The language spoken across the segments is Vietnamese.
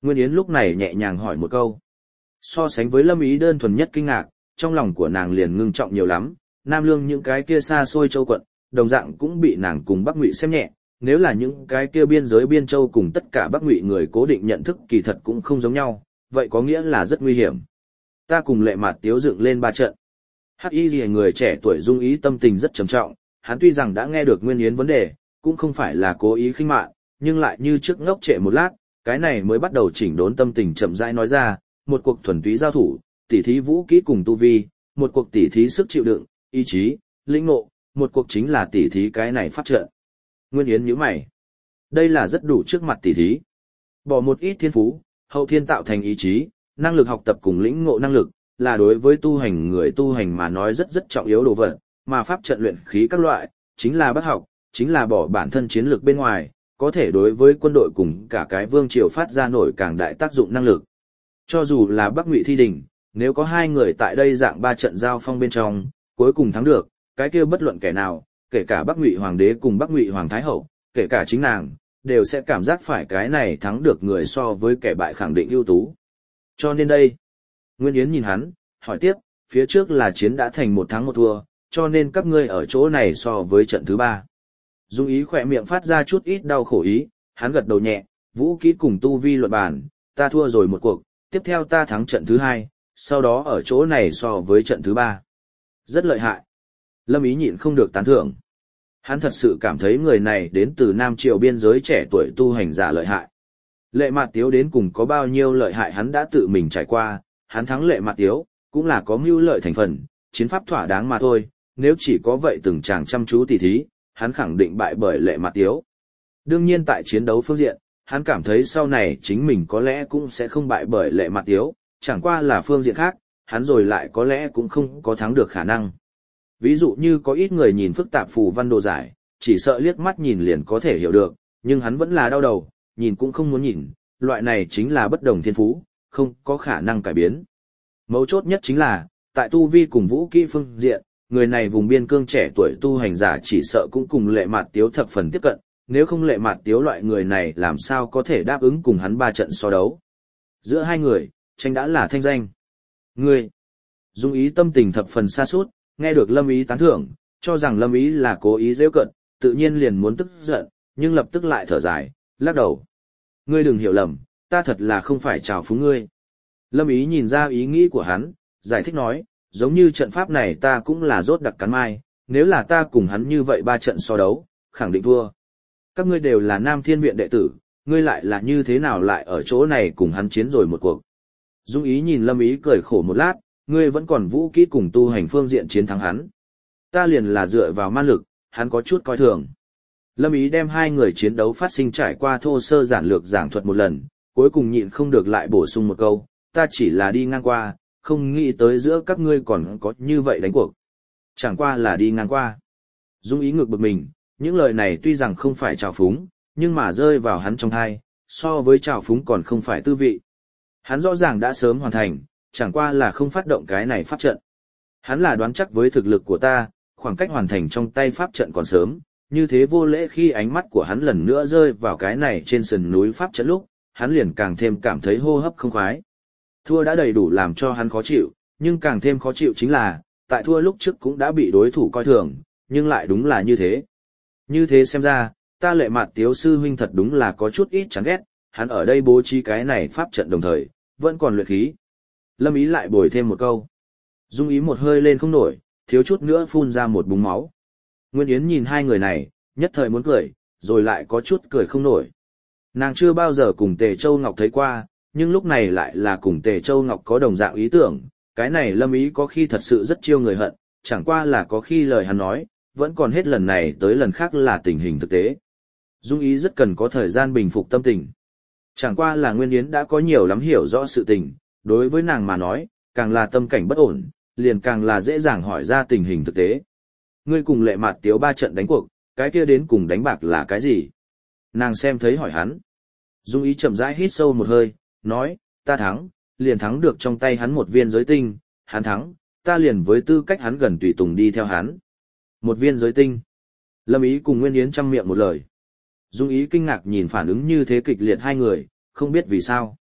Nguyên Yến lúc này nhẹ nhàng hỏi một câu. So sánh với Lâm Ý đơn thuần nhất kinh ngạc, trong lòng của nàng liền ngưng trọng nhiều lắm, Nam Lương những cái kia xa xôi châu quận, đồng dạng cũng bị nàng cùng Bắc Ngụy xem nhẹ, nếu là những cái kia biên giới biên châu cùng tất cả Bắc Ngụy người cố định nhận thức kỳ thật cũng không giống nhau, vậy có nghĩa là rất nguy hiểm. Ta cùng Lệ Mạt Tiếu dựng lên 3 trận. Hắc Y Liễu người trẻ tuổi Dung Ý tâm tình rất trầm trọng, hắn tuy rằng đã nghe được Nguyên Yến vấn đề, cũng không phải là cố ý khinh mạn, nhưng lại như trước ngốc trệ một lát, cái này mới bắt đầu chỉnh đốn tâm tình chậm rãi nói ra, một cuộc thuần túy giao thủ, tỉ thí vũ kỹ cùng tu vi, một cuộc tỉ thí sức chịu đựng, ý chí, lĩnh ngộ, một cuộc chính là tỉ thí cái này pháp trận. Nguyên Yến nhíu mày. Đây là rất đủ trước mặt tỉ thí. Bỏ một ít thiên phú, hậu thiên tạo thành ý chí, năng lực học tập cùng lĩnh ngộ năng lực, là đối với tu hành người tu hành mà nói rất rất trọng yếu đồ vật, mà pháp trận luyện khí các loại, chính là bất học, chính là bỏ bản thân chiến lược bên ngoài, có thể đối với quân đội cùng cả cái vương triều phát ra nổi càng đại tác dụng năng lực. Cho dù là Bắc Ngụy Thi Đình, nếu có 2 người tại đây dạng 3 trận giao phong bên trong, cuối cùng thắng được, cái kia bất luận kẻ nào, kể cả Bắc Ngụy Hoàng đế cùng Bắc Ngụy Hoàng Thái Hậu, kể cả chính nàng, đều sẽ cảm giác phải cái này thắng được người so với kẻ bại khẳng định ưu tú. Cho nên đây, Nguyên Yến nhìn hắn, hỏi tiếp, phía trước là chiến đã thành 1 thắng 1 thua, cho nên các ngươi ở chỗ này so với trận thứ 3. Dung Ý khỏe miệng phát ra chút ít đau khổ ý, hắn gật đầu nhẹ, vũ kỹ cùng tu vi luận bàn, ta thua rồi một cuộc, tiếp theo ta thắng trận thứ 2, sau đó ở chỗ này so với trận thứ 3. Rất lợi hại. Lâm Ý nhịn không được tán thưởng. Hắn thật sự cảm thấy người này đến từ Nam Triều biên giới trẻ tuổi tu hành giả lợi hại. Lệ Mạt Tiếu đến cùng có bao nhiêu lợi hại hắn đã tự mình trải qua, hắn thắng Lệ Mạt Tiếu, cũng là có mưu lợi thành phần, chiến pháp thỏa đáng mà thôi, nếu chỉ có vậy từng chàng chăm chú tỉ thí, hắn khẳng định bại bởi Lệ Mạt Tiếu. Đương nhiên tại chiến đấu phương diện, hắn cảm thấy sau này chính mình có lẽ cũng sẽ không bại bởi Lệ Mạt Tiếu, chẳng qua là phương diện khác, hắn rồi lại có lẽ cũng không có thắng được khả năng. Ví dụ như có ít người nhìn phức tạp phù văn đồ giải, chỉ sợ liếc mắt nhìn liền có thể hiểu được, nhưng hắn vẫn là đau đầu, nhìn cũng không muốn nhìn, loại này chính là bất đồng thiên phú, không có khả năng cải biến. Mấu chốt nhất chính là, tại tu vi cùng vũ kỹ phương diện, người này vùng biên cương trẻ tuổi tu hành giả chỉ sợ cũng cùng Lệ Mạt Tiếu thập phần tiếp cận, nếu không Lệ Mạt Tiếu loại người này làm sao có thể đáp ứng cùng hắn 3 trận so đấu. Giữa 2 người, tranh đã là thanh danh. Ngươi, Dung Ý tâm tình thập phần xa sút, nghe được Lâm Ý tán thưởng, cho rằng Lâm Ý là cố ý giễu cợt, tự nhiên liền muốn tức giận, nhưng lập tức lại thở dài, lắc đầu. Ngươi đừng hiểu lầm, ta thật là không phải trào phúng ngươi. Lâm Ý nhìn ra ý nghĩ của hắn, giải thích nói, giống như trận pháp này ta cũng là rốt đặc cắn mai, nếu là ta cùng hắn như vậy 3 trận so đấu, khẳng định thua. Các ngươi đều là Nam Thiên Viện đệ tử, ngươi lại là như thế nào lại ở chỗ này cùng hắn chiến rồi một cuộc. Dung Ý nhìn Lâm Ý cười khổ một lát, ngươi vẫn còn vũ kỹ cùng tu hành phương diện chiến thắng hắn. Ta liền là dựa vào man lực, hắn có chút coi thường. Lâm Ý đem 2 người chiến đấu phát sinh trải qua thô sơ giản lược giảng thuật một lần, cuối cùng nhịn không được lại bổ sung một câu, ta chỉ là đi ngang qua, không nghĩ tới giữa các ngươi còn có như vậy đánh cuộc. Chẳng qua là đi ngang qua. Dung Ý ngược bực mình, những lời này tuy rằng không phải trào phúng, nhưng mà rơi vào hắn trong tai, so với trào phúng còn không phải tư vị. Hắn rõ ràng đã sớm hoàn thành, chẳng qua là không phát động cái này pháp trận. Hắn là đoán chắc với thực lực của ta, khoảng cách hoàn thành trong tay pháp trận còn sớm, như thế vô lễ khi ánh mắt của hắn lần nữa rơi vào cái này trên sườn núi pháp trận lúc, hắn liền càng thêm cảm thấy hô hấp không khoái. Thua đã đầy đủ làm cho hắn khó chịu, nhưng càng thêm khó chịu chính là, tại thua lúc trước cũng đã bị đối thủ coi thường, nhưng lại đúng là như thế. Như thế xem ra, ta Lệ Mạt Tiếu sư huynh thật đúng là có chút ít chán ghét, hắn ở đây bố trí cái này pháp trận đồng thời, vẫn còn luyện khí. Lâm Ý lại bồi thêm một câu. Dung Ý một hơi lên không nổi, thiếu chút nữa phun ra một búng máu. Nguyên Yến nhìn 2 người này, nhất thời muốn cười, rồi lại có chút cười không nổi. Nàng chưa bao giờ cùng Tề Châu Ngọc thấy qua, nhưng lúc này lại là cùng Tề Châu Ngọc có đồng dạng ý tưởng, cái này Lâm Ý có khi thật sự rất chiêu người hận, chẳng qua là có khi lời hắn nói, vẫn còn hết lần này tới lần khác là tình hình thực tế. Dung Ý rất cần có thời gian bình phục tâm tình. Chẳng qua là Nguyên Yến đã có nhiều lắm hiểu rõ sự tình, đối với nàng mà nói, càng là tâm cảnh bất ổn, liền càng là dễ dàng hỏi ra tình hình thực tế. Ngươi cùng Lệ Mạt Tiếu 3 trận đánh cuộc, cái kia đến cùng đánh bạc là cái gì? Nàng xem thấy hỏi hắn. Dung Ý chậm rãi hít sâu một hơi, nói, ta thắng, liền thắng được trong tay hắn một viên giới tinh, hắn thắng, ta liền với tư cách hắn gần tùy tùng đi theo hắn. Một viên giới tinh. Lâm Ý cùng Nguyên Yến chăm miệng một lời. Dung Ý kinh ngạc nhìn phản ứng như thế kịch liệt 2 người, không biết vì sao.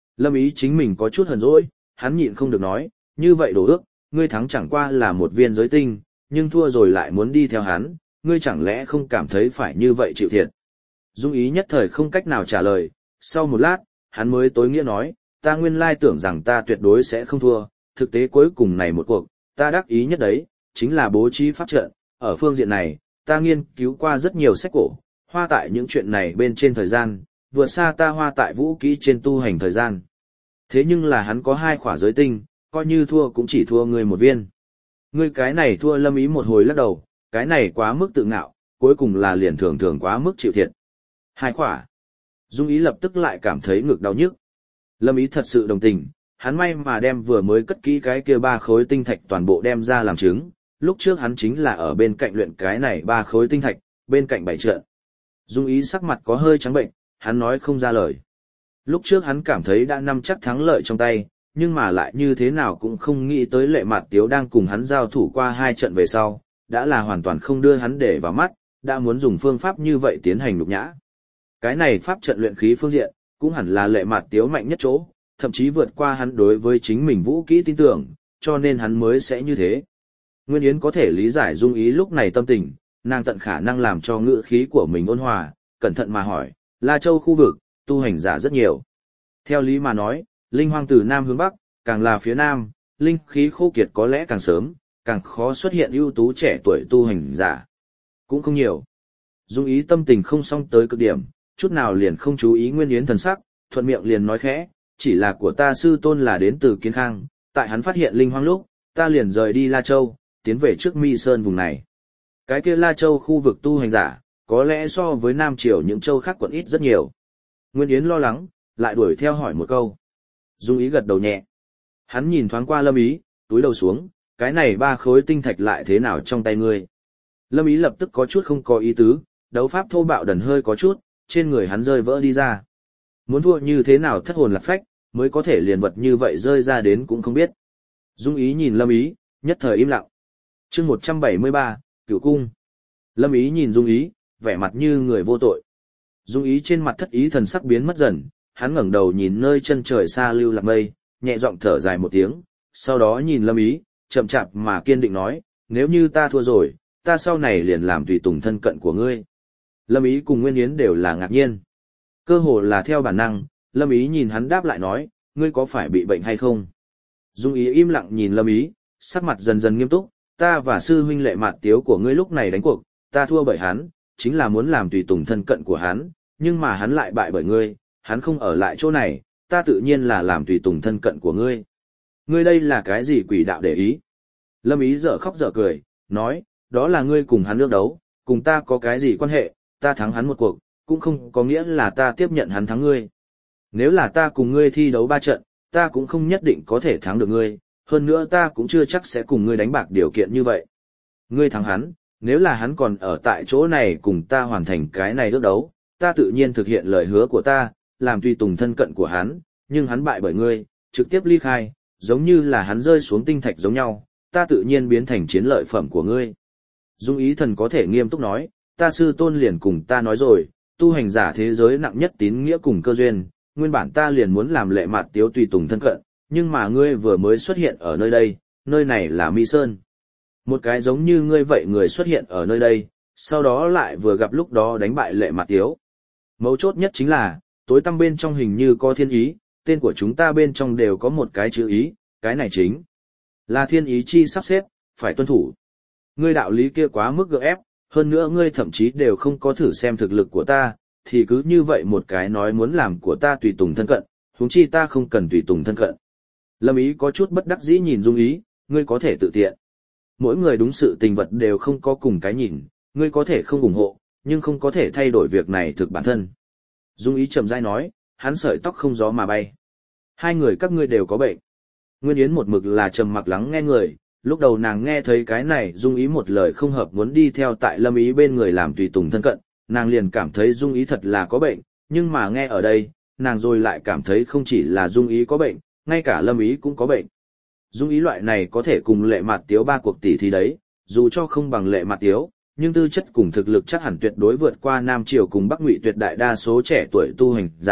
Lâm Ý chính mình có chút hờn dỗi, hắn nhịn không được nói, như vậy đổ ước, ngươi thắng chẳng qua là một viên giới tinh, nhưng thua rồi lại muốn đi theo hắn, ngươi chẳng lẽ không cảm thấy phải như vậy chịu thiệt. Dung Ý nhất thời không cách nào trả lời, sau một lát, hắn mới tối nghĩa nói, ta nguyên lai tưởng rằng ta tuyệt đối sẽ không thua, thực tế cuối cùng này một cuộc, ta đắc ý nhất đấy, chính là bố trí pháp trận, ở phương diện này, ta nghiên cứu qua rất nhiều sách cổ, hoa tại những chuyện này bên trên thời gian, vượt xa ta hoa tại vũ kỹ trên tu hành thời gian. Thế nhưng là hắn có 2 khỏa giới tinh, coi như thua cũng chỉ thua ngươi một viên. Ngươi cái này thua. Lâm Ý một hồi lắc đầu, cái này quá mức tự ngạo, cuối cùng là liền thường thường quá mức chịu thiệt. 2 khỏa. Dung Ý lập tức lại cảm thấy ngực đau nhức. Lâm Ý thật sự đồng tình, hắn may mà đem vừa mới cất kỹ cái kia 3 khối tinh thạch toàn bộ đem ra làm chứng, lúc trước hắn chính là ở bên cạnh luyện cái này 3 khối tinh thạch, bên cạnh bày trận. Dung Ý sắc mặt có hơi trắng bệnh, hắn nói không ra lời. Lúc trước hắn cảm thấy đã nắm chắc thắng lợi trong tay, nhưng mà lại như thế nào cũng không nghĩ tới Lệ Mạt Tiếu đang cùng hắn giao thủ qua 2 trận về sau, đã là hoàn toàn không đưa hắn để vào mắt, đã muốn dùng phương pháp như vậy tiến hành nhục nhã. Cái này pháp trận luyện khí phương diện, cũng hẳn là Lệ Mạt Tiếu mạnh nhất chỗ, thậm chí vượt qua hắn đối với chính mình vũ kỹ tin tưởng, cho nên hắn mới sẽ như thế. Nguyên Yến có thể lý giải Dung Ý lúc này tâm tình, nàng tận khả năng làm cho ngữ khí của mình ôn hòa, cẩn thận mà hỏi, La Châu khu vực, tu hành giả rất nhiều. Theo lý mà nói, linh hoang từ Nam hướng Bắc, càng là phía Nam, linh khí khô kiệt có lẽ càng sớm, càng khó xuất hiện ưu tú trẻ tuổi tu hành giả. Cũng không nhiều. Dung Ý tâm tình không xong tới cực điểm, chút nào liền không chú ý Nguyên Yến thần sắc, thuận miệng liền nói khẽ, chỉ là của ta sư tôn là đến từ Kiến Khang, tại hắn phát hiện linh hoang lúc, ta liền rời đi La Châu, tiến về trước Mi Sơn vùng này. Cái kia La Châu khu vực tu hành giả, có lẽ so với Nam Triều những châu khác quận ít rất nhiều. Nguyên Yến lo lắng, lại đuổi theo hỏi một câu. Dung Ý gật đầu nhẹ. Hắn nhìn thoáng qua Lâm Ý, túi đầu xuống, cái này 3 khối tinh thạch lại thế nào trong tay ngươi. Lâm Ý lập tức có chút không có ý tứ, đấu pháp thô bạo đần hơi có chút, trên người hắn rơi vỡ đi ra. Muốn thua như thế nào thất hồn lạc phách, mới có thể liền vật như vậy rơi ra đến cũng không biết. Dung Ý nhìn Lâm Ý, nhất thời im lặng. Chương 173, Cửu Cung. Lâm Ý nhìn Dung Ý, vẻ mặt như người vô tội. Dung Ý trên mặt thất ý thần sắc biến mất dần, hắn ngẩng đầu nhìn nơi chân trời xa lưu lạc mây, nhẹ giọng thở dài một tiếng, sau đó nhìn Lâm Ý, chậm chạp mà kiên định nói, nếu như ta thua rồi, ta sau này liền làm tùy tùng thân cận của ngươi. Lâm Ý cùng Nguyên Yến đều là ngạc nhiên. Cơ hồ là theo bản năng, Lâm Ý nhìn hắn đáp lại nói, ngươi có phải bị bệnh hay không? Dung Ý im lặng nhìn Lâm Ý, sắc mặt dần dần nghiêm túc, ta và sư huynh Lệ Mạt Tiếu của ngươi lúc này đánh cuộc, ta thua bởi hắn, chính là muốn làm tùy tùng thân cận của hắn, nhưng mà hắn lại bại bởi ngươi, hắn không ở lại chỗ này, ta tự nhiên là làm tùy tùng thân cận của ngươi. Ngươi đây là cái gì quỷ đạo để ý? Lâm Ý dở khóc dở cười, nói, đó là ngươi cùng hắn ước đấu, cùng ta có cái gì quan hệ, ta thắng hắn một cuộc, cũng không có nghĩa là ta tiếp nhận hắn thắng ngươi. Nếu là ta cùng ngươi thi đấu 3 trận, ta cũng không nhất định có thể thắng được ngươi, hơn nữa ta cũng chưa chắc sẽ cùng ngươi đánh bạc điều kiện như vậy. Ngươi thắng hắn, nếu là hắn còn ở tại chỗ này cùng ta hoàn thành cái này ước đấu, ta tự nhiên thực hiện lời hứa của ta, làm tùy tùng thân cận của hắn, nhưng hắn bại bởi ngươi, trực tiếp ly khai, giống như là hắn rơi xuống tinh thạch giống nhau, ta tự nhiên biến thành chiến lợi phẩm của ngươi. Dung Ý thần có thể nghiêm túc nói, ta sư tôn liền cùng ta nói rồi, tu hành giả thế giới nặng nhất tín nghĩa cùng cơ duyên, nguyên bản ta liền muốn làm Lệ Mạt Tiếu tùy tùng thân cận, nhưng mà ngươi vừa mới xuất hiện ở nơi đây, nơi này là Mi Sơn. Một cái giống như ngươi vậy người xuất hiện ở nơi đây, sau đó lại vừa gặp lúc đó đánh bại Lệ Mạt Tiếu. Mấu chốt nhất chính là, tối tăm bên trong hình như có thiên ý, tên của chúng ta bên trong đều có một cái chữ ý, cái này chính là thiên ý chi sắp xếp, phải tuân thủ. Ngươi đạo lý kia quá mức gượng ép, hơn nữa ngươi thậm chí đều không có thử xem thực lực của ta, thì cứ như vậy một cái nói muốn làm của ta tùy tùng thân cận, huống chi ta không cần tùy tùng thân cận. Lâm Ý có chút bất đắc dĩ nhìn Dung Ý, ngươi có thể tự tiện. Mỗi người đúng sự tình vật đều không có cùng cái nhìn, ngươi có thể không ủng hộ, nhưng không có thể thay đổi việc này thực bản thân. Dung Ý chậm rãi nói, hắn sợi tóc không gió mà bay. 2 người các ngươi đều có bệnh. Nguyên Yến một mực là trầm mặc lắng nghe người, lúc đầu nàng nghe thấy cái này Dung Ý một lời không hợp muốn đi theo tại Lâm Ý bên người làm tùy tùng thân cận, nàng liền cảm thấy Dung Ý thật là có bệnh, nhưng mà nghe ở đây, nàng rồi lại cảm thấy không chỉ là Dung Ý có bệnh, ngay cả Lâm Ý cũng có bệnh. Dung Ý loại này có thể cùng Lệ Mạt Tiếu 3 cuộc tỷ thí đấy, dù cho không bằng Lệ Mạt Tiếu, nhưng tư chất cùng thực lực chắc hẳn tuyệt đối vượt qua Nam Triều cùng Bắc Ngụy tuyệt đại đa số trẻ tuổi tu hành giả,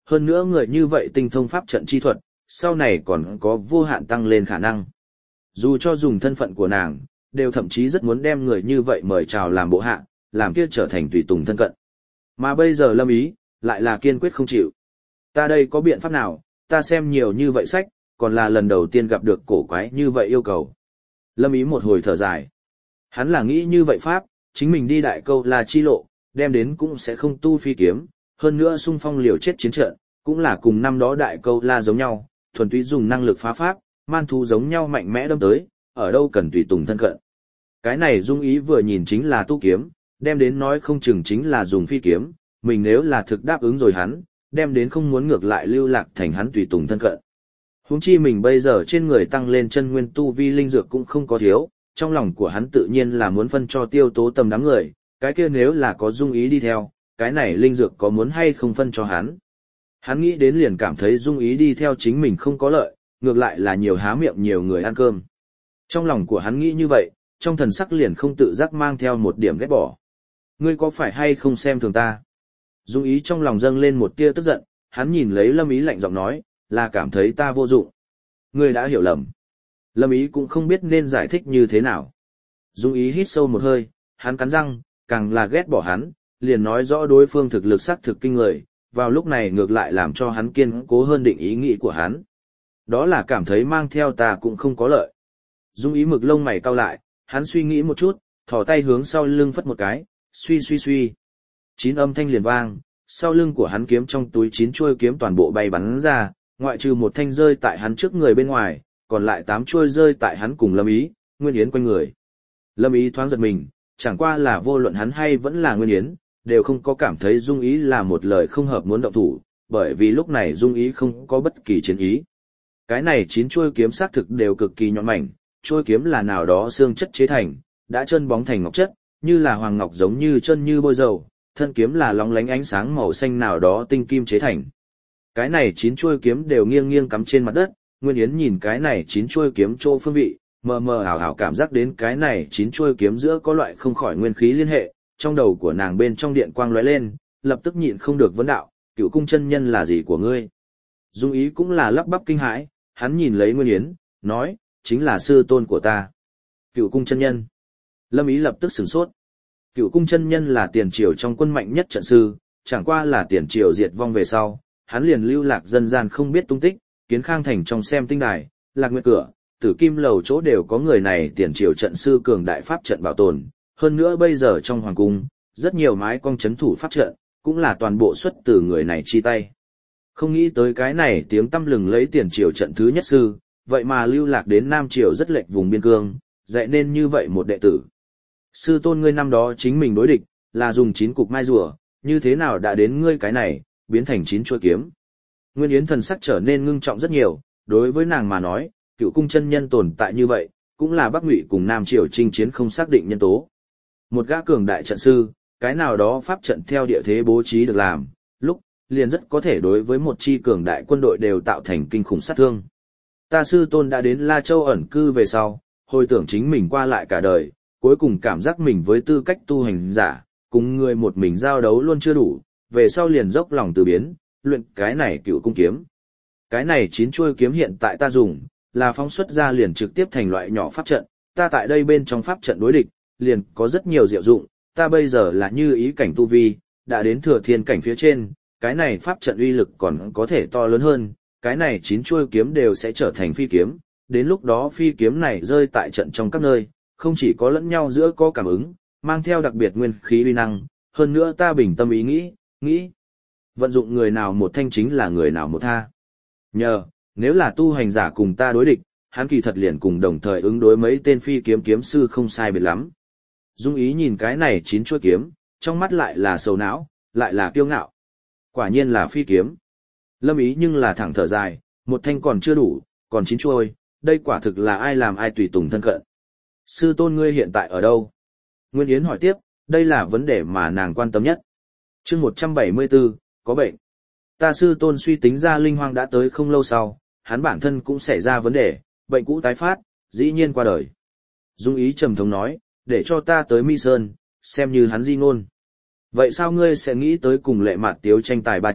hơn nữa người như vậy tinh thông pháp trận chi thuật, sau này còn có vô hạn tăng lên khả năng. Dù cho dùng thân phận của nàng, đều thậm chí rất muốn đem người như vậy mời chào làm bộ hạ, làm kia trở thành tùy tùng thân cận. Mà bây giờ Lâm Ý, lại là kiên quyết không chịu. Ta đây có biện pháp nào, ta xem nhiều như vậy sách, còn là lần đầu tiên gặp được cổ quái như vậy yêu cầu. Lâm Ý một hồi thở dài. Hắn là nghĩ như vậy pháp, chính mình đi đại câu là chi lộ, đem đến cũng sẽ không tu phi kiếm, hơn nữa xung phong liều chết chiến trận, cũng là cùng năm đó đại câu la giống nhau, thuần túy dùng năng lực phá pháp, man thú giống nhau mạnh mẽ đâm tới, ở đâu cần tùy tùng thân cận. Cái này Dung Ý vừa nhìn chính là tu kiếm, đem đến nói không chừng chính là dùng phi kiếm, mình nếu là thực đáp ứng rồi hắn, đem đến không muốn ngược lại lưu lạc thành hắn tùy tùng thân cận. Huống chi mình bây giờ trên người tăng lên chân nguyên tu vi linh dược cũng không có thiếu, trong lòng của hắn tự nhiên là muốn phân cho Tiêu Tố Tầm đám người, cái kia nếu là có Dung Ý đi theo, cái này linh dược có muốn hay không phân cho hắn. Hắn nghĩ đến liền cảm thấy Dung Ý đi theo chính mình không có lợi, ngược lại là nhiều há miệng nhiều người ăn cơm. Trong lòng của hắn nghĩ như vậy, trong thần sắc liền không tự giác mang theo một điểm ghét bỏ. Ngươi có phải hay không xem thường ta? Dung Ý trong lòng dâng lên một tia tức giận, hắn nhìn lấy Lâm Ý lạnh giọng nói, là cảm thấy ta vô dụng. Ngươi đã hiểu lầm. Lâm Ý cũng không biết nên giải thích như thế nào. Dung Ý hít sâu một hơi, hắn cắn răng, càng là ghét bỏ hắn, liền nói rõ đối phương thực lực sắc thực kinh người, vào lúc này ngược lại làm cho hắn kiên cố hơn định ý nghĩ của hắn. Đó là cảm thấy mang theo ta cũng không có lợi. Dung Ý mực lông mày cau lại, hắn suy nghĩ một chút, thò tay hướng sau lưng phất một cái, suy suy suy. 9 âm thanh liền vang, sau lưng của hắn kiếm trong túi 9 chuôi kiếm toàn bộ bay bắn ra, ngoại trừ một thanh rơi tại hắn trước người bên ngoài, còn lại 8 chuôi rơi tại hắn cùng Lâm Ý, Nguyên Yến quanh người. Lâm Ý thoáng giật mình, chẳng qua là vô luận hắn hay vẫn là Nguyên Yến, đều không có cảm thấy Dung Ý là một lời không hợp muốn động thủ, bởi vì lúc này Dung Ý không có bất kỳ chiến ý. Cái này 9 chuôi kiếm xác thực đều cực kỳ nhọn mảnh, chuôi kiếm là nào đó xương chất chế thành, đã chân bóng thành ngọc chất, như là hoàng ngọc giống như chân như bôi dầu, thân kiếm là lóng lánh ánh sáng màu xanh nào đó tinh kim chế thành. Cái này 9 chuôi kiếm đều nghiêng nghiêng cắm trên mặt đất, Nguyên Yến nhìn cái này 9 chuôi kiếm chỗ phương vị, mờ mờ ảo ảo cảm giác đến cái này 9 chuôi kiếm giữa có loại không khỏi nguyên khí liên hệ, trong đầu của nàng bên trong điện quang lóe lên, lập tức nhịn không được vấn đạo, Cửu cung chân nhân là gì của ngươi? Dung Ý cũng là lắp bắp kinh hãi, hắn nhìn lấy Nguyên Yến, nói, chính là sư tôn của ta. Cửu cung chân nhân. Lâm Ý lập tức sửng sốt. Cửu cung chân nhân là tiền triều trong quân mạnh nhất trận sư, chẳng qua là tiền triều diệt vong về sau, hắn liền lưu lạc dân gian không biết tung tích, Kiến Khang thành trong xem tinh đài, Lạc Nguyệt cửa, Tử Kim lầu chỗ đều có người này tiền triều trận sư cường đại pháp trận bảo tồn, hơn nữa bây giờ trong hoàng cung, rất nhiều mái cong chấn thủ pháp trận, cũng là toàn bộ xuất từ người này chi tay. Không nghĩ tới cái này tiếng tăm lừng lấy tiền triều trận thứ nhất sư, vậy mà lưu lạc đến Nam triều rất lệch vùng biên cương, dạy nên như vậy một đệ tử. Sư tôn ngươi năm đó chính mình đối địch, là dùng 9 cục mai rùa, như thế nào đã đến ngươi cái này, biến thành 9 chuôi kiếm. Nguyên Yến thần sắc trở nên ngưng trọng rất nhiều, đối với nàng mà nói, Cửu cung chân nhân tồn tại như vậy, cũng là Bắc Ngụy cùng Nam triều chinh chiến không xác định nhân tố. Một gã cường đại trận sư, cái nào đó pháp trận theo địa thế bố trí được làm, lúc liền rất có thể đối với một chi cường đại quân đội đều tạo thành kinh khủng sát thương. Ta sư tôn đã đến La Châu ẩn cư về sau, hồi tưởng chính mình qua lại cả đời, cuối cùng cảm giác mình với tư cách tu hành giả, cùng người một mình giao đấu luôn chưa đủ, về sau liền dốc lòng từ biến, luyện cái này Cửu cung kiếm. Cái này 9 chuôi kiếm hiện tại ta dùng, là phóng xuất ra liền trực tiếp thành loại nhỏ pháp trận, ta tại đây bên trong pháp trận đối địch, liền có rất nhiều diệu dụng, ta bây giờ là như ý cảnh tu vi, đã đến thừa thiên cảnh phía trên, cái này pháp trận uy lực còn có thể to lớn hơn, cái này 9 chuôi kiếm đều sẽ trở thành phi kiếm, đến lúc đó phi kiếm này rơi tại trận trong các nơi, không chỉ có lẫn nhau giữa có cảm ứng, mang theo đặc biệt nguyên khí uy năng, hơn nữa ta bình tâm ý nghĩ, vận dụng người nào một thanh chính là người nào một tha. Nhờ, nếu là tu hành giả cùng ta đối địch, hắn kỳ thật liền cùng đồng thời ứng đối mấy tên phi kiếm kiếm sư không sai biệt lắm. Dung Ý nhìn cái này 9 chuôi kiếm, trong mắt lại là sầu não, lại là kiêu ngạo. Quả nhiên là phi kiếm. Lâm Ý nhưng là thẳng thở dài, một thanh còn chưa đủ, còn 9 chuôi, đây quả thực là ai làm ai tùy tùng thân cận. Sư tôn ngươi hiện tại ở đâu? Nguyên Yến hỏi tiếp, đây là vấn đề mà nàng quan tâm nhất. Chương 174, có bệnh. Ta sư tôn suy tính ra linh hoang đã tới không lâu sau, hắn bản thân cũng xảy ra vấn đề, bệnh cũ tái phát, dĩ nhiên qua đời. Dung Ý trầm thống nói, để cho ta tới Mi Sơn, xem như hắn di ngôn. Vậy sao ngươi sẽ nghĩ tới cùng Lệ Mạt Tiếu tranh tài 3 trận,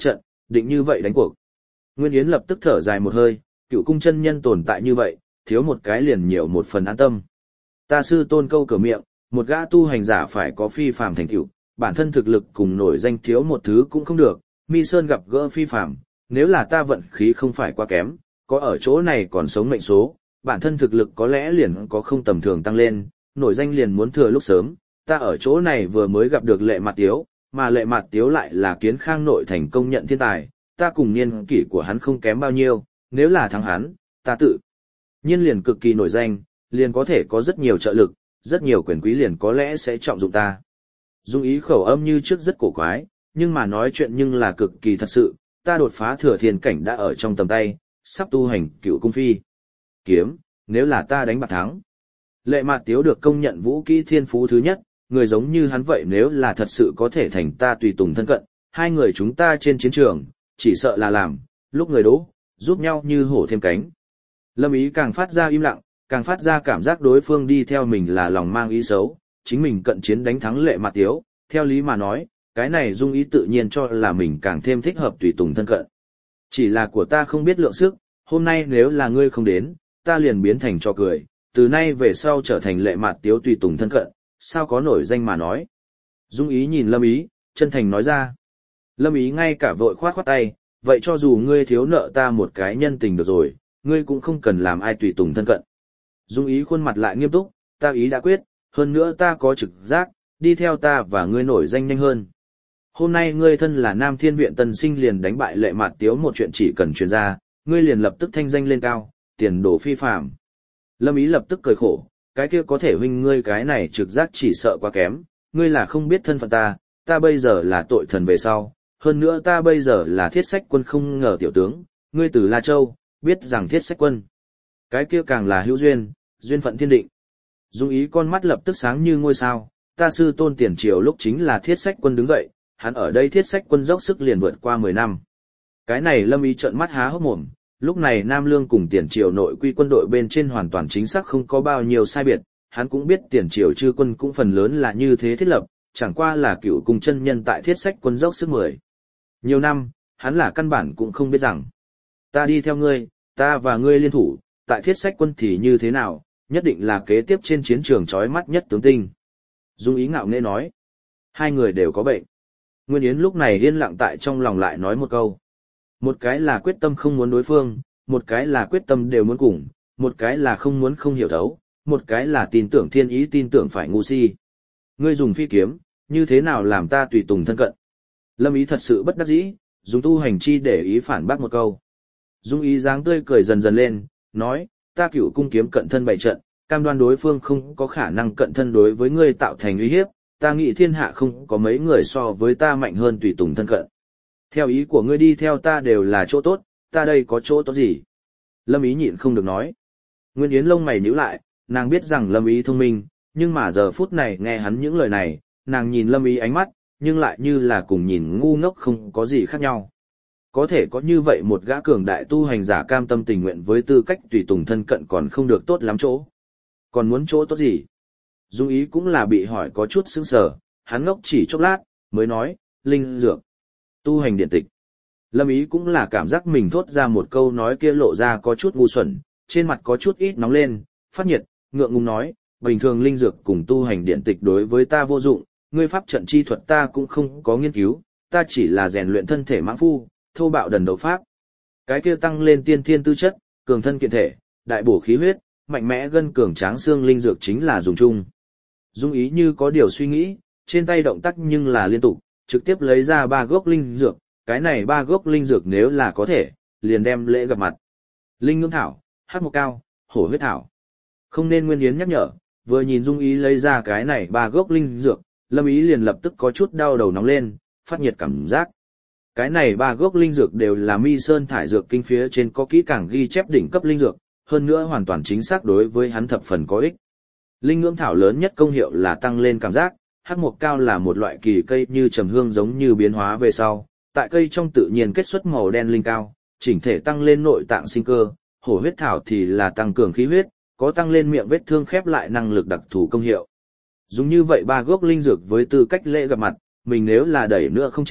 định như vậy đánh cuộc. Nguyên Yến lập tức thở dài một hơi, Cựu cung chân nhân tồn tại như vậy, thiếu một cái liền nhiều một phần an tâm. Ta sư tôn câu cửa miệng, một gã tu hành giả phải có phi phàm thành tựu, bản thân thực lực cùng nổi danh thiếu một thứ cũng không được. Mi Sơn gặp gỡ phi phàm, nếu là ta vận khí không phải quá kém, có ở chỗ này còn sống mệnh số, bản thân thực lực có lẽ liền có không tầm thường tăng lên, nổi danh liền muốn thừa lúc sớm. Ta ở chỗ này vừa mới gặp được Lệ Mạt Tiếu, mà Lệ Mạt Tiếu lại là Kiến Khang nội thành công nhận thiên tài, ta cùng niên kỷ của hắn không kém bao nhiêu, nếu là thắng hắn, ta tự nhiên liền cực kỳ nổi danh, liền có thể có rất nhiều trợ lực, rất nhiều quyền quý liền có lẽ sẽ trọng dụng ta. Dung Ý khẩu âm như trước rất cổ quái, nhưng mà nói chuyện nhưng là cực kỳ thật sự, ta đột phá thừa thiên cảnh đã ở trong tầm tay, sắp tu hành Cựu cung phi kiếm, nếu là ta đánh bạc thắng. Lệ Mạt Tiếu được công nhận vũ kỹ thiên phú thứ nhất, người giống như hắn vậy nếu là thật sự có thể thành ta tùy tùng thân cận, hai người chúng ta trên chiến trường, chỉ sợ là làm, lúc người đố, giúp nhau như hổ thêm cánh. Lâm Ý càng phát ra im lặng, càng phát ra cảm giác đối phương đi theo mình là lòng mang ý xấu, chính mình cận chiến đánh thắng Lệ Mạt Tiếu, theo lý mà nói, cái này Dung Ý tự nhiên cho là mình càng thêm thích hợp tùy tùng thân cận. Chỉ là của ta không biết lượng sức, hôm nay nếu là ngươi không đến, ta liền biến thành trò cười, từ nay về sau trở thành Lệ Mạt Tiếu tùy tùng thân cận, sao có nổi danh mà nói. Dung Ý nhìn Lâm Ý, chân thành nói ra. Lâm Ý ngay cả vội khoát khoát tay, vậy cho dù ngươi thiếu nợ ta một cái nhân tình được rồi, ngươi cũng không cần làm ai tùy tùng thân cận. Dung Ý khuôn mặt lại nghiêm túc, ta ý đã quyết, hơn nữa ta có trực giác, đi theo ta và ngươi nổi danh nhanh hơn. Hôm nay ngươi thân là Nam Thiên Viện tân sinh liền đánh bại Lệ Mạt Tiếu một chuyện chỉ cần truyền ra, ngươi liền lập tức thanh danh lên cao, tiền đồ phi phàm. Lâm Ý lập tức cười khổ, cái kia có thể huynh ngươi cái này trực giác chỉ sợ quá kém, ngươi là không biết thân phận ta bây giờ là tội thần về sau, hơn nữa ta bây giờ là Thiết Sách Quân không ngờ tiểu tướng, ngươi từ La Châu, biết rằng Thiết Sách Quân. Cái kia càng là hữu duyên, duyên phận thiên định. Dung Ý con mắt lập tức sáng như ngôi sao, ta sư tôn Tiền Triều lúc chính là Thiết Sách Quân đứng dậy, hắn ở đây Thiết Sách Quân dốc sức liền vượt qua 10 năm. Cái này Lâm Ý trợn mắt há hốc mồm, lúc này Nam Lương cùng Tiền Triều nội quy quân đội bên trên hoàn toàn chính xác không có bao nhiêu sai biệt, hắn cũng biết Tiền Triều chư quân cũng phần lớn là như thế thiết lập, chẳng qua là Cựu cung chân nhân tại Thiết Sách Quân dốc sức 10 nhiều năm, hắn là căn bản cũng không biết rằng. Ta đi theo ngươi, ta và ngươi liên thủ, tại Thiết Sách Quân thì như thế nào, nhất định là kế tiếp trên chiến trường chói mắt nhất tướng tinh. Dung Ý ngạo nghễ nói. Hai người đều có bệnh. Nguyên Yến lúc này yên lặng tại trong lòng lại nói một câu. Một cái là quyết tâm không muốn đối phương, một cái là quyết tâm đều muốn cùng, một cái là không muốn không hiểu thấu, một cái là tin tưởng thiên ý tin tưởng phải ngu si. Ngươi dùng phi kiếm, như thế nào làm ta tùy tùng thân cận? Lâm Ý thật sự bất đắc dĩ, dùng tu hành chi để ý phản bác một câu. Dung Ý dáng tươi cười dần dần lên, nói, ta Cựu cung kiếm cận thân bày trận, cam đoan đối phương không có khả năng cận thân đối với ngươi tạo thành uy hiếp, ta nghĩ thiên hạ không có mấy người so với ta mạnh hơn tùy tùng thân cận. Theo ý của ngươi đi theo ta đều là chỗ tốt, ta đây có chỗ tốt gì? Lâm Ý nhịn không được nói. Nguyên Yến lông mày nhíu lại, nàng biết rằng Lâm Ý thông minh, nhưng mà giờ phút này nghe hắn những lời này, nàng nhìn Lâm Ý ánh mắt, nhưng lại như là cùng nhìn ngu ngốc không có gì khác nhau. Có thể có như vậy một gã cường đại tu hành giả cam tâm tình nguyện với tư cách tùy tùng thân cận còn không được tốt lắm chỗ. Còn muốn chỗ tốt gì? Dung Ý cũng là bị hỏi có chút sững sờ, hắn ngốc chỉ chốc lát, mới nói, linh dược, tu hành điện tịch. Lâm Ý cũng là cảm giác mình thốt ra một câu nói kia lộ ra có chút ngu xuẩn, trên mặt có chút ít nóng lên, phát nhiệt, ngượng ngùng nói, bình thường linh dược cùng tu hành điện tịch đối với ta vô dụng, ngươi pháp trận chi thuật ta cũng không có nghiên cứu, ta chỉ là rèn luyện thân thể mãng phu, thô bạo đần đấu pháp. Cái kia tăng lên tiên thiên tư chất, cường thân kiện thể, đại bổ khí huyết, mạnh mẽ gân cường tráng xương linh dược chính là dùng chung. Dung Ý như có điều suy nghĩ, trên tay động tác nhưng là liên tục, trực tiếp lấy ra 3 gốc linh dược, cái này 3 gốc linh dược nếu là có thể, liền đem lễ gặp mặt. Linh ngưỡng thảo, hắc mộc cao, hổ huyết thảo. Không nên Nguyên Yến nhắc nhở, vừa nhìn Dung Ý lấy ra cái này 3 gốc linh dược, Lâm Ý liền lập tức có chút đau đầu nóng lên, phát nhiệt cảm giác. Cái này 3 gốc linh dược đều là Mi Sơn thải dược kinh phía trên có kỹ càng ghi chép đỉnh cấp linh dược, hơn nữa hoàn toàn chính xác đối với hắn thập phần có ích. Linh ngưỡng thảo lớn nhất công hiệu là tăng lên cảm giác, hắc mộc cao là một loại kỳ cây như trầm hương giống như biến hóa về sau, tại cây trong tự nhiên kết xuất màu đen linh cao, chỉnh thể tăng lên nội tạng sinh cơ, hổ huyết thảo thì là tăng cường khí huyết, có tăng lên miệng vết thương khép lại năng lực đặc thù công hiệu. Dùng như vậy 3 gốc linh dược với tư cách lễ gặp mặt, mình nếu là đẩy nữa không chịu,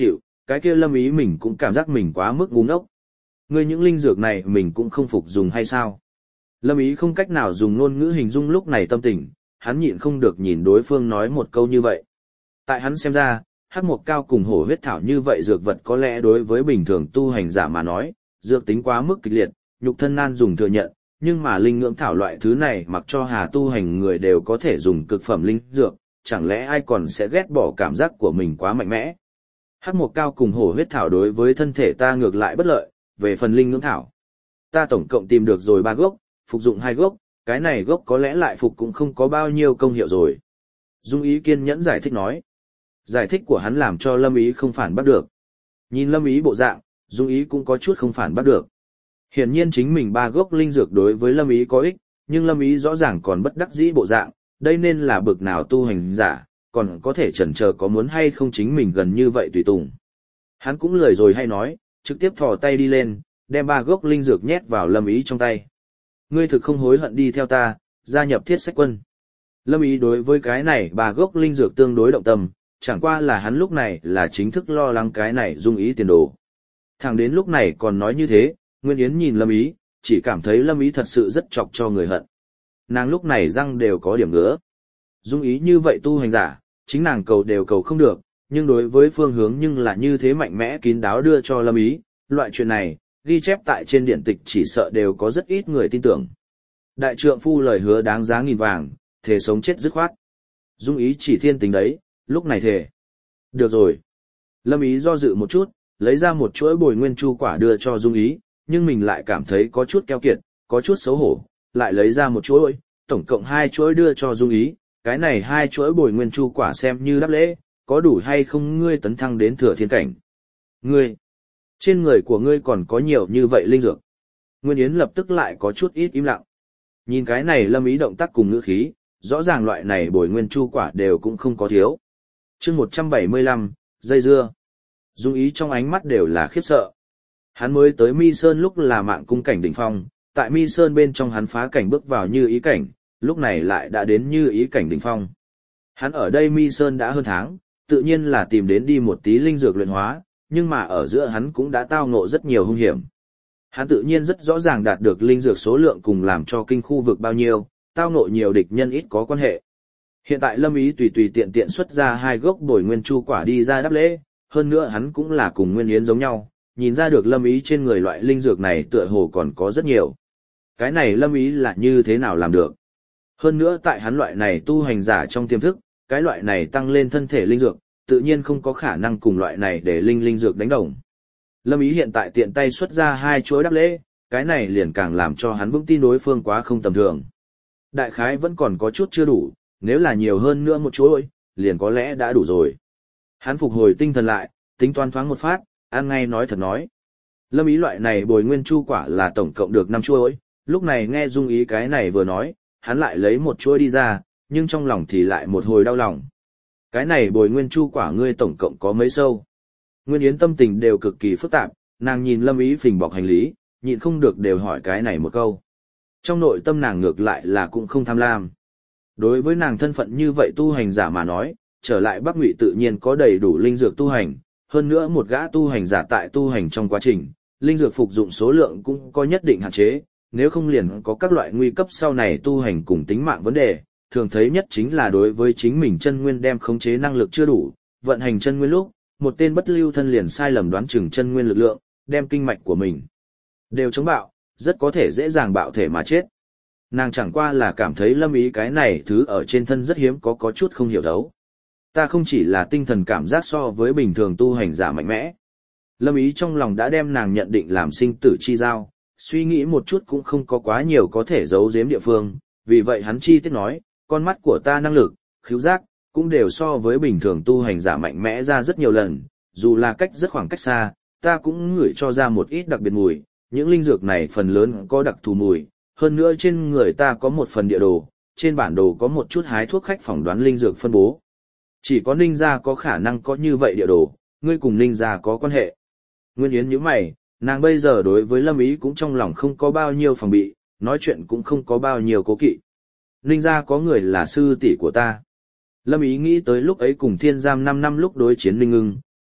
cái kia Lâm Ý mình cũng cảm giác mình quá mức ngu ngốc. Ngươi những linh dược này mình cũng không phục dùng hay sao? Lâm Ý không cách nào dùng ngôn ngữ hình dung lúc này tâm tình, hắn nhịn không được nhìn đối phương nói một câu như vậy. Tại hắn xem ra, hắc mộc cao cùng hổ huyết thảo như vậy dược vật có lẽ đối với bình thường tu hành giả mà nói, dược tính quá mức kịch liệt, nhục thân nan dùng thừa nhận, nhưng mà linh ngưỡng thảo loại thứ này mặc cho hà tu hành người đều có thể dùng cực phẩm linh dược, chẳng lẽ ai còn sẽ ghét bỏ cảm giác của mình quá mạnh mẽ. Hắc mộc cao cùng hổ huyết thảo đối với thân thể ta ngược lại bất lợi, về phần linh ngưỡng thảo. Ta tổng cộng tìm được rồi 3 gốc, phục dụng 2 gốc, cái này gốc có lẽ lại phục cũng không có bao nhiêu công hiệu rồi. Dung Ý kiên nhẫn giải thích nói. Giải thích của hắn làm cho Lâm Ý không phản bắt được. Nhìn Lâm Ý bộ dạng, Dung Ý cũng có chút không phản bắt được. Hiển nhiên chính mình 3 gốc linh dược đối với Lâm Ý có ích, nhưng Lâm Ý rõ ràng còn bất đắc dĩ bộ dạng, đây nên là bực nào tu hành giả, còn có thể chần chờ có muốn hay không chính mình gần như vậy tùy tùng. Hắn cũng lười rồi hay nói, trực tiếp thò tay đi lên, đem 3 gốc linh dược nhét vào Lâm Ý trong tay. Ngươi thực không hối hận đi theo ta, gia nhập Thiết Sách Quân. Lâm Ý đối với cái này 3 gốc linh dược tương đối động tâm, chẳng qua là hắn lúc này là chính thức lo lắng cái này Dung Ý tiền đồ. Thẳng đến lúc này còn nói như thế, Nguyên Yến nhìn Lâm Ý, chỉ cảm thấy Lâm Ý thật sự rất chọc cho người hận. Nàng lúc này răng đều có điểm ngứa. Dung Ý như vậy tu hành giả, chính nàng cầu đều cầu không được, nhưng đối với phương hướng nhưng là như thế mạnh mẽ kín đáo đưa cho Lâm Ý, loại chuyện này, ghi chép tại trên điện tịch chỉ sợ đều có rất ít người tin tưởng. Đại trượng phu lời hứa đáng giá nghìn vàng, thề sống chết dứt khoát. Dung Ý chỉ thiên tính đấy, lúc này thề. Được rồi. Lâm Ý do dự một chút, lấy ra một chuỗi bồi nguyên chu quả đưa cho Dung Ý, nhưng mình lại cảm thấy có chút keo kiệt, có chút xấu hổ, lại lấy ra một chuỗi, tổng cộng 2 chuỗi đưa cho Dung Ý, cái này 2 chuỗi bồi nguyên chu quả xem như đáp lễ, có đủ hay không ngươi tấn thăng đến thừa thiên cảnh. Ngươi, trên người của ngươi còn có nhiều như vậy linh dược. Nguyên Yến lập tức lại có chút ít im lặng. Nhìn cái này Lâm Ý động tác cùng ngữ khí, rõ ràng loại này bồi nguyên chu quả đều cũng không có thiếu. Chương 175, dây dưa. Dung Ý trong ánh mắt đều là khiếp sợ. Hắn mới tới Mi Sơn lúc là mạng cung cảnh đỉnh phong, tại Mi Sơn bên trong hắn phá cảnh bước vào như ý cảnh, lúc này lại đã đến như ý cảnh đỉnh phong. Hắn ở đây Mi Sơn đã hơn tháng, tự nhiên là tìm đến đi một tí linh dược luyện hóa, nhưng mà ở giữa hắn cũng đã tao ngộ rất nhiều hung hiểm. Hắn tự nhiên rất rõ ràng đạt được linh dược số lượng cùng làm cho kinh khu vực bao nhiêu, tao ngộ nhiều địch nhân ít có quan hệ. Hiện tại Lâm Ý tùy tùy tiện tiện xuất ra 2 gốc bồi nguyên chu quả đi ra đáp lễ, hơn nữa hắn cũng là cùng Nguyên Yến giống nhau, nhìn ra được Lâm Ý trên người loại linh dược này tựa hồ còn có rất nhiều. Cái này Lâm Ý là như thế nào làm được? Hơn nữa tại hắn loại này tu hành giả trong tiềm thức, cái loại này tăng lên thân thể linh dược, tự nhiên không có khả năng cùng loại này để linh dược đánh đồng. Lâm Ý hiện tại tiện tay xuất ra 2 chuỗi đáp lễ, cái này liền càng làm cho hắn vững tin đối phương quá không tầm thường. Đại khái vẫn còn có chút chưa đủ, nếu là nhiều hơn nữa một chuỗi, liền có lẽ đã đủ rồi. Hắn phục hồi tinh thần lại, tính toán thoáng một phát, ăn ngay nói thật nói. Lâm Ý loại này bồi nguyên chu quả là tổng cộng được 5 chuỗi, lúc này nghe Dung Ý cái này vừa nói, hắn lại lấy một chuỗi đi ra, nhưng trong lòng thì lại một hồi đau lòng. Cái này bồi nguyên chu quả ngươi tổng cộng có mấy sâu? Nguyên Yến tâm tình đều cực kỳ phức tạp, nàng nhìn Lâm Ý phình bọc hành lý, nhịn không được đều hỏi cái này một câu. Trong nội tâm nàng ngược lại là cũng không tham lam. Đối với nàng thân phận như vậy tu hành giả mà nói, trở lại Bắc Ngụy tự nhiên có đầy đủ linh dược tu hành, hơn nữa một gã tu hành giả tại tu hành trong quá trình, linh dược phục dụng số lượng cũng có nhất định hạn chế, nếu không liền có các loại nguy cấp sau này tu hành cùng tính mạng vấn đề, thường thấy nhất chính là đối với chính mình chân nguyên đem khống chế năng lực chưa đủ, vận hành chân nguyên lúc, một tên bất lưu thân liền sai lầm đoán chừng chân nguyên lực lượng, đem kinh mạch của mình đều chống bạo, rất có thể dễ dàng bạo thể mà chết. Nàng chẳng qua là cảm thấy Lâm Ý cái này thứ ở trên thân rất hiếm có chút không hiểu thấu. Ta không chỉ là tinh thần cảm giác so với bình thường tu hành giả mạnh mẽ. Lâm Ý trong lòng đã đem nàng nhận định làm sinh tử chi giao, suy nghĩ một chút cũng không có quá nhiều có thể giấu giếm địa phương, vì vậy hắn chi tiết nói, con mắt của ta năng lực, khứu giác, cũng đều so với bình thường tu hành giả mạnh mẽ ra rất nhiều lần, dù là cách rất khoảng cách xa, ta cũng ngửi cho ra một ít đặc biệt mùi, những linh dược này phần lớn có đặc thù mùi, hơn nữa trên người ta có một phần địa đồ, trên bản đồ có một chút hái thuốc khách phỏng đoán linh dược phân bố. Chỉ có Ninh gia có khả năng có như vậy địa đồ, ngươi cùng Ninh gia có quan hệ. Nguyên Yến nhíu mày, nàng bây giờ đối với Lâm Ý cũng trong lòng không có bao nhiêu phòng bị, nói chuyện cũng không có bao nhiêu cố kỵ. Ninh gia có người là sư tỷ của ta. Lâm Ý nghĩ tới lúc ấy cùng Thiên Giam 5 năm lúc đối chiến Ninh Ngưng,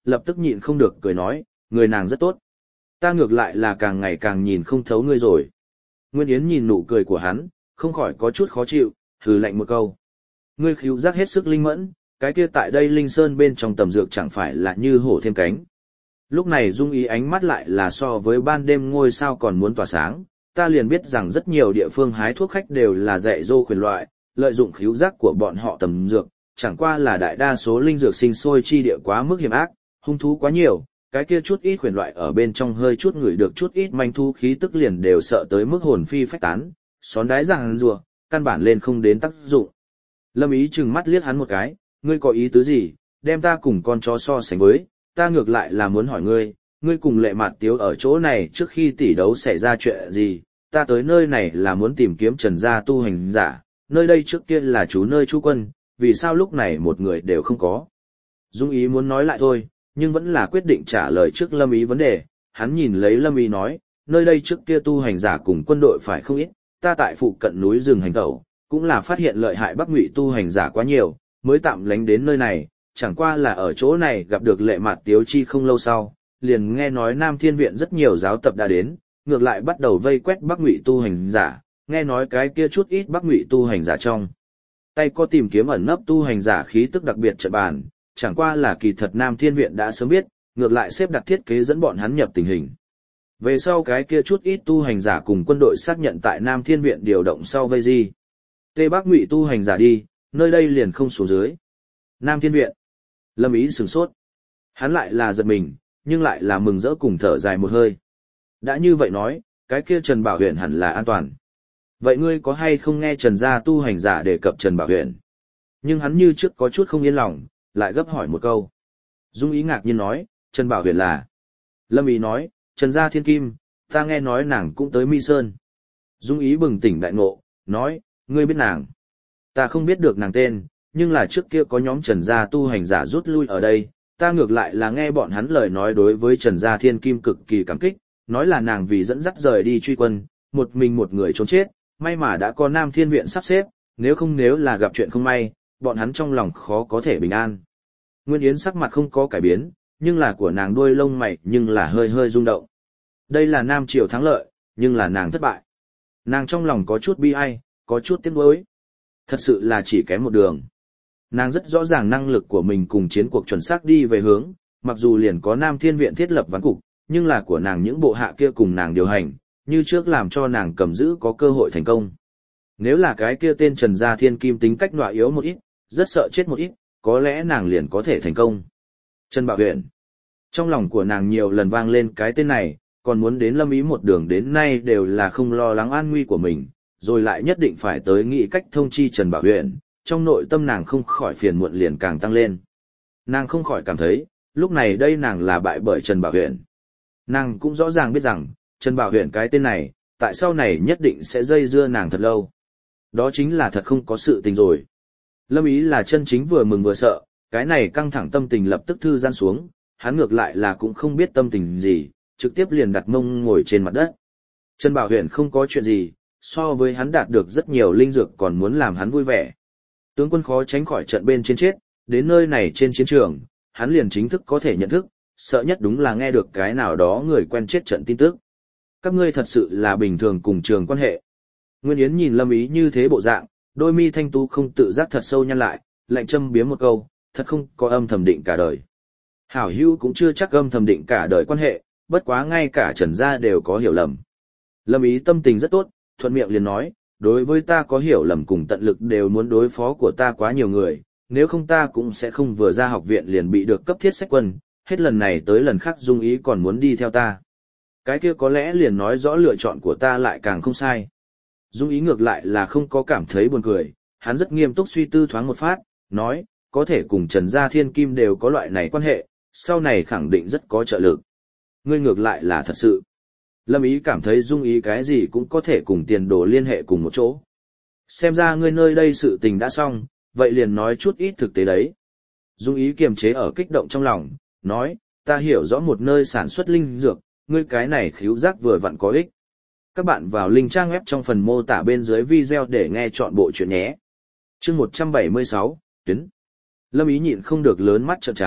lập tức nhịn không được cười nói, người nàng rất tốt. Ta ngược lại là càng ngày càng nhìn không thấu ngươi rồi. Nguyên Yến nhìn nụ cười của hắn, không khỏi có chút khó chịu, hừ lạnh một câu. Ngươi khíu giác hết sức linh mẫn, cái kia tại đây linh sơn bên trong tầm dược chẳng phải là như hổ thêm cánh. Lúc này Dung Ý ánh mắt lại là so với ban đêm ngôi sao còn muốn tỏa sáng, ta liền biết rằng rất nhiều địa phương hái thuốc khách đều là dạy dô khuyển loại, lợi dụng khíu giác của bọn họ tầm dược, chẳng qua là đại đa số linh dược sinh sôi chi địa quá mức hiểm ác, hung thú quá nhiều, cái kia chút ít khuyển loại ở bên trong hơi chút ngửi được chút ít manh thu khí tức liền đều sợ tới mức hồn phi phách tán, xón đái rằng rùa, căn bản lên không đến tác dụng. Lâm Ý trừng mắt liếc hắn một cái, ngươi có ý tứ gì, đem ta cùng con chó so sánh với, ta ngược lại là muốn hỏi ngươi, ngươi cùng Lệ Mạt Tiếu ở chỗ này trước khi tỷ đấu xảy ra chuyện gì, ta tới nơi này là muốn tìm kiếm Trần gia tu hành giả, nơi đây trước kia là chú nơi trú quân, vì sao lúc này một người đều không có. Dung Ý muốn nói lại thôi, nhưng vẫn là quyết định trả lời trước Lâm Ý vấn đề, hắn nhìn lấy Lâm Ý nói, nơi đây trước kia tu hành giả cùng quân đội phải không ít, ta tại phụ cận núi rừng hành tẩu, cũng là phát hiện lợi hại Bắc Ngụy tu hành giả quá nhiều, mới tạm lánh đến nơi này, chẳng qua là ở chỗ này gặp được Lệ Mạt Tiếu Chi không lâu sau, liền nghe nói Nam Thiên Viện rất nhiều giáo tập đã đến, ngược lại bắt đầu vây quét Bắc Ngụy tu hành giả, nghe nói cái kia chút ít Bắc Ngụy tu hành giả trong tay có tìm kiếm ẩn nấp tu hành giả khí tức đặc biệt trận bàn, chẳng qua là kỳ thật Nam Thiên Viện đã sớm biết, ngược lại xếp đặt thiết kế dẫn bọn hắn nhập tình hình. Về sau cái kia chút ít tu hành giả cùng quân đội xác nhận tại Nam Thiên Viện điều động sau vây di. Tây Bắc Ngụy tu hành giả đi, nơi đây liền không xuống dưới. Nam Thiên Viện. Lâm Ý sửng sốt. Hắn lại là giật mình, nhưng lại là mừng rỡ cùng thở dài một hơi. Đã như vậy nói, cái kia Trần Bảo Huyền hẳn là an toàn. Vậy ngươi có hay không nghe Trần gia tu hành giả đề cập Trần Bảo Huyền? Nhưng hắn như trước có chút không yên lòng, lại gấp hỏi một câu. Dung Ý ngạc nhiên nói, Trần Bảo Huyền là. Lâm Ý nói, Trần gia thiên kim, ta nghe nói nàng cũng tới Mi Sơn. Dung Ý bừng tỉnh đại ngộ, nói, ngươi biết nàng. Ta không biết được nàng tên, nhưng là trước kia có nhóm Trần gia tu hành giả rút lui ở đây, ta ngược lại là nghe bọn hắn lời nói đối với Trần gia thiên kim cực kỳ cảm kích, nói là nàng vì dẫn dắt rời đi truy quân, một mình một người trốn chết, may mà đã có Nam Thiên Viện sắp xếp, nếu là gặp chuyện không may, bọn hắn trong lòng khó có thể bình an. Nguyên Yến sắc mặt không có cải biến, nhưng là của nàng đuôi lông mày nhưng là hơi hơi rung động. Đây là Nam Triều thắng lợi, nhưng là nàng thất bại. Nàng trong lòng có chút bi ai, có chút tiếc nuối. Thật sự là chỉ kém một đường. Nàng rất rõ ràng năng lực của mình cùng chiến cuộc chuẩn xác đi về hướng, mặc dù liền có Nam Thiên Viện thiết lập ván cục, nhưng là của nàng những bộ hạ kia cùng nàng điều hành, như trước làm cho nàng cầm giữ có cơ hội thành công. Nếu là cái kia tên Trần Gia Thiên Kim tính cách nọa yếu một ít, rất sợ chết một ít, có lẽ nàng liền có thể thành công. Trần Bảo Huyền. Trong lòng của nàng nhiều lần vang lên cái tên này, còn muốn đến Lâm Ý một đường đến nay đều là không lo lắng an nguy của mình, rồi lại nhất định phải tới nghĩ cách thông chi Trần Bảo Huyền, trong nội tâm nàng không khỏi phiền muộn liền càng tăng lên. Nàng không khỏi cảm thấy, lúc này đây nàng là bại bởi Trần Bảo Huyền. Nàng cũng rõ ràng biết rằng, Trần Bảo Huyền cái tên này, tại sau này nhất định sẽ dây dưa nàng thật lâu. Đó chính là thật không có sự tình rồi. Lâm Ý là chân chính vừa mừng vừa sợ, cái này căng thẳng tâm tình lập tức thư giãn xuống, hắn ngược lại là cũng không biết tâm tình gì, trực tiếp liền đặt mông ngồi trên mặt đất. Trần Bảo Huyền không có chuyện gì, so với hắn đạt được rất nhiều linh dược còn muốn làm hắn vui vẻ. Tướng quân khó tránh khỏi trận bên trên chết, đến nơi này trên chiến trường, hắn liền chính thức có thể nhận thức, sợ nhất đúng là nghe được cái nào đó người quen chết trận tin tức. Các ngươi thật sự là bình thường cùng trường quan hệ. Nguyên Yến nhìn Lâm Ý như thế bộ dạng, đôi mi thanh tú không tự giác thật sâu nhăn lại, lạnh châm biếm một câu, thật không có âm thầm định cả đời. Hảo hữu cũng chưa chắc âm thầm định cả đời quan hệ, bất quá ngay cả Trần gia đều có hiểu lầm. Lâm Ý tâm tình rất tốt, thuận miệng liền nói, đối với ta có hiểu lầm cùng tận lực đều muốn đối phó của ta quá nhiều người, nếu không ta cũng sẽ không vừa ra học viện liền bị được cấp thiết sách quân, hết lần này tới lần khác Dung Ý còn muốn đi theo ta. Cái kia có lẽ liền nói rõ lựa chọn của ta lại càng không sai. Dung Ý ngược lại là không có cảm thấy buồn cười, hắn rất nghiêm túc suy tư thoáng một phát, nói, có thể cùng Trần Gia Thiên Kim đều có loại này quan hệ, sau này khẳng định rất có trợ lực. Ngươi ngược lại là thật sự. Lâm Ý cảm thấy Dung Ý cái gì cũng có thể cùng tiền đồ liên hệ cùng một chỗ. Xem ra ngươi nơi đây sự tình đã xong, vậy liền nói chút ít thực tế đấy. Dung Ý kiềm chế ở kích động trong lòng, nói, ta hiểu rõ một nơi sản xuất linh dược, ngươi cái này khíu giác vừa vặn có ích. Các bạn vào link trang web trong phần mô tả bên dưới video để nghe chọn bộ chuyện nhé. Chương 176, Tuyến. Lâm Ý nhịn không được lớn mắt trợn trắng,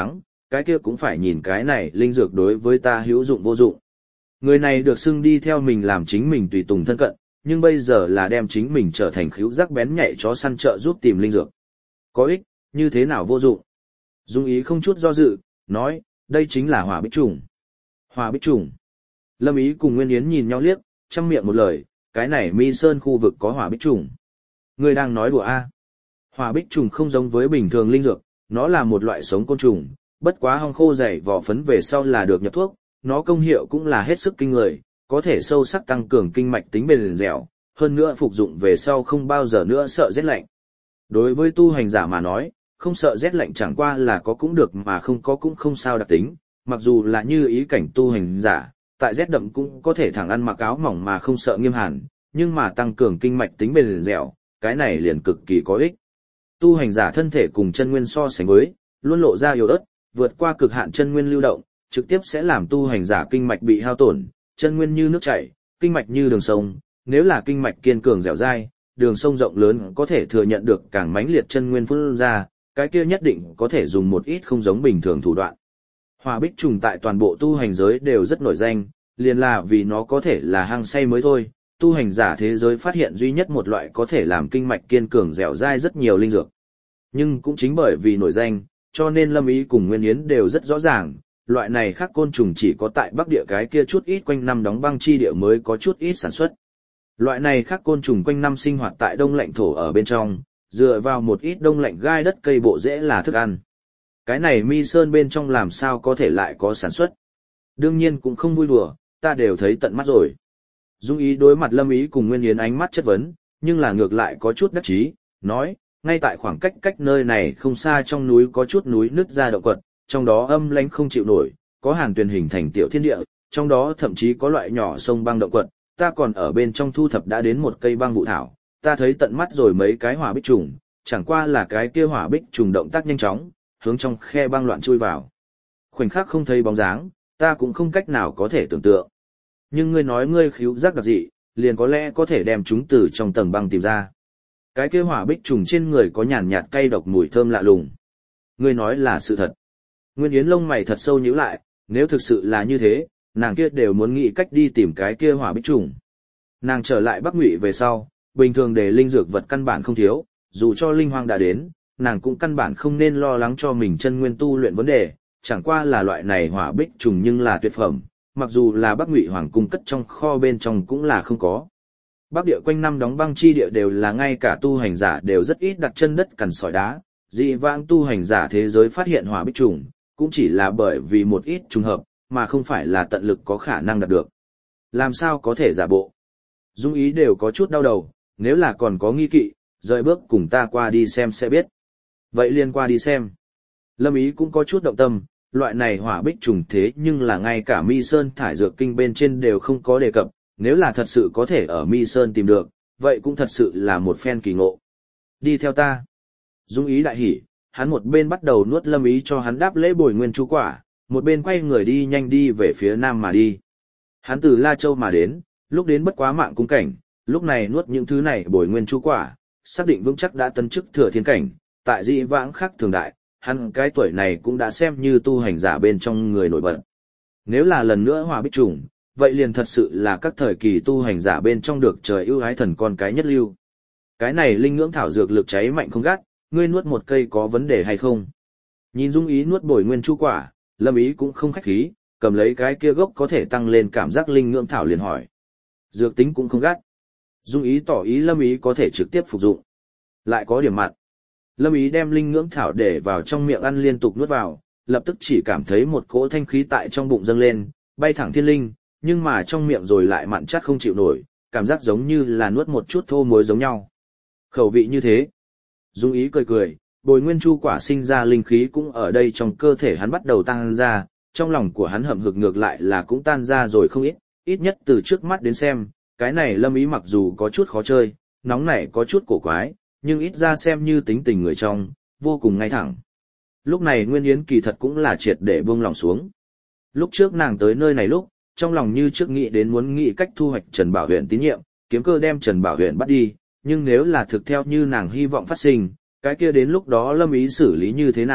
cái kia cũng phải nhìn cái này linh dược đối với ta hữu dụng vô dụng. Người này được xưng đi theo mình làm chính mình tùy tùng thân cận, nhưng bây giờ là đem chính mình trở thành khứu giác bén nhạy chó săn trợ giúp tìm linh dược. Có ích, như thế nào vô dụng? Dung Ý không chút do dự, nói, đây chính là hỏa bích trùng. Hỏa bích trùng. Lâm Ý cùng Nguyên Yến nhìn nhau liếc, chăm miệng một lời, cái này Mi Sơn khu vực có hỏa bích trùng. Người đang nói đùa a? Hỏa bích trùng không giống với bình thường linh dược, nó là một loại sống côn trùng, bất quá hong khô dày vỏ phấn về sau là được nhập thuốc, nó công hiệu cũng là hết sức kinh người, có thể sâu sắc tăng cường kinh mạch tính bền dẻo, hơn nữa phục dụng về sau không bao giờ nữa sợ rét lạnh. Đối với tu hành giả mà nói, không sợ rét lạnh chẳng qua là có cũng được mà không có cũng không sao đặc tính, mặc dù là như ý cảnh tu hành giả, tại rét đậm cũng có thể thẳng ăn mặc áo mỏng mà không sợ nghiêm hàn, nhưng mà tăng cường kinh mạch tính bền dẻo, cái này liền cực kỳ có ích. Tu hành giả thân thể cùng chân nguyên so sánh với, luôn lộ ra yếu ớt, vượt qua cực hạn chân nguyên lưu động, trực tiếp sẽ làm tu hành giả kinh mạch bị hao tổn, chân nguyên như nước chảy, kinh mạch như đường sông, nếu là kinh mạch kiên cường dẻo dai, đường sông rộng lớn có thể thừa nhận được càng mãnh liệt chân nguyên phun ra, cái kia nhất định có thể dùng một ít không giống bình thường thủ đoạn. Hỏa bích trùng tại toàn bộ tu hành giới đều rất nổi danh, liền là vì nó có thể là hang say mới thôi, tu hành giả thế giới phát hiện duy nhất một loại có thể làm kinh mạch kiên cường dẻo dai rất nhiều linh dược. Nhưng cũng chính bởi vì nổi danh, cho nên Lâm Ý cùng Nguyên Yến đều rất rõ ràng, loại này khác côn trùng chỉ có tại Bắc Địa cái kia chút ít quanh năm đóng băng chi địa mới có chút ít sản xuất. Loại này khác côn trùng quanh năm sinh hoạt tại đông lạnh thổ ở bên trong, dựa vào một ít đông lạnh gai đất cây bộ rễ là thức ăn. Cái này Mi Sơn bên trong làm sao có thể lại có sản xuất? Đương nhiên cũng không vui đùa, ta đều thấy tận mắt rồi. Dung Ý đối mặt Lâm Ý cùng Nguyên Yến ánh mắt chất vấn, nhưng là ngược lại có chút đắc chí, nói, ngay tại khoảng cách nơi này không xa trong núi có chút núi nứt ra động quật, trong đó âm lãnh không chịu nổi, có hàn tuyền hình thành tiểu thiên địa, trong đó thậm chí có loại nhỏ sông băng động quật, ta còn ở bên trong thu thập đã đến một cây băng vụ thảo, ta thấy tận mắt rồi mấy cái hỏa bích trùng, chẳng qua là cái kia hỏa bích trùng động tác nhanh chóng, hướng trong khe băng loạn chui vào. Khoảnh khắc không thấy bóng dáng, ta cũng không cách nào có thể tưởng tượng. Nhưng ngươi nói ngươi khíu giác đặc dị, liền có lẽ có thể đem chúng từ trong tầng băng tìm ra. Cái kia hỏa bích trùng trên người có nhàn nhạt cay độc mùi thơm lạ lùng. Ngươi nói là sự thật. Nguyên Yến lông mày thật sâu nhíu lại, nếu thực sự là như thế, nàng kia đều muốn nghĩ cách đi tìm cái kia hỏa bích trùng. Nàng trở lại Bắc Ngụy về sau, bình thường để linh dược vật căn bản không thiếu, dù cho linh hoang đã đến, nàng cũng căn bản không nên lo lắng cho mình chân nguyên tu luyện vấn đề, chẳng qua là loại này hỏa bích trùng nhưng là tuyệt phẩm, mặc dù là Bắc Ngụy hoàng cung cất trong kho bên trong cũng là không có. Bắc Địa quanh năm đóng băng chi địa đều là ngay cả tu hành giả đều rất ít đặt chân đất cằn sỏi đá, dị vãng tu hành giả thế giới phát hiện hỏa bích trùng, cũng chỉ là bởi vì một ít trùng hợp, mà không phải là tận lực có khả năng đạt được. Làm sao có thể giả bộ? Dung Ý đều có chút đau đầu, nếu là còn có nghi kỵ, rời bước cùng ta qua đi xem sẽ biết. Vậy liền qua đi xem. Lâm Ý cũng có chút động tâm, loại này hỏa bích trùng thế nhưng là ngay cả Mi Sơn thải dược kinh bên trên đều không có đề cập, nếu là thật sự có thể ở Mi Sơn tìm được, vậy cũng thật sự là một phen kỳ ngộ. Đi theo ta. Dung Ý đại hỉ, hắn một bên bắt đầu nuốt Lâm Ý cho hắn đáp lễ bồi nguyên chú quả, một bên quay người đi nhanh đi về phía nam mà đi. Hắn từ La Châu mà đến, lúc đến bất quá mạng cung cảnh, lúc này nuốt những thứ này bồi nguyên chú quả, xác định vững chắc đã tấn chức thừa thiên cảnh, tại dị vãng khác thường đại, hắn cái tuổi này cũng đã xem như tu hành giả bên trong người nổi bật. Nếu là lần nữa hỏa bích trùng, vậy liền thật sự là các thời kỳ tu hành giả bên trong được trời ưu ái thần con cái nhất lưu. Cái này linh ngưỡng thảo dược lực cháy mạnh không gắt, ngươi nuốt một cây có vấn đề hay không? Nhìn Dung Ý nuốt bồi nguyên chú quả, Lâm Ý cũng không khách khí, cầm lấy cái kia gốc có thể tăng lên cảm giác linh ngưỡng thảo liền hỏi. Dược tính cũng không gắt. Dung Ý tỏ ý Lâm Ý có thể trực tiếp phục dụng. Lại có điểm mặn. Lâm Ý đem linh ngưỡng thảo để vào trong miệng ăn liên tục nuốt vào, lập tức chỉ cảm thấy một cỗ thanh khí tại trong bụng dâng lên, bay thẳng thiên linh, nhưng mà trong miệng rồi lại mặn chát không chịu nổi, cảm giác giống như là nuốt một chút thô muối giống nhau. Khẩu vị như thế. Dung Ý cười cười, bồi nguyên chu quả sinh ra linh khí cũng ở đây trong cơ thể hắn bắt đầu tăng ra, trong lòng của hắn hậm hực ngược lại là cũng tan ra rồi không ít, ít nhất từ trước mắt đến xem, cái này Lâm Ý mặc dù có chút khó chơi, nóng nảy có chút cổ quái, nhưng ít ra xem như tính tình người trong, vô cùng ngay thẳng. Lúc này Nguyên Yến kỳ thật cũng là triệt để buông lòng xuống. Lúc trước nàng tới nơi này lúc, trong lòng như trước nghĩ đến muốn nghĩ cách thu hoạch Trần Bảo Huyền tín nhiệm, kiếm cơ đem Trần Bảo Huyền bắt đi, nhưng nếu là thực theo như nàng hy vọng phát sinh, cái kia đến lúc đó Lâm Ý xử lý như thế nào,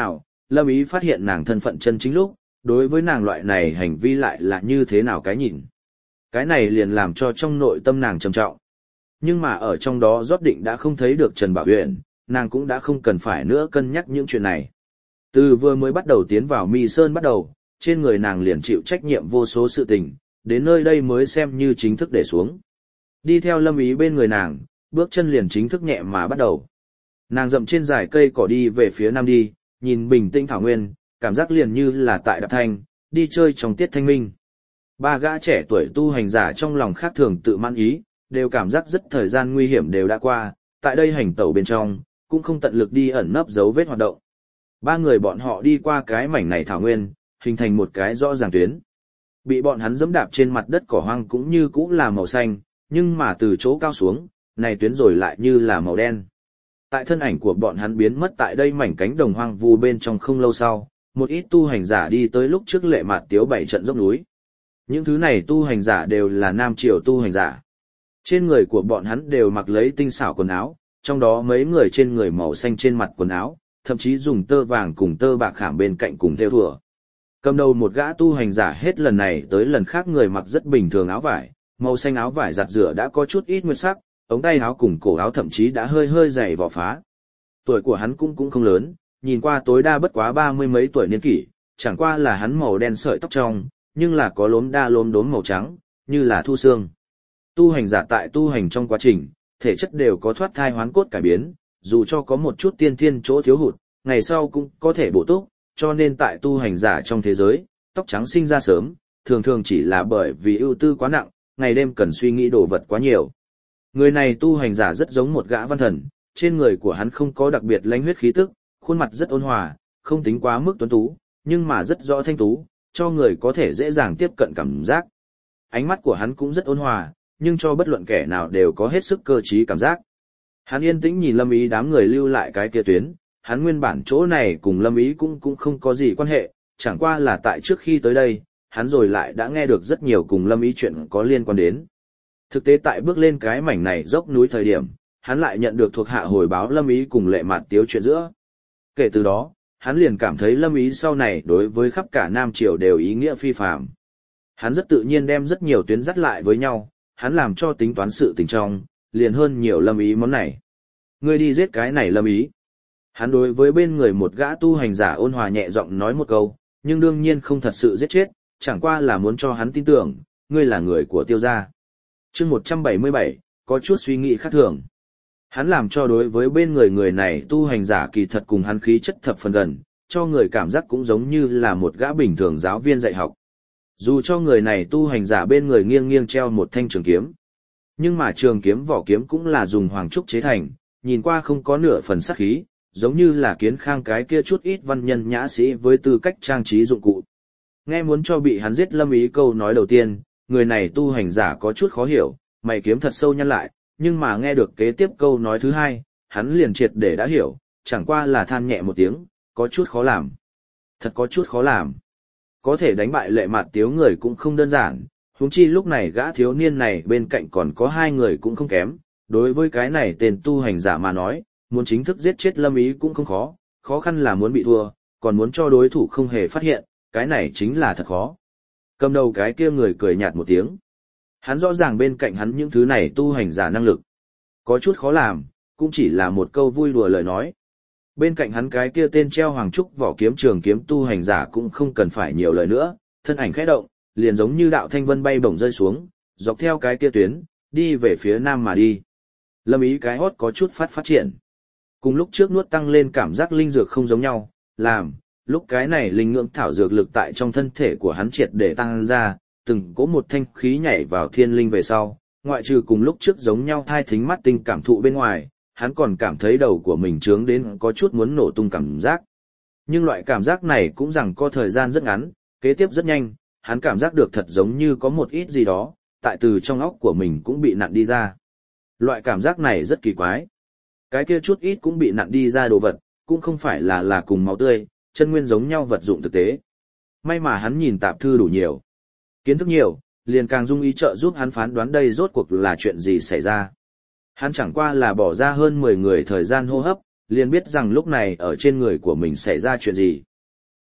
Lâm Ý phát hiện nàng thân phận chân chính lúc, đối với nàng loại này hành vi lại là như thế nào cái nhìn. Cái này liền làm cho trong nội tâm nàng trầm trọng. Nhưng mà ở trong đó rốt định đã không thấy được Trần Bảo Uyển, nàng cũng đã không cần phải nữa cân nhắc những chuyện này. Từ vừa mới bắt đầu tiến vào Mi Sơn bắt đầu, trên người nàng liền chịu trách nhiệm vô số sự tình, đến nơi đây mới xem như chính thức để xuống. Đi theo Lâm Ý bên người nàng, bước chân liền chính thức nhẹ mà bắt đầu. Nàng dậm trên dải cây cỏ đi về phía nam đi, nhìn bình tĩnh thảo nguyên, cảm giác liền như là tại đạp thanh, đi chơi trong tiết thanh minh. Ba gã trẻ tuổi tu hành giả trong lòng khác thường tự mãn ý, đều cảm giác rất thời gian nguy hiểm đều đã qua, tại đây hành tẩu bên trong, cũng không tận lực đi ẩn nấp dấu vết hoạt động. Ba người bọn họ đi qua cái mảnh này thảo nguyên, hình thành một cái rõ ràng tuyến. Bị bọn hắn dẫm đạp trên mặt đất cỏ hoang cũng như cũ là màu xanh, nhưng mà từ chỗ cao xuống, này tuyến rồi lại như là màu đen. Tại thân ảnh của bọn hắn biến mất tại đây mảnh cánh đồng hoang vu bên trong không lâu sau, một ít tu hành giả đi tới lúc trước Lệ Mạt Tiếu 7 trận dốc núi. Những thứ này tu hành giả đều là nam triều tu hành giả. Trên người của bọn hắn đều mặc lấy tinh xảo quần áo, trong đó mấy người trên người màu xanh trên mặt quần áo, thậm chí dùng tơ vàng cùng tơ bạc khảm bên cạnh cùng theo thùa. Cầm đầu một gã tu hành giả hết lần này tới lần khác người mặc rất bình thường áo vải, màu xanh áo vải giặt rửa đã có chút ít nguyên sắc, ống tay áo cùng cổ áo thậm chí đã hơi hơi dày vỏ phá. Tuổi của hắn cũng không lớn, nhìn qua tối đa bất quá 30 mấy tuổi niên kỷ, chẳng qua là hắn màu đen sợi tóc trong, nhưng là có lốm đa lốm đốm màu trắng, như là thu xương. Tu hành giả tại tu hành trong quá trình, thể chất đều có thoát thai hoán cốt cải biến, dù cho có một chút tiên thiên chỗ thiếu hụt, ngày sau cũng có thể bổ túc, cho nên tại tu hành giả trong thế giới, tóc trắng sinh ra sớm, thường thường chỉ là bởi vì ưu tư quá nặng, ngày đêm cần suy nghĩ đồ vật quá nhiều. Người này tu hành giả rất giống một gã văn thần, trên người của hắn không có đặc biệt lãnh huyết khí tức, khuôn mặt rất ôn hòa, không tính quá mức tuấn tú, nhưng mà rất rõ thanh tú, cho người có thể dễ dàng tiếp cận cảm giác. Ánh mắt của hắn cũng rất ôn hòa, nhưng cho bất luận kẻ nào đều có hết sức cơ trí cảm giác. Hắn yên tĩnh nhìn Lâm Ý đám người lưu lại cái kia tuyến, hắn nguyên bản chỗ này cùng Lâm Ý cũng không có gì quan hệ, chẳng qua là tại trước khi tới đây, hắn rồi lại đã nghe được rất nhiều cùng Lâm Ý chuyện có liên quan đến. Thực tế tại bước lên cái mảnh này dốc núi thời điểm, hắn lại nhận được thuộc hạ hồi báo Lâm Ý cùng Lệ Mạt Tiếu chuyện giữa. Kể từ đó, hắn liền cảm thấy Lâm Ý sau này đối với khắp cả Nam Triều đều ý nghĩa phi phàm. Hắn rất tự nhiên đem rất nhiều tuyến dắt lại với nhau, hắn làm cho tính toán sự tình trong, liền hơn nhiều Lâm Ý món này. Ngươi đi giết cái này Lâm Ý. Hắn đối với bên người một gã tu hành giả ôn hòa nhẹ giọng nói một câu, nhưng đương nhiên không thật sự giết chết, chẳng qua là muốn cho hắn tin tưởng, ngươi là người của Tiêu gia. Chương 177, có chút suy nghĩ khác thường. Hắn làm cho đối với bên người này tu hành giả kỳ thật cùng hắn khí chất thập phần gần, cho người cảm giác cũng giống như là một gã bình thường giáo viên dạy học. Dù cho người này tu hành giả bên người nghiêng nghiêng treo một thanh trường kiếm, nhưng mà trường kiếm vỏ kiếm cũng là dùng hoàng trúc chế thành, nhìn qua không có nửa phần sắc khí, giống như là kiến khang cái kia chút ít văn nhân nhã sĩ với tư cách trang trí dụng cụ. Nghe muốn cho bị hắn giết Lâm Ý câu nói đầu tiên, người này tu hành giả có chút khó hiểu, mày kiếm thật sâu nhăn lại, nhưng mà nghe được kế tiếp câu nói thứ hai, hắn liền triệt để đã hiểu, chẳng qua là than nhẹ một tiếng, có chút khó làm. Thật có chút khó làm. Có thể đánh bại Lệ Mạt Tiếu người cũng không đơn giản, huống chi lúc này gã thiếu niên này bên cạnh còn có hai người cũng không kém, đối với cái này tên tu hành giả mà nói, muốn chính thức giết chết Lâm Ý cũng không khó, khó khăn là muốn bị thua, còn muốn cho đối thủ không hề phát hiện, cái này chính là thật khó. Cầm đầu cái kia người cười nhạt một tiếng. Hắn rõ ràng bên cạnh hắn những thứ này tu hành giả năng lực. Có chút khó làm, cũng chỉ là một câu vui đùa lời nói. Bên cạnh hắn cái kia tên treo hoàng trúc vỏ kiếm trường kiếm tu hành giả cũng không cần phải nhiều lời nữa, thân ảnh khẽ động, liền giống như đạo thanh vân bay bổng rơi xuống, dọc theo cái kia tuyến, đi về phía nam mà đi. Lâm Ý cái hót có chút phát triển. Cùng lúc trước nuốt tăng lên cảm giác linh dược không giống nhau, làm, lúc cái này linh ngưỡng thảo dược lực tại trong thân thể của hắn triệt để tăng ra, từng có một thanh khí nhảy vào thiên linh về sau, ngoại trừ cùng lúc trước giống nhau thai thính mắt tinh cảm thụ bên ngoài, hắn còn cảm thấy đầu của mình trướng đến có chút muốn nổ tung cảm giác. Nhưng loại cảm giác này cũng rằng có thời gian rất ngắn, kế tiếp rất nhanh, hắn cảm giác được thật giống như có một ít gì đó, tại từ trong óc của mình cũng bị nặn đi ra. Loại cảm giác này rất kỳ quái. Cái kia chút ít cũng bị nặn đi ra đồ vật, cũng không phải là cùng máu tươi, chân nguyên giống nhau vật dụng thực tế. May mà hắn nhìn tạp thư đủ nhiều. Kiến thức nhiều, liền càng dung ý trợ giúp hắn phán đoán đây rốt cuộc là chuyện gì xảy ra. Hắn chẳng qua là bỏ ra hơn 10 người thời gian hô hấp, liền biết rằng lúc này ở trên người của mình xảy ra chuyện gì.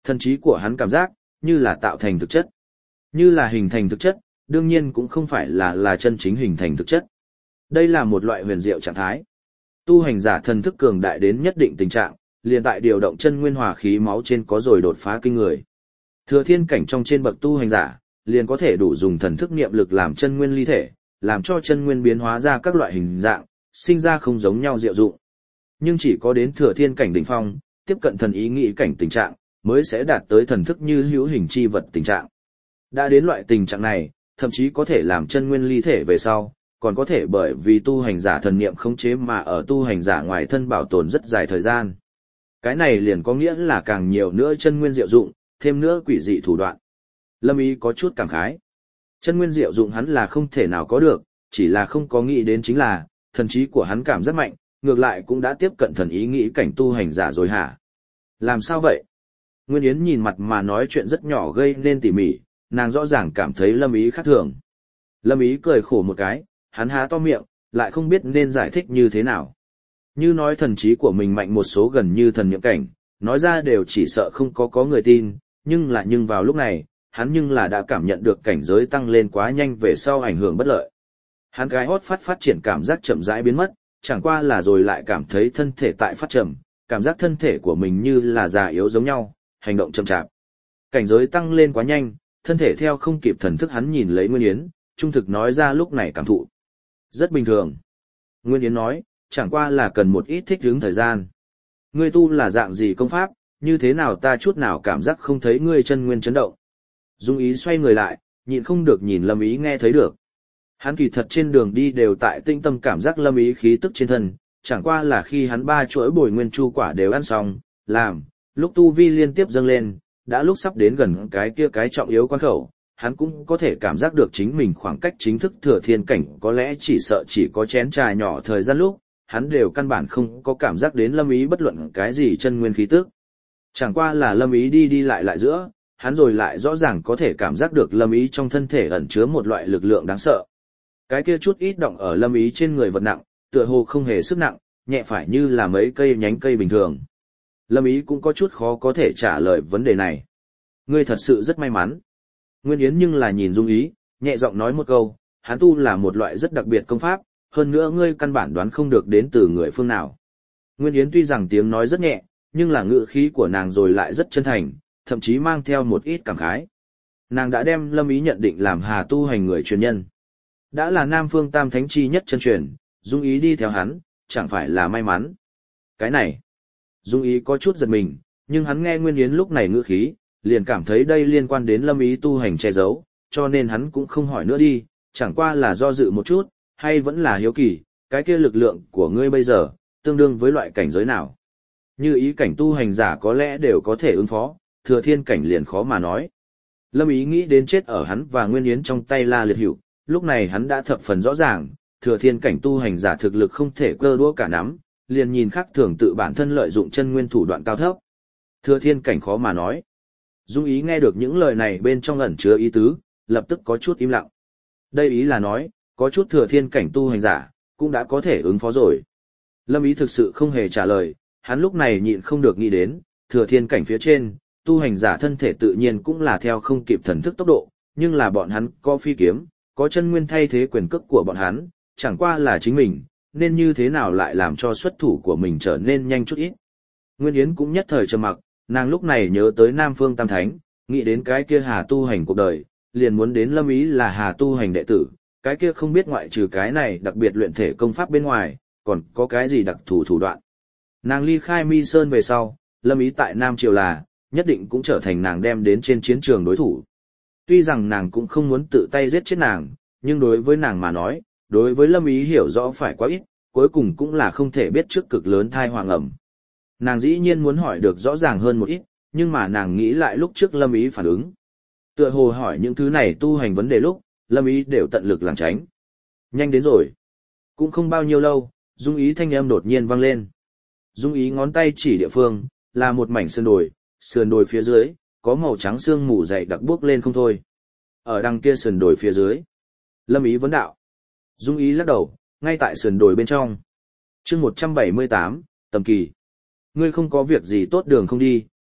Thần trí của hắn cảm giác, như là tạo thành thực chất. Như là hình thành thực chất, đương nhiên cũng không phải là chân chính hình thành thực chất. Đây là một loại huyền diệu trạng thái. Tu hành giả thần thức cường đại đến nhất định tình trạng, liền tại điều động chân nguyên hòa khí máu trên có rồi đột phá kinh người. Thừa thiên cảnh trong trên bậc tu hành giả, liền có thể đủ dùng thần thức niệm lực làm chân nguyên ly thể, làm cho chân nguyên biến hóa ra các loại hình dạng, sinh ra không giống nhau diệu dụng. Nhưng chỉ có đến thừa thiên cảnh đỉnh phong, tiếp cận thần ý nghĩ cảnh tình trạng, mới sẽ đạt tới thần thức như hữu hình chi vật tình trạng. Đã đến loại tình trạng này, thậm chí có thể làm chân nguyên ly thể về sau, còn có thể bởi vì tu hành giả thần niệm khống chế mà ở tu hành giả ngoài thân bảo tồn rất dài thời gian. Cái này liền có nghĩa là càng nhiều nữa chân nguyên diệu dụng, thêm nữa quỷ dị thủ đoạn. Lâm Ý có chút cảm khái. Chân nguyên diệu dụng hắn là không thể nào có được, chỉ là không có nghĩ đến chính là, thần trí của hắn cảm rất mạnh, ngược lại cũng đã tiếp cận thần ý nghĩ cảnh tu hành giả rồi hả? Làm sao vậy? Nguyên Yến nhìn mặt mà nói chuyện rất nhỏ gây nên tỉ mỉ, nàng rõ ràng cảm thấy Lâm Ý khác thường. Lâm Ý cười khổ một cái, hắn há to miệng, lại không biết nên giải thích như thế nào. Như nói thần trí của mình mạnh một số gần như thần niệm cảnh, nói ra đều chỉ sợ không có người tin, nhưng vào lúc này, hắn là đã cảm nhận được cảnh giới tăng lên quá nhanh về sau ảnh hưởng bất lợi. Hắn gái hót phát triển cảm giác chậm rãi biến mất, chẳng qua là rồi lại cảm thấy thân thể tại phát chậm, cảm giác thân thể của mình như là già yếu giống nhau, hành động chậm chạp. Cảnh giới tăng lên quá nhanh, thân thể theo không kịp thần thức hắn nhìn lấy Nguyên Yến, trung thực nói ra lúc này cảm thụ. Rất bình thường. Nguyên Yến nói, chẳng qua là cần một ít thích ứng thời gian. Ngươi tu là dạng gì công pháp, như thế nào ta chút nào cảm giác không thấy ngươi chân nguyên chấn động. Dung Ý xoay người lại, nhịn không được nhìn Lâm Ý nghe thấy được. Hắn kỳ thật trên đường đi đều tại tinh tâm cảm giác Lâm Ý khí tức trên thân, chẳng qua là khi hắn 3 chuỗi bồi nguyên chu quả đều ăn xong, lúc tu vi liên tiếp dâng lên, đã lúc sắp đến gần cái trọng yếu quan khẩu, hắn cũng có thể cảm giác được chính mình khoảng cách chính thức thừa thiên cảnh có lẽ chỉ sợ chỉ có chén trà nhỏ thời gian lúc, hắn đều căn bản không có cảm giác đến Lâm Ý bất luận cái gì chân nguyên khí tức. Chẳng qua là Lâm Ý đi lại giữa, hắn rồi lại rõ ràng có thể cảm giác được Lâm Ý trong thân thể ẩn chứa một loại lực lượng đáng sợ. Cái kia chút ít động ở Lâm Ý trên người vật nặng, tựa hồ không hề sức nặng, nhẹ phải như là mấy cây nhánh cây bình thường. Lâm Ý cũng có chút khó có thể trả lời vấn đề này. Ngươi thật sự rất may mắn. Nguyên Yến nhưng là nhìn Dung Ý, nhẹ giọng nói một câu, hắn tu là một loại rất đặc biệt công pháp, hơn nữa ngươi căn bản đoán không được đến từ người phương nào. Nguyên Yến tuy rằng tiếng nói rất nhẹ, nhưng là ngữ khí của nàng rồi lại rất chân thành, thậm chí mang theo một ít cảm khái. Nàng đã đem Lâm Ý nhận định làm Hà tu hành người truyền nhân. Đã là Nam Phương Tam Thánh chi nhất chân truyền, Dung Ý đi theo hắn, chẳng phải là may mắn. Cái này, Dung Ý có chút giật mình, nhưng hắn nghe Nguyên Yến lúc này ngữ khí, liền cảm thấy đây liên quan đến Lâm Ý tu hành che giấu, cho nên hắn cũng không hỏi nữa đi, chẳng qua là do dự một chút, hay vẫn là hiếu kỳ, cái kia lực lượng của ngươi bây giờ, tương đương với loại cảnh giới nào. Như ý cảnh tu hành giả có lẽ đều có thể ứng phó, thừa thiên cảnh liền khó mà nói. Lâm Ý nghĩ đến chết ở hắn và Nguyên Yến trong tay La Liệt Hữu, lúc này hắn đã thập phần rõ ràng, thừa thiên cảnh tu hành giả thực lực không thể cơ đũa cả nắm, liền nhìn khác thường tự bản thân lợi dụng chân nguyên thủ đoạn cao thấp. Thừa thiên cảnh khó mà nói. Dung Ý nghe được những lời này bên trong ẩn chứa ý tứ, lập tức có chút im lặng. Đây ý là nói, có chút thừa thiên cảnh tu hành giả, cũng đã có thể ứng phó rồi. Lâm Ý thực sự không hề trả lời, hắn lúc này nhịn không được nghĩ đến, thừa thiên cảnh phía trên, tu hành giả thân thể tự nhiên cũng là theo không kịp thần thức tốc độ, nhưng là bọn hắn có phi kiếm, có chân nguyên thay thế quyền cước của bọn hắn, chẳng qua là chính mình, nên như thế nào lại làm cho xuất thủ của mình trở nên nhanh chút ít. Nguyên Yến cũng nhất thời trầm mặc, nàng lúc này nhớ tới Nam Phương Tam Thánh, nghĩ đến cái kia Hà tu hành cuộc đời, liền muốn đến Lâm Ý là Hà tu hành đệ tử, cái kia không biết ngoại trừ cái này đặc biệt luyện thể công pháp bên ngoài, còn có cái gì đặc thù thủ đoạn. Nàng ly khai Mi Sơn về sau, Lâm Ý tại Nam Triều là, nhất định cũng trở thành nàng đem đến trên chiến trường đối thủ. Tuy rằng nàng cũng không muốn tự tay giết chết nàng, nhưng đối với nàng mà nói, đối với Lâm Ý hiểu rõ phải quá ít, cuối cùng cũng là không thể biết trước cực lớn thai hoàng ẩm. Nàng dĩ nhiên muốn hỏi được rõ ràng hơn một ít, nhưng mà nàng nghĩ lại lúc trước Lâm Ý phản ứng. Tựa hồ hỏi những thứ này tu hành vấn đề lúc, Lâm Ý đều tận lực lảng tránh. Nhanh đến rồi. Cũng không bao nhiêu lâu, Dung Ý thanh âm đột nhiên vang lên. Dung Ý ngón tay chỉ địa phương, là một mảnh sườn đồi phía dưới, có màu trắng sương mù dày đặc buốc lên không thôi. Ở đằng kia sườn đồi phía dưới. Lâm Ý vấn đạo. Dung Ý lắc đầu, ngay tại sườn đồi bên trong. chương 178, Tầm Kỳ. Ngươi không có việc gì tốt đường không đi,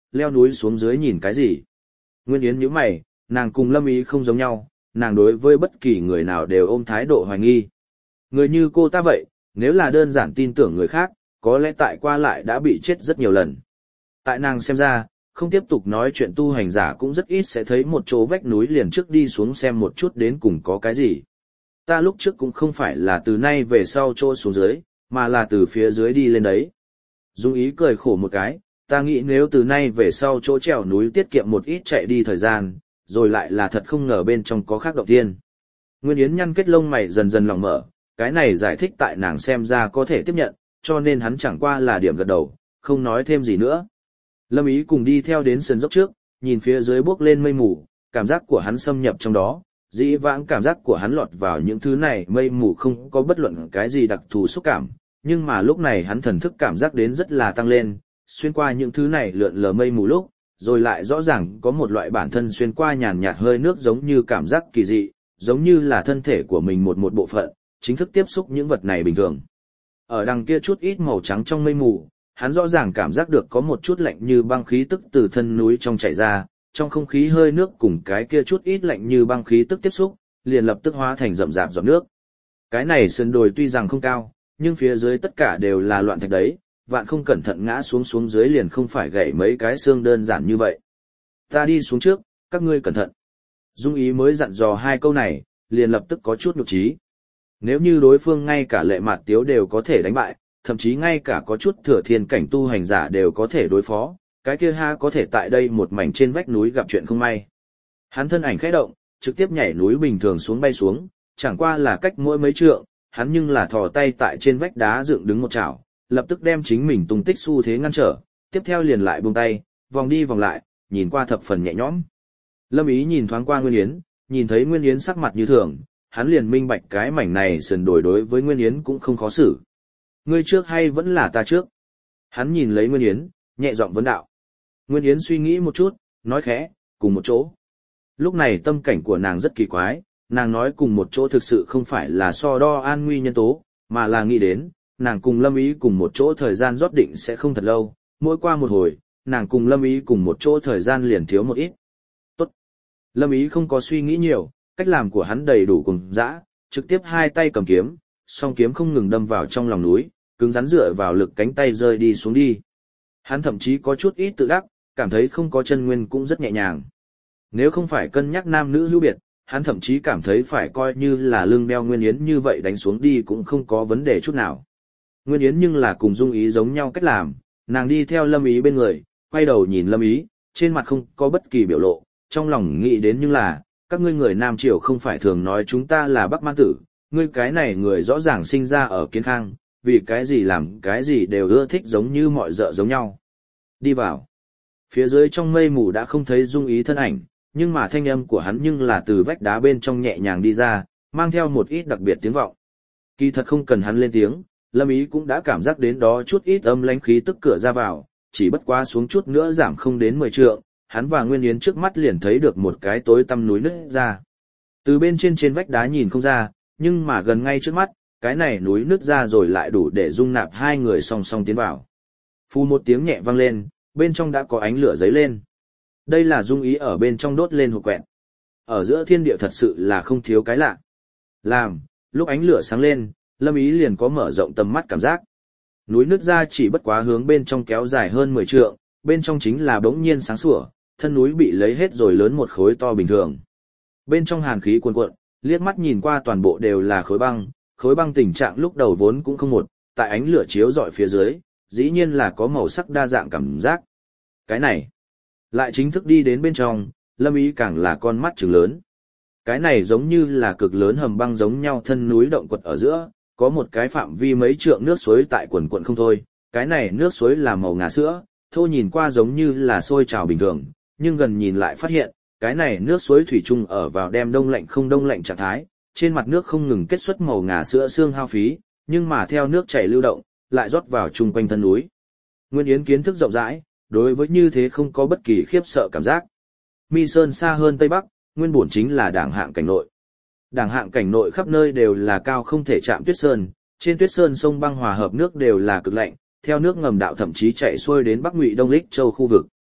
leo núi xuống dưới nhìn cái gì. Nguyên Yến nhíu mày, nàng cùng Lâm Ý không giống nhau, nàng đối với bất kỳ người nào đều ôm thái độ hoài nghi. Người như cô ta vậy, nếu là đơn giản tin tưởng người khác, có lẽ tại qua lại đã bị chết rất nhiều lần. Tại nàng xem ra, không tiếp tục nói chuyện tu hành giả cũng rất ít sẽ thấy một chỗ vách núi liền trước đi xuống xem một chút đến cùng có cái gì. Ta lúc trước cũng không phải là từ nay về sau chỗ xuống dưới, mà là từ phía dưới đi lên đấy. Dung Ý cười khổ một cái, ta nghĩ nếu từ nay về sau chỗ trèo núi tiết kiệm một ít chạy đi thời gian, rồi lại là thật không ngờ bên trong có khác động thiên. Nguyên Yến nhăn kết lông mày dần dần lỏng mở, cái này giải thích tại nàng xem ra có thể tiếp nhận, cho nên hắn chẳng qua là điểm gật đầu, không nói thêm gì nữa. Lâm Ý cùng đi theo đến sườn dốc trước, nhìn phía dưới bước lên mây mù, cảm giác của hắn xâm nhập trong đó, dĩ vãng cảm giác của hắn lọt vào những thứ này mây mù không có bất luận cái gì đặc thù xúc cảm, nhưng mà lúc này hắn thần thức cảm giác đến rất là tăng lên, xuyên qua những thứ này lượn lờ mây mù lúc, rồi lại rõ ràng có một loại bản thân xuyên qua nhàn nhạt hơi nước giống như cảm giác kỳ dị, giống như là thân thể của mình một bộ phận, chính thức tiếp xúc những vật này bình thường. Ở đằng kia chút ít màu trắng trong mây mù, hắn rõ ràng cảm giác được có một chút lạnh như băng khí tức từ thân núi trong chảy ra, trong không khí hơi nước cùng cái kia chút ít lạnh như băng khí tức tiếp xúc, liền lập tức hóa thành rậm rạp giọt nước. Cái này sườn đồi tuy rằng không cao, nhưng phía dưới tất cả đều là loạn thạch đấy, vạn không cẩn thận ngã xuống dưới liền không phải gãy mấy cái xương đơn giản như vậy. Ta đi xuống trước, các ngươi cẩn thận. Dung Ý mới dặn dò hai câu này, liền lập tức có chút nhục trí. Nếu như đối phương ngay cả Lệ Mạt Tiếu đều có thể đánh bại, thậm chí ngay cả có chút thừa thiên cảnh tu hành giả đều có thể đối phó, cái kia ha có thể tại đây một mảnh trên vách núi gặp chuyện không may. Hắn thân ảnh khẽ động, trực tiếp nhảy núi bình thường xuống bay xuống, chẳng qua là cách mỗi mấy trượng, hắn nhưng là thò tay tại trên vách đá dựng đứng một chảo, lập tức đem chính mình tung tích xu thế ngăn trở, tiếp theo liền lại buông tay, vòng đi vòng lại, nhìn qua thập phần nhẹ nhõm. Lâm Ý nhìn thoáng qua Nguyên Yến, nhìn thấy Nguyên Yến sắc mặt như thường, hắn liền minh bạch cái mảnh này sườn đồi đối với Nguyên Yến cũng không khó xử. Ngươi trước hay vẫn là ta trước? Hắn nhìn lấy Nguyên Yến, nhẹ giọng vấn đạo. Nguyên Yến suy nghĩ một chút, nói khẽ, cùng một chỗ. Lúc này tâm cảnh của nàng rất kỳ quái, nàng nói cùng một chỗ thực sự không phải là so đo an nguy nhân tố, mà là nghĩ đến, nàng cùng Lâm Ý cùng một chỗ thời gian rót định sẽ không thật lâu, mỗi qua một hồi, nàng cùng Lâm Ý cùng một chỗ thời gian liền thiếu một ít. Tốt. Lâm Ý không có suy nghĩ nhiều, cách làm của hắn đầy đủ cùng dã, trực tiếp hai tay cầm kiếm, song kiếm không ngừng đâm vào trong lòng núi, cứng rắn dựa vào lực cánh tay rơi đi xuống đi. Hắn thậm chí có chút ít tự đắc, cảm thấy không có chân nguyên cũng rất nhẹ nhàng. Nếu không phải cân nhắc nam nữ hữu biệt, hắn thậm chí cảm thấy phải coi như là lưng đeo Nguyên Yến như vậy đánh xuống đi cũng không có vấn đề chút nào. Nguyên Yến nhưng là cùng Dung Ý giống nhau cách làm, nàng đi theo Lâm Ý bên người, quay đầu nhìn Lâm Ý, trên mặt không có bất kỳ biểu lộ, trong lòng nghĩ đến nhưng là, các ngươi người Nam Triều không phải thường nói chúng ta là Bắc Man tử, ngươi cái này người rõ ràng sinh ra ở Kiến Khang, vì cái gì làm cái gì đều ưa thích giống như mọi dợ giống nhau. Đi vào. Phía dưới trong mây mù đã không thấy Dung Ý thân ảnh, nhưng mà thanh âm của hắn nhưng là từ vách đá bên trong nhẹ nhàng đi ra, mang theo một ít đặc biệt tiếng vọng. Kỳ thật không cần hắn lên tiếng, Lâm Ý cũng đã cảm giác đến đó chút ít âm lãnh khí tức cửa ra vào, chỉ bất quá xuống chút nữa giảm không đến 10 trượng, hắn và Nguyên Yến trước mắt liền thấy được một cái tối tăm núi nứt ra. Từ bên trên vách đá nhìn không ra, nhưng mà gần ngay trước mắt, cái này núi nứt ra rồi lại đủ để dung nạp hai người song song tiến vào. Phù một tiếng nhẹ vang lên, bên trong đã có ánh lửa giấy lên. Đây là Dung Ý ở bên trong đốt lên hộp quẹt. Ở giữa thiên địa thật sự là không thiếu cái lạ. Lúc ánh lửa sáng lên, Lâm Ý liền có mở rộng tầm mắt cảm giác. Núi nứt ra chỉ bất quá hướng bên trong kéo dài hơn 10 trượng, bên trong chính là bỗng nhiên sáng sủa, thân núi bị lấy hết rồi lớn một khối to bình thường. Bên trong hàn khí cuồn cuộn, liếc mắt nhìn qua toàn bộ đều là khối băng tình trạng lúc đầu vốn cũng không một, tại ánh lửa chiếu rọi phía dưới, dĩ nhiên là có màu sắc đa dạng cảm giác. Cái này, lại chính thức đi đến bên trong, Lâm Ý càng là con mắt trừng lớn. Cái này giống như là cực lớn hầm băng giống nhau thân núi động quật ở giữa, có một cái phạm vi mấy trượng nước suối tại quần quận không thôi, cái này nước suối là màu ngà sữa, thô nhìn qua giống như là sôi trào bình thường, nhưng gần nhìn lại phát hiện, cái này nước suối thủy chung ở vào đem đông lạnh không đông lạnh trạng thái, trên mặt nước không ngừng kết xuất màu ngà sữa xương hao phí, nhưng mà theo nước chảy lưu động, lại rót vào chung quanh thân núi. Nguyên Yến kiến thức rộng rãi, đối với như thế không có bất kỳ khiếp sợ cảm giác. Mi Sơn xa hơn Tây Bắc, nguyên bổn chính là đảng hạng cảnh nội. Đảng hạng cảnh nội khắp nơi đều là cao không thể chạm tuyết sơn, trên tuyết sơn sông băng hòa hợp nước đều là cực lạnh, theo nước ngầm đạo thậm chí chạy xuôi đến Bắc Ngụy Đông Lích Châu khu vực.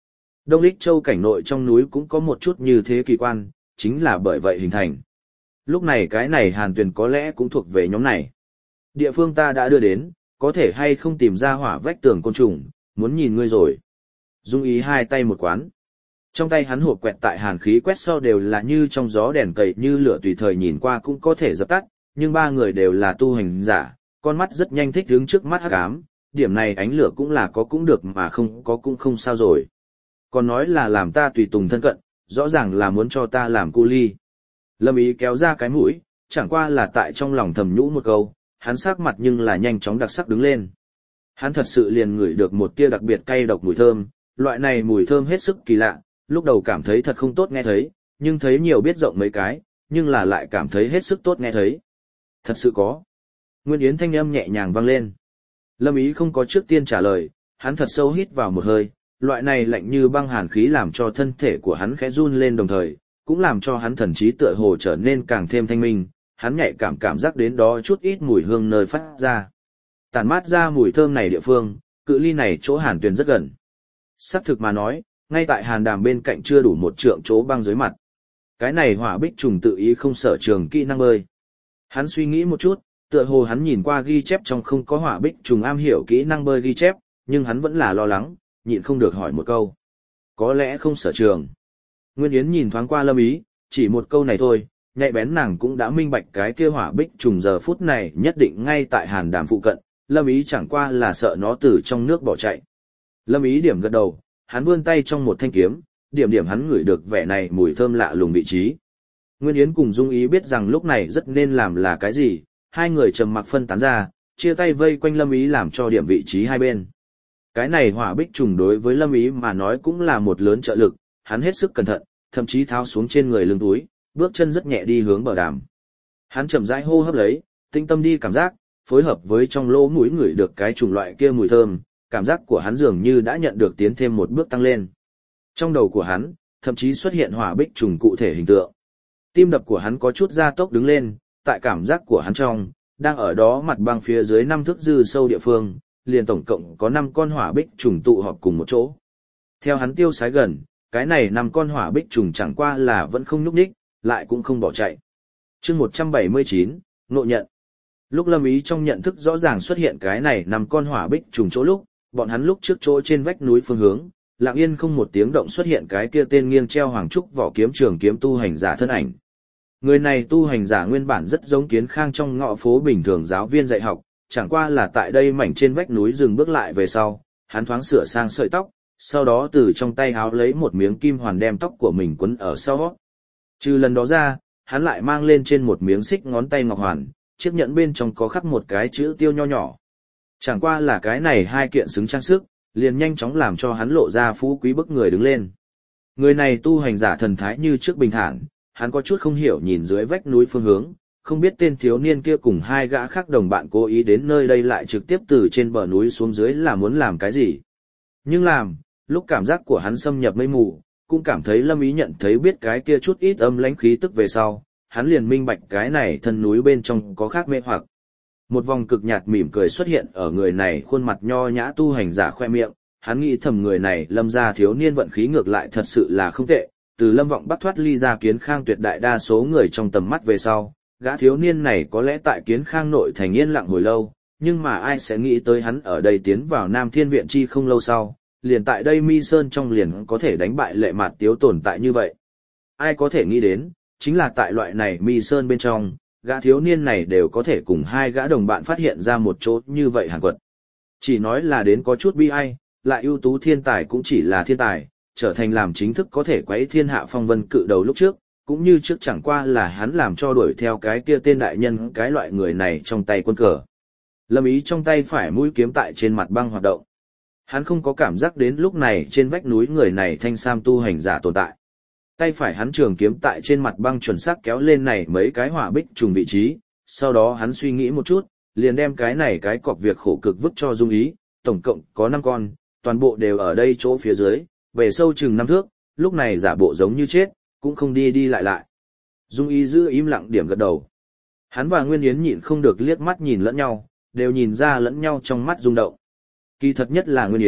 Đông Lích Châu cảnh nội trong núi cũng có một chút như thế kỳ quan, chính là bởi vậy hình thành. Lúc này cái này Hàn Tuyền có lẽ cũng thuộc về nhóm này. Địa phương ta đã đưa đến, có thể hay không tìm ra hỏa vách tường côn trùng, muốn nhìn ngươi rồi. Dung Ý hai tay một quán. Trong tay hắn hộp quẹt tại hàn khí quét sau đều là như trong gió đèn cầy như lửa tùy thời nhìn qua cũng có thể dập tắt, nhưng ba người đều là tu hành giả, con mắt rất nhanh thích đứng trước mắt hắc ám, điểm này ánh lửa cũng là có cũng được mà không có cũng không sao rồi. Còn nói là làm ta tùy tùng thân cận, rõ ràng là muốn cho ta làm cu ly. Lâm Ý kéo ra cái mũi, chẳng qua là tại trong lòng thầm nhũ một câu, hắn sắc mặt nhưng là nhanh chóng đặc sắc đứng lên. Hắn thật sự liền ngửi được một tia đặc biệt cay độc mùi thơm, loại này mùi thơm hết sức kỳ lạ, lúc đầu cảm thấy thật không tốt nghe thấy, nhưng thấy nhiều biết rộng mấy cái, nhưng là lại cảm thấy hết sức tốt nghe thấy. Thật sự có. Nguyên Yến thanh âm nhẹ nhàng vang lên. Lâm Ý không có trước tiên trả lời, hắn thật sâu hít vào một hơi, loại này lạnh như băng hàn khí làm cho thân thể của hắn khẽ run lên đồng thời, cũng làm cho hắn thần trí tựa hồ trở nên càng thêm thanh minh, hắn nhạy cảm giác đến đó chút ít mùi hương nơi phát ra. Tản mát ra mùi thơm này địa phương, cự ly này chỗ Hàn Tuyền rất gần. Xác thực mà nói, ngay tại Hàn Đàm bên cạnh chưa đủ một trượng chỗ băng dưới mặt. Cái này hỏa bích trùng tự ý không sở trường kỹ năng bơi. Hắn suy nghĩ một chút, tựa hồ hắn nhìn qua ghi chép trong không có hỏa bích trùng am hiểu kỹ năng bơi ghi chép, nhưng hắn vẫn là lo lắng, nhịn không được hỏi một câu. Có lẽ không sở trường. Nguyên Yến nhìn thoáng qua Lâm Ý, chỉ một câu này thôi, nhạy bén nàng cũng đã minh bạch cái kia hỏa bích trùng giờ phút này nhất định ngay tại Hàn Đàm phụ cận, Lâm Ý chẳng qua là sợ nó từ trong nước bỏ chạy. Lâm Ý điểm gật đầu, hắn vươn tay trong một thanh kiếm, điểm hắn ngửi được vẻ này mùi thơm lạ lùng vị trí. Nguyên Yến cùng Dung Ý biết rằng lúc này rất nên làm là cái gì, hai người trầm mặc phân tán ra, chia tay vây quanh Lâm Ý làm cho điểm vị trí hai bên. Cái này hỏa bích trùng đối với Lâm Ý mà nói cũng là một lớn trợ lực, hắn hết sức cẩn thận, thậm chí tháo xuống trên người lưng túi, bước chân rất nhẹ đi hướng bờ đàm. Hắn chậm rãi hô hấp lấy, tinh tâm đi cảm giác, phối hợp với trong lỗ mũi ngửi được cái chủng loại kia mùi thơm, cảm giác của hắn dường như đã nhận được tiến thêm một bước tăng lên. Trong đầu của hắn, thậm chí xuất hiện hỏa bích trùng cụ thể hình tượng. Tim đập của hắn có chút gia tốc đứng lên, tại cảm giác của hắn trong, đang ở đó mặt băng phía dưới 5 thước dư sâu địa phương, liền tổng cộng có 5 con hỏa bích trùng tụ họp cùng một chỗ. Theo hắn tiêu sái gần, cái này 5 con hỏa bích trùng chẳng qua là vẫn không nhúc nhích, lại cũng không bỏ chạy. Chương 179, ngộ nhận. Lúc Lâm Ý trong nhận thức rõ ràng xuất hiện cái này 5 con hỏa bích trùng chỗ lúc, bọn hắn lúc trước chỗ trên vách núi phương hướng, lặng yên không một tiếng động xuất hiện cái kia tên nghiêng treo hoàng trúc vỏ kiếm trường kiếm tu hành giả thân ảnh. Người này tu hành giả nguyên bản rất giống Kiến Khang trong ngõ phố bình thường giáo viên dạy học, chẳng qua là tại đây mảnh trên vách núi dừng bước lại về sau, hắn thoáng sửa sang sợi tóc, sau đó từ trong tay háo lấy một miếng kim hoàn đem tóc của mình quấn ở sau. Trừ lần đó ra, hắn lại mang lên trên một miếng xích ngón tay ngọc hoàn, chiếc nhẫn bên trong có khắc một cái chữ tiêu nho nhỏ. Chẳng qua là cái này hai kiện xứng trang sức, liền nhanh chóng làm cho hắn lộ ra phú quý bức người đứng lên. Người này tu hành giả thần thái như trước bình thản, hắn có chút không hiểu nhìn dưới vách núi phương hướng, không biết tên thiếu niên kia cùng hai gã khác đồng bạn cố ý đến nơi đây lại trực tiếp từ trên bờ núi xuống dưới là muốn làm cái gì. Nhưng lúc cảm giác của hắn xâm nhập mây mù, cũng cảm thấy Lâm Ý nhận thấy biết cái kia chút ít âm lãnh khí tức về sau, hắn liền minh bạch cái này thân núi bên trong có khác mê hoặc. Một vòng cực nhạt mỉm cười xuất hiện ở người này khuôn mặt nho nhã tu hành giả khoe miệng, hắn nghĩ thầm người này Lâm gia thiếu niên vận khí ngược lại thật sự là không tệ, từ Lâm Vọng Bắc thoát ly ra Kiến Khang tuyệt đại đa số người trong tầm mắt về sau, gã thiếu niên này có lẽ tại Kiến Khang nội thành yên lặng hồi lâu, nhưng mà ai sẽ nghĩ tới hắn ở đây tiến vào Nam Thiên Viện chi không lâu sau, liền tại đây Mi Sơn trong liền có thể đánh bại Lệ Mạt Tiếu tồn tại như vậy. Ai có thể nghĩ đến, chính là tại loại này Mi Sơn bên trong, gã thiếu niên này đều có thể cùng hai gã đồng bạn phát hiện ra một chỗ như vậy hàn quật. Chỉ nói là đến có chút bi ai, lại ưu tú thiên tài cũng chỉ là thiên tài, trở thành làm chính thức có thể quấy thiên hạ phong vân cự đầu lúc trước, cũng như trước chẳng qua là hắn làm cho đuổi theo cái kia tên đại nhân cái loại người này trong tay quân cờ. Lâm Ý trong tay phải mũi kiếm tại trên mặt băng hoạt động. Hắn không có cảm giác đến lúc này trên vách núi người này thanh sam tu hành giả tồn tại. Tay phải hắn trường kiếm tại trên mặt băng chuẩn xác kéo lên này mấy cái hỏa bích trùng vị trí, sau đó hắn suy nghĩ một chút, liền đem cái này cái cọc việc khổ cực vứt cho Dung Ý, tổng cộng có 5 con, toàn bộ đều ở đây chỗ phía dưới, về sâu chừng 5 thước, lúc này giả bộ giống như chết, cũng không đi đi lại lại. Dung Ý giữ im lặng điểm gật đầu. Hắn và Nguyên Yến nhịn không được liếc mắt nhìn lẫn nhau, đều nhìn ra lẫn nhau trong mắt rung động. Kỳ thật nhất là Nguyên Yến,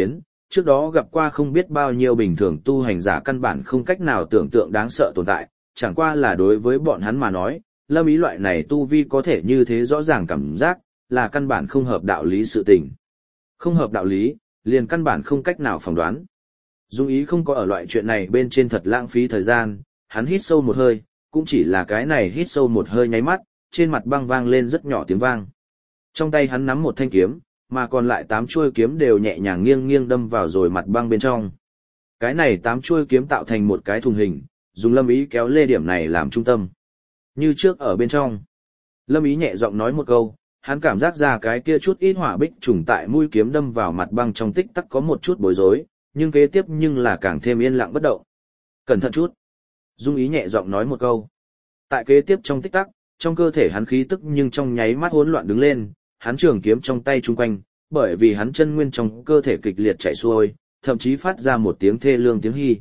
trước đó gặp qua không biết bao nhiêu bình thường tu hành giả căn bản không cách nào tưởng tượng đáng sợ tồn tại, chẳng qua là đối với bọn hắn mà nói, Lâm Ý loại này tu vi có thể như thế rõ ràng cảm giác, là căn bản không hợp đạo lý sự tình. Không hợp đạo lý, liền căn bản không cách nào phỏng đoán. Dung Ý không có ở loại chuyện này bên trên thật lãng phí thời gian, hắn hít sâu một hơi, cũng chỉ là cái này hít sâu một hơi nháy mắt, trên mặt băng vang lên rất nhỏ tiếng vang. Trong tay hắn nắm một thanh kiếm, mà còn lại 8 chuôi kiếm đều nhẹ nhàng nghiêng nghiêng đâm vào rồi mặt băng bên trong. Cái này 8 chuôi kiếm tạo thành một cái thùng hình, dùng Lâm Ý kéo lê điểm này làm trung tâm. Như trước ở bên trong. Lâm Ý nhẹ giọng nói một câu, hắn cảm giác ra cái kia chút ít hỏa bích trùng tại mũi kiếm đâm vào mặt băng trong tích tắc có một chút bối rối, nhưng kế tiếp nhưng là càng thêm yên lặng bất động. Cẩn thận chút. Dung Ý nhẹ giọng nói một câu. Tại kế tiếp trong tích tắc, trong cơ thể hắn khí tức nhưng trong nháy mắt hỗn loạn đứng lên, hắn trường kiếm trong tay trung quanh, bởi vì hắn chân nguyên trong cơ thể kịch liệt chảy xuôi, thậm chí phát ra một tiếng thê lương tiếng hy.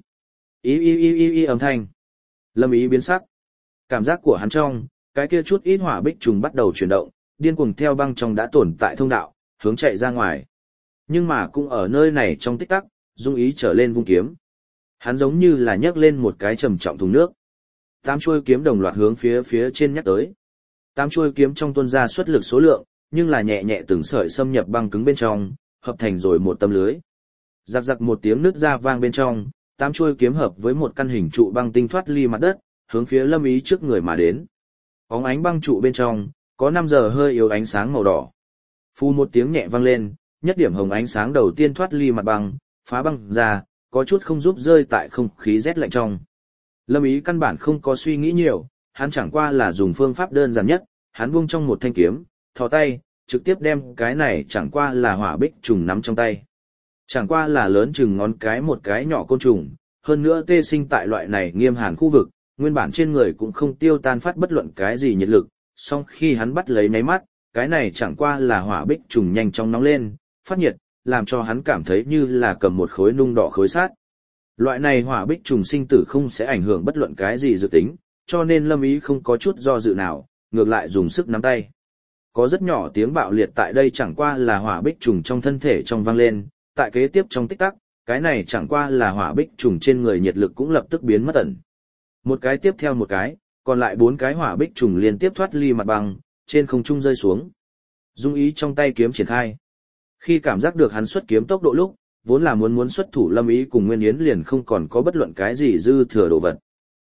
Y âm thanh. Lâm Ý biến sắc. Cảm giác của hắn trong, cái kia chút ít hỏa bích trùng bắt đầu chuyển động, điên cuồng theo băng trong đã tồn tại thông đạo, hướng chạy ra ngoài. Nhưng mà cũng ở nơi này trong tích tắc, Dung Ý trở lên vung kiếm. Hắn giống như là nhấc lên một cái trầm trọng thùng nước. 8 chuôi kiếm đồng loạt hướng phía trên nhắc tới. 8 chuôi kiếm trong tuôn ra xuất lực số lượng, nhưng là nhẹ nhẹ từng sợi xâm nhập băng cứng bên trong, hợp thành rồi một tấm lưới. Rắc rắc một tiếng nứt ra vang bên trong, 8 chuôi kiếm hợp với một căn hình trụ băng tinh thoát ly mặt đất, hướng phía Lâm Ý trước người mà đến. Bóng ánh băng trụ bên trong, có 5 giờ hơi yếu ánh sáng màu đỏ. Phu một tiếng nhẹ vang lên, nhất điểm hồng ánh sáng đầu tiên thoát ly mặt băng, phá băng ra, có chút không giúp rơi tại không khí rét lạnh trong. Lâm Ý căn bản không có suy nghĩ nhiều, hắn chẳng qua là dùng phương pháp đơn giản nhất, hắn buông trong một thanh kiếm, thò tay, trực tiếp đem cái này chẳng qua là hỏa bích trùng nắm trong tay. Chẳng qua là lớn chừng ngón cái một cái nhỏ côn trùng, hơn nữa tê sinh tại loại này nghiêm hàn khu vực, nguyên bản trên người cũng không tiêu tan phát bất luận cái gì nhiệt lực, song khi hắn bắt lấy nháy mắt, cái này chẳng qua là hỏa bích trùng nhanh chóng nóng lên, phát nhiệt, làm cho hắn cảm thấy như là cầm một khối nung đỏ khối sắt. Loại này hỏa bích trùng sinh tử không sẽ ảnh hưởng bất luận cái gì dự tính, cho nên Lâm Ý không có chút do dự nào, ngược lại dùng sức nắm tay. Có rất nhỏ tiếng bạo liệt tại đây chẳng qua là hỏa bích trùng trong thân thể trong vang lên, tại kế tiếp trong tích tắc, cái này chẳng qua là hỏa bích trùng trên người nhiệt lực cũng lập tức biến mất ẩn. Một cái tiếp theo một cái, còn lại 4 cái hỏa bích trùng liên tiếp thoát ly mặt băng, trên không trung rơi xuống. Dung Ý trong tay kiếm triển khai. Khi cảm giác được hắn xuất kiếm tốc độ lúc, vốn là muốn xuất thủ Lâm Ý cùng Nguyên Yến liền không còn có bất luận cái gì dư thừa đồ vật.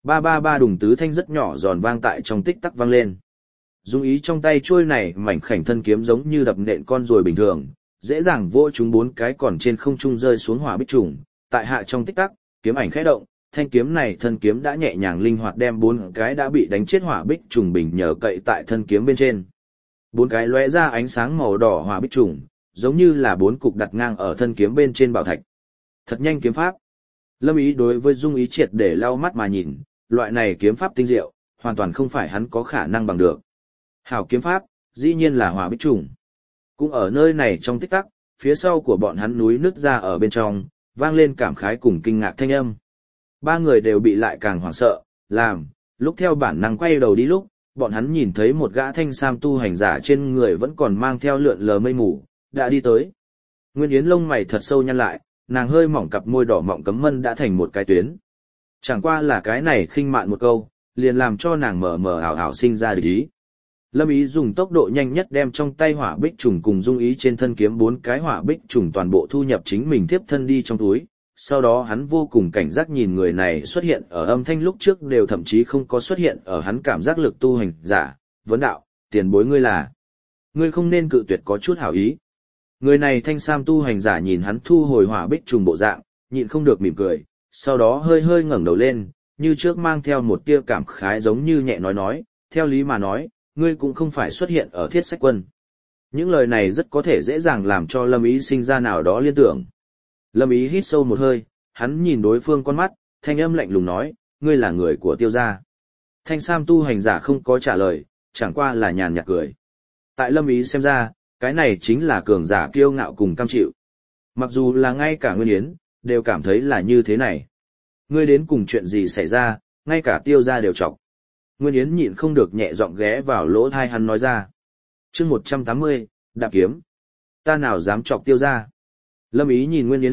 Ba đùng tứ thanh rất nhỏ giòn vang tại trong tích tắc vang lên. Dung Ý trong tay chuôi này mảnh khảnh thân kiếm giống như đập nện con ruồi bình thường, dễ dàng vỗ chúng 4 cái còn trên không trung rơi xuống hỏa bích trùng, tại hạ trong tích tắc, kiếm ảnh khẽ động, thanh kiếm này thân kiếm đã nhẹ nhàng linh hoạt đem 4 cái đã bị đánh chết hỏa bích trùng bình nhờ cậy tại thân kiếm bên trên. 4 cái lóe ra ánh sáng màu đỏ hỏa bích trùng, giống như là 4 cục đặt ngang ở thân kiếm bên trên bảo thạch. Thật nhanh kiếm pháp. Lâm Ý đối với Dung Ý triệt để lau mắt mà nhìn, loại này kiếm pháp tinh diệu, hoàn toàn không phải hắn có khả năng bằng được. Hảo kiếm pháp, dĩ nhiên là hỏa bích trùng. Cũng ở nơi này trong tích tắc, phía sau của bọn hắn núi nứt ra ở bên trong, vang lên cảm khái cùng kinh ngạc thanh âm. 3 người đều bị lại càng hoảng sợ, lúc theo bản năng quay đầu đi lúc, bọn hắn nhìn thấy một gã thanh sam tu hành giả trên người vẫn còn mang theo lượn lờ mây mù, đã đi tới. Nguyên Yến lông mày thật sâu nhăn lại, nàng hơi mỏng cặp môi đỏ mọng cấm mân đã thành một cái tuyến. Chẳng qua là cái này khinh mạn một câu, liền làm cho nàng mờ ảo sinh ra địch ý. Lâm Ý dùng tốc độ nhanh nhất đem trong tay hỏa bích trùng cùng Dung Ý trên thân kiếm 4 cái hỏa bích trùng toàn bộ thu nhập chính mình tiếp thân đi trong túi. Sau đó hắn vô cùng cảnh giác nhìn người này xuất hiện ở âm thanh lúc trước đều thậm chí không có xuất hiện ở hắn cảm giác lực tu hành giả, vấn đạo, tiền bối ngươi là. Ngươi không nên cự tuyệt có chút hảo ý. Người này thanh sam tu hành giả nhìn hắn thu hồi hỏa bích trùng bộ dạng, nhịn không được mỉm cười, sau đó hơi ngẩng đầu lên, như trước mang theo một tia cảm khái giống như nhẹ nói, theo lý mà nói, ngươi cũng không phải xuất hiện ở Thiết Sách Quân. Những lời này rất có thể dễ dàng làm cho Lâm Ý sinh ra nào đó liên tưởng. Lâm Ý hít sâu một hơi, hắn nhìn đối phương con mắt, thanh âm lạnh lùng nói, ngươi là người của Tiêu gia. Thanh sam tu hành giả không có trả lời, chẳng qua là nhàn nhạt cười. Tại Lâm Ý xem ra, cái này chính là cường giả kiêu ngạo cùng cam chịu. Mặc dù là ngay cả Nguyên Yến, đều cảm thấy là như thế này. Ngươi đến cùng chuyện gì xảy ra, ngay cả Tiêu gia đều chọc. Nguyên Yến nhịn không được nhẹ giọng ghé vào lỗ tai hắn nói ra. Chương 180, đạp kiếm. Ta nào dám chọc Tiêu gia. Lâm Ý nhìn Nguyên Yến liếc,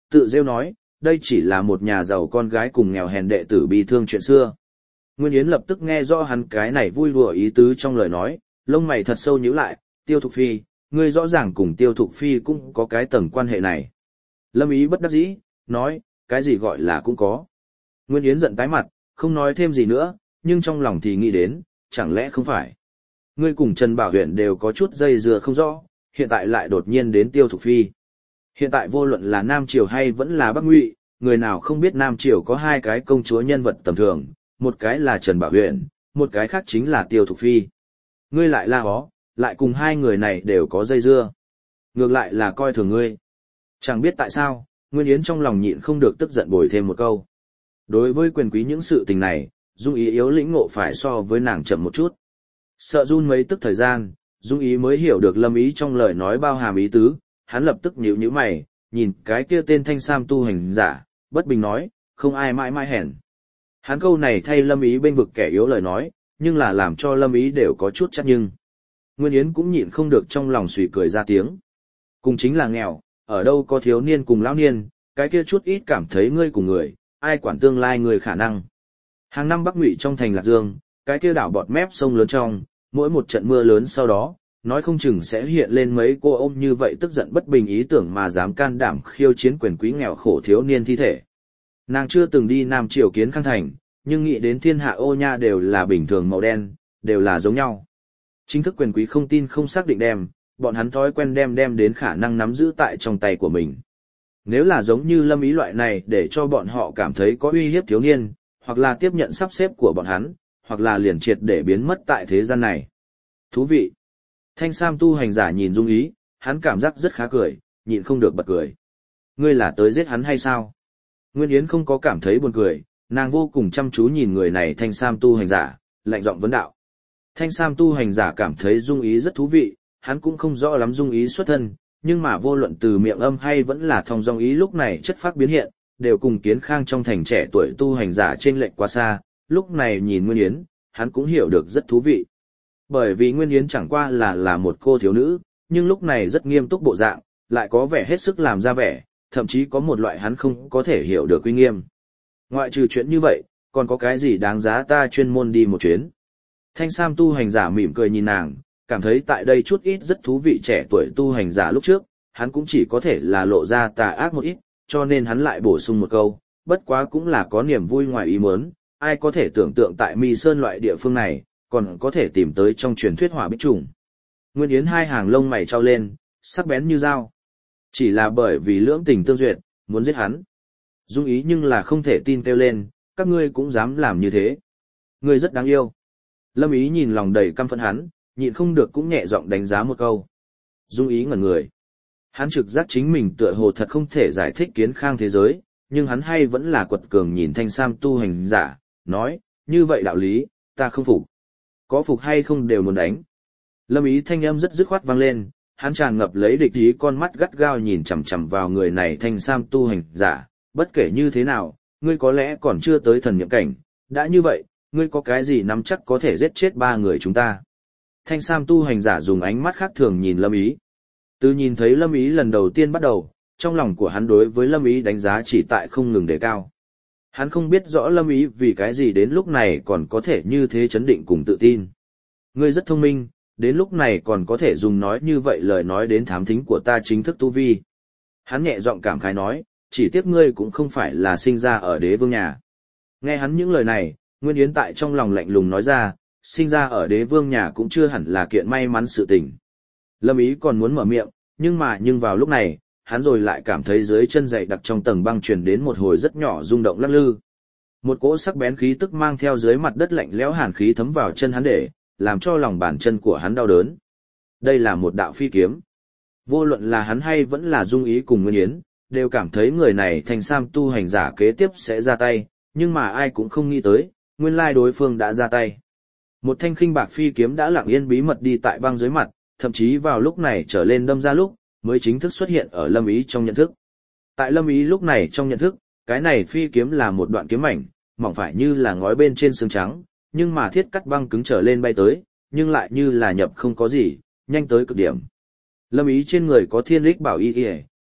tự rêu nói, đây chỉ là một nhà giàu con gái cùng nghèo hèn đệ tử bi thương chuyện xưa. Nguyên Yến lập tức nghe rõ hắn cái này vui đùa ý tứ trong lời nói, lông mày thật sâu nhíu lại, Tiêu Thục Phi, ngươi rõ ràng cùng Tiêu Thục Phi cũng có cái tầng quan hệ này. Lâm Ý bất đắc dĩ, nói, cái gì gọi là cũng có. Nguyên Yến giận tái mặt, không nói thêm gì nữa, nhưng trong lòng thì nghĩ đến, chẳng lẽ không phải. Ngươi cùng Trần Bảo Huyền đều có chút dây dưa không rõ, hiện tại lại đột nhiên đến Tiêu Thục Phi. Hiện tại vô luận là Nam Triều hay vẫn là Bắc Ngụy, người nào không biết Nam Triều có hai cái công chúa nhân vật tầm thường, một cái là Trần Bảo Huyền, một cái khác chính là Tiêu Thục Phi. Ngươi lại la hó, lại cùng hai người này đều có dây dưa. Ngược lại là coi thường ngươi. Chẳng biết tại sao, Nguyên Yến trong lòng nhịn không được tức giận bồi thêm một câu. Đối với quyền quý những sự tình này, Dung Ý yếu lĩnh ngộ phải so với nàng chậm một chút. Sợ run mấy tức thời gian, Dung Ý mới hiểu được Lâm Ý trong lời nói bao hàm ý tứ, hắn lập tức nhíu nhíu mày, nhìn cái kia tên Thanh Sam tu hành giả, bất bình nói, không ai mãi mãi hèn. Hắn câu này thay Lâm Ý bênh vực kẻ yếu lời nói, nhưng là làm cho Lâm Ý đều có chút chắc nhưng. Nguyên Yến cũng nhịn không được trong lòng suy cười ra tiếng. Cùng chính là nghèo, ở đâu có thiếu niên cùng lão niên, cái kia chút ít cảm thấy ngươi cùng người, ai quản tương lai người khả năng. Hàng năm Bắc Ngụy trong thành Lạc Dương, cái kia đảo bọt mép sông lớn trong, mỗi một trận mưa lớn sau đó, nói không chừng sẽ hiện lên mấy cô ôm như vậy tức giận bất bình ý tưởng mà dám can đảm khiêu chiến quyền quý nghèo khổ thiếu niên thi thể. Nàng chưa từng đi Nam Triều kiến khang thành, nhưng nghĩ đến thiên hạ ô nha đều là bình thường màu đen, đều là giống nhau. Chính thức quyền quý không tin không xác định đem, bọn hắn thói quen đem đến khả năng nắm giữ tại trong tay của mình. Nếu là giống như Lâm Ý loại này để cho bọn họ cảm thấy có uy hiếp thiếu niên, hoặc là tiếp nhận sắp xếp của bọn hắn, hoặc là liền triệt để biến mất tại thế gian này. Thú vị. Thanh Sam tu hành giả nhìn Dung Ý, hắn cảm giác rất khá cười, nhịn không được bật cười. Ngươi là tới giết hắn hay sao? Nguyên Yến không có cảm thấy buồn cười, nàng vô cùng chăm chú nhìn người này Thanh Sam tu hành giả, lạnh giọng vấn đạo. Thanh Sam tu hành giả cảm thấy Dung Ý rất thú vị, hắn cũng không rõ lắm Dung Ý xuất thân, nhưng mà vô luận từ miệng âm hay vẫn là thông dong ý lúc này chất phác biến hiện, đều cùng Kiến Khang trong thành trẻ tuổi tu hành giả trên lệch quá xa, lúc này nhìn Nguyên Yến, hắn cũng hiểu được rất thú vị. Bởi vì Nguyên Yến chẳng qua là một cô thiếu nữ, nhưng lúc này rất nghiêm túc bộ dạng, lại có vẻ hết sức làm ra vẻ, thậm chí có một loại hắn không có thể hiểu được uy nghiêm. Ngoại trừ chuyện như vậy, còn có cái gì đáng giá ta chuyên môn đi một chuyến? Thanh Sam tu hành giả mỉm cười nhìn nàng, cảm thấy tại đây chút ít rất thú vị trẻ tuổi tu hành giả lúc trước, hắn cũng chỉ có thể là lộ ra tà ác một ít, cho nên hắn lại bổ sung một câu, bất quá cũng là có niềm vui ngoài ý muốn, ai có thể tưởng tượng tại Mi Sơn loại địa phương này, còn có thể tìm tới trong truyền thuyết hỏa bích trùng. Nguyên Yến hai hàng lông mày trao lên, sắc bén như dao. Chỉ là bởi vì lưỡng tình tương duyệt, muốn giết hắn. Dung Ý nhưng là không thể tin kêu lên, các ngươi cũng dám làm như thế. Ngươi rất đáng yêu. Lâm Ý nhìn lòng đầy căm phẫn hắn, nhịn không được cũng nhẹ giọng đánh giá một câu. Dung Ý ngẩn người. Hắn trực giác chính mình tựa hồ thật không thể giải thích Kiến Khang thế giới, nhưng hắn hay vẫn là quật cường nhìn Thanh Sam tu hành giả, nói, như vậy đạo lý, ta không phục. Có phục hay không đều muốn đánh. Lâm Ý thanh âm rất dứt khoát vang lên, hắn tràn ngập lấy địch ý con mắt gắt gao nhìn chằm chằm vào người này Thanh Sam tu hành giả, bất kể như thế nào, ngươi có lẽ còn chưa tới thần niệm cảnh, đã như vậy, ngươi có cái gì nắm chắc có thể giết chết ba người chúng ta. Thanh Sam tu hành giả dùng ánh mắt khác thường nhìn Lâm Ý. Từ nhìn thấy Lâm Ý lần đầu tiên bắt đầu, trong lòng của hắn đối với Lâm Ý đánh giá chỉ tại không ngừng đề cao. Hắn không biết rõ Lâm Ý vì cái gì đến lúc này còn có thể như thế chấn định cùng tự tin. Ngươi rất thông minh, đến lúc này còn có thể dùng nói như vậy lời nói đến thám thính của ta chính thức tu vi. Hắn nhẹ giọng cảm khái nói, chỉ tiếc ngươi cũng không phải là sinh ra ở đế vương nhà. Nghe hắn những lời này, Nguyên Yến tại trong lòng lạnh lùng nói ra, sinh ra ở đế vương nhà cũng chưa hẳn là kiện may mắn sự tình. Lâm Ý còn muốn mở miệng, nhưng vào lúc này, hắn rồi lại cảm thấy dưới chân dày đặc trong tầng băng truyền đến một hồi rất nhỏ rung động lắc lư. Một cỗ sắc bén khí tức mang theo dưới mặt đất lạnh lẽo hàn khí thấm vào chân hắn để, làm cho lòng bàn chân của hắn đau đớn. Đây là một đạo phi kiếm. Vô luận là hắn hay vẫn là Dung Ý cùng Nguyên Yến, đều cảm thấy người này Thanh Sam tu hành giả kế tiếp sẽ ra tay, nhưng mà ai cũng không nghĩ tới, nguyên lai đối phương đã ra tay. Một thanh khinh bạc phi kiếm đã lặng yên bí mật đi tại băng dưới mặt, thậm chí vào lúc này trở lên đâm ra lúc, mới chính thức xuất hiện ở Lâm Ý trong nhận thức. Tại Lâm Ý lúc này trong nhận thức, cái này phi kiếm là một đoạn kiếm mảnh, mỏng phải như là ngói bên trên xương trắng, nhưng mà thiết cắt băng cứng trở lên bay tới, nhưng lại như là nhập không có gì, nhanh tới cực điểm. Lâm Ý trên người có thiên lích bảo y y,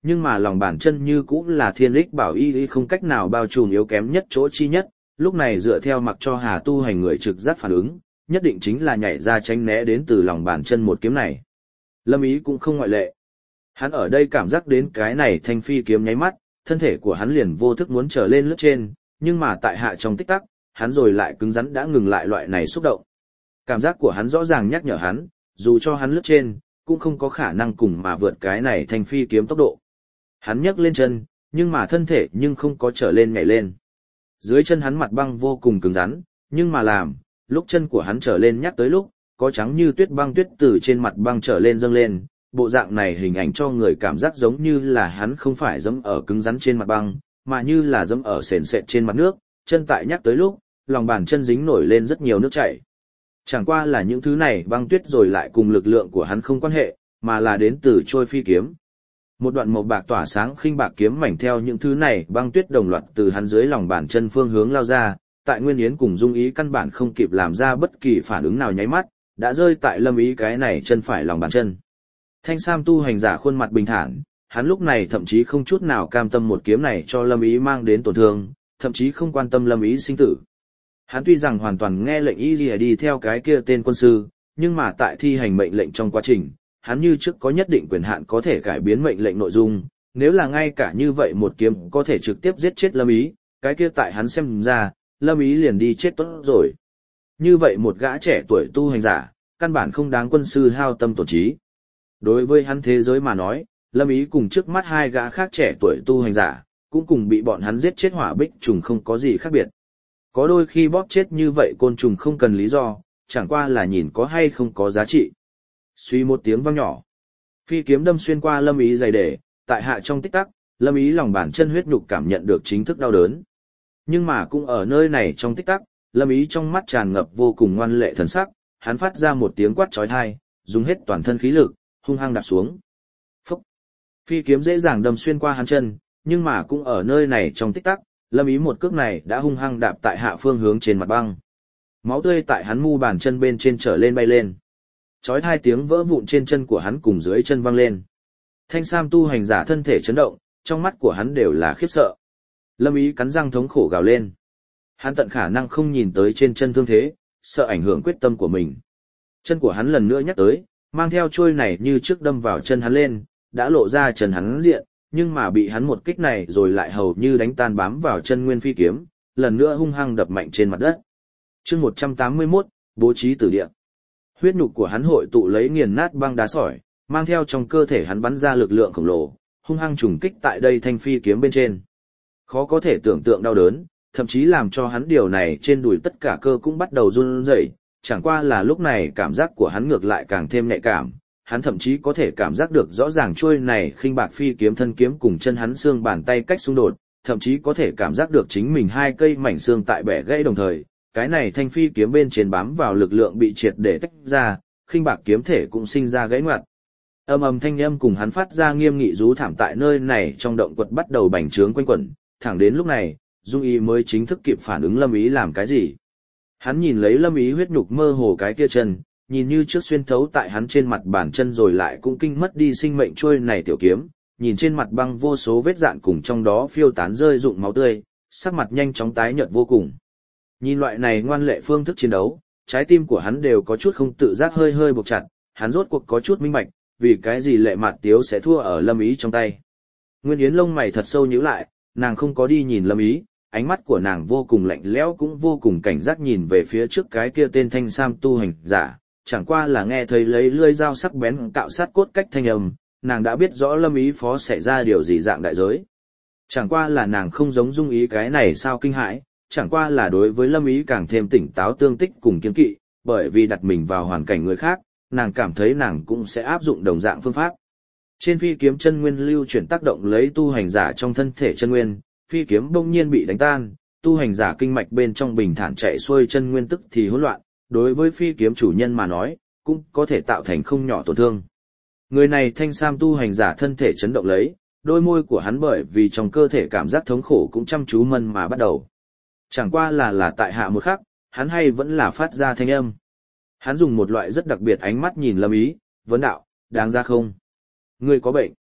nhưng mà lòng bàn chân như cũng là thiên ích bảo y không cách nào bao trùm yếu kém nhất chỗ chi nhất, lúc này dựa theo mặc cho Hà tu hành người trực giác phản ứng, nhất định chính là nhảy ra tránh né đến từ lòng bàn chân một kiếm này. Lâm Ý cũng không ngoại lệ. Hắn ở đây cảm giác đến cái này thanh phi kiếm nháy mắt, thân thể của hắn liền vô thức muốn trở lên lướt trên, nhưng mà tại hạ trong tích tắc, hắn rồi lại cứng rắn đã ngừng lại loại này xúc động. Cảm giác của hắn rõ ràng nhắc nhở hắn, dù cho hắn lướt trên, cũng không có khả năng cùng mà vượt cái này thanh phi kiếm tốc độ. Hắn nhấc lên chân, nhưng mà thân thể nhưng không có trở lên nhảy lên. Dưới chân hắn mặt băng vô cùng cứng rắn, nhưng mà lúc chân của hắn trở lên nhắc tới lúc, có trắng như tuyết băng tuyết từ trên mặt băng trở lên dâng lên, bộ dạng này hình ảnh cho người cảm giác giống như là hắn không phải giẫm ở cứng rắn trên mặt băng, mà như là giẫm ở sền sệt trên mặt nước, chân tại nhắc tới lúc, lòng bàn chân dính nổi lên rất nhiều nước chảy. Chẳng qua là những thứ này băng tuyết rồi lại cùng lực lượng của hắn không quan hệ, mà là đến từ trôi phi kiếm. Một đoạn màu bạc tỏa sáng khinh bạc kiếm mảnh theo những thứ này băng tuyết đồng loạt từ hắn dưới lòng bàn chân phương hướng lao ra, tại Nguyên Yến cùng Dung Ý căn bản không kịp làm ra bất kỳ phản ứng nào nháy mắt, đã rơi tại Lâm Ý cái này chân phải lòng bàn chân. Thanh Sam tu hành giả khuôn mặt bình thản, hắn lúc này thậm chí không chút nào cam tâm một kiếm này cho Lâm Ý mang đến tổn thương, thậm chí không quan tâm Lâm Ý sinh tử. Hắn tuy rằng hoàn toàn nghe lệnh y lìa đi theo cái kia tên quân sư, nhưng mà tại thi hành mệnh lệnh trong quá trình, hắn như trước có nhất định quyền hạn có thể cải biến mệnh lệnh nội dung, nếu là ngay cả như vậy một kiếm có thể trực tiếp giết chết Lâm Ý, cái kia tại hắn xem ra, Lâm Ý liền đi chết tốt rồi. Như vậy một gã trẻ tuổi tu hành giả, căn bản không đáng quân sư hao tâm tổn trí. Đối với hắn thế giới mà nói, Lâm Ý cùng trước mắt hai gã khác trẻ tuổi tu hành giả, cũng cùng bị bọn hắn giết chết hỏa bích trùng không có gì khác biệt. Có đôi khi bóp chết như vậy côn trùng không cần lý do, chẳng qua là nhìn có hay không có giá trị. Suy một tiếng vang nhỏ. Phi kiếm đâm xuyên qua Lâm Ý dày để, tại hạ trong tích tắc, Lâm Ý lòng bàn chân huyết nhục cảm nhận được chính thức đau đớn. Nhưng mà cũng ở nơi này trong tích tắc, Lâm Ý trong mắt tràn ngập vô cùng ngoan lệ thần sắc, hắn phát ra một tiếng quát chói tai, dùng hết toàn thân khí lực, hung hăng đạp xuống. Phúc! Phi kiếm dễ dàng đâm xuyên qua hắn chân, nhưng mà cũng ở nơi này trong tích tắc, Lâm Ý một cước này đã hung hăng đạp tại hạ phương hướng trên mặt băng. Máu tươi tại hắn mu bàn chân bên trên trở lên bay lên. Chói tai tiếng vỡ vụn trên chân của hắn cùng dưới chân vang lên. Thanh Sam tu hành giả thân thể chấn động, trong mắt của hắn đều là khiếp sợ. Lâm Ý cắn răng thống khổ gào lên. Hắn tận khả năng không nhìn tới trên chân thương thế, sợ ảnh hưởng quyết tâm của mình. Chân của hắn lần nữa nhắc tới, mang theo chuôi này như trước đâm vào chân hắn lên, đã lộ ra chân hắn diện, nhưng mà bị hắn một kích này rồi lại hầu như đánh tan bám vào chân nguyên phi kiếm, lần nữa hung hăng đập mạnh trên mặt đất. Chương 181, bố trí tử địa. Huyết nhục của hắn hội tụ lấy nghiền nát băng đá sỏi, mang theo trong cơ thể hắn bắn ra lực lượng khổng lồ, hung hăng trùng kích tại đây thanh phi kiếm bên trên. Khó có thể tưởng tượng đau đớn, thậm chí làm cho hắn điều này trên đùi tất cả cơ cũng bắt đầu run rẩy, chẳng qua là lúc này cảm giác của hắn ngược lại càng thêm nhạy cảm, hắn thậm chí có thể cảm giác được rõ ràng chuôi này khinh bạc phi kiếm thân kiếm cùng chân hắn xương bàn tay cách xung đột, thậm chí có thể cảm giác được chính mình hai cây mảnh xương tại bẻ gãy đồng thời, cái này thanh phi kiếm bên trên bám vào lực lượng bị triệt để tách ra, khinh bạc kiếm thể cũng sinh ra gãy ngoặt. Âm ầm thanh âm cùng hắn phát ra nghiêm nghị rú thảm tại nơi này trong động quật bắt đầu bành trướng quanh quẩn, thẳng đến lúc này, Dung Ý mới chính thức kịp phản ứng Lâm Ý làm cái gì. Hắn nhìn lấy Lâm Ý huyết nhục mơ hồ cái kia chân, nhìn như trước xuyên thấu tại hắn trên mặt bàn chân rồi lại cũng kinh mất đi sinh mệnh trôi này tiểu kiếm, nhìn trên mặt băng vô số vết dạn cùng trong đó phiêu tán rơi rụng máu tươi, sắc mặt nhanh chóng tái nhợt vô cùng. Nhìn loại này ngoan lệ phương thức chiến đấu, trái tim của hắn đều có chút không tự giác hơi hơi buộc chặt, hắn rốt cuộc có chút minh bạch, vì cái gì Lệ Mạt Tiếu sẽ thua ở Lâm Ý trong tay. Nguyên Yến lông mày thật sâu nhíu lại, nàng không có đi nhìn Lâm Ý, ánh mắt của nàng vô cùng lạnh lẽo cũng vô cùng cảnh giác nhìn về phía trước cái kia tên Thanh Sam tu hành giả, chẳng qua là nghe thấy lấy lưỡi dao sắc bén cạo sát cốt cách thanh âm, nàng đã biết rõ Lâm Ý phó xảy ra điều gì dạng đại giới. Chẳng qua là nàng không giống Dung Ý cái này sao kinh hãi, chẳng qua là đối với Lâm Ý càng thêm tỉnh táo tương tích cùng kiên kỵ, bởi vì đặt mình vào hoàn cảnh người khác, nàng cảm thấy nàng cũng sẽ áp dụng đồng dạng phương pháp. Trên phi kiếm chân nguyên lưu chuyển tác động lấy tu hành giả trong thân thể chân nguyên, phi kiếm bỗng nhiên bị đánh tan, tu hành giả kinh mạch bên trong bình thản chạy xuôi chân nguyên tức thì hỗn loạn, đối với phi kiếm chủ nhân mà nói, cũng có thể tạo thành không nhỏ tổn thương. Người này Thanh Sam tu hành giả thân thể chấn động lấy, đôi môi của hắn bởi vì trong cơ thể cảm giác thống khổ cũng chăm chú mân mà bắt đầu. Chẳng qua là tại hạ một khắc, hắn hay vẫn là phát ra thanh âm. Hắn dùng một loại rất đặc biệt ánh mắt nhìn Lâm Ý, vấn đạo, đáng ra không? Ngươi có bệnh.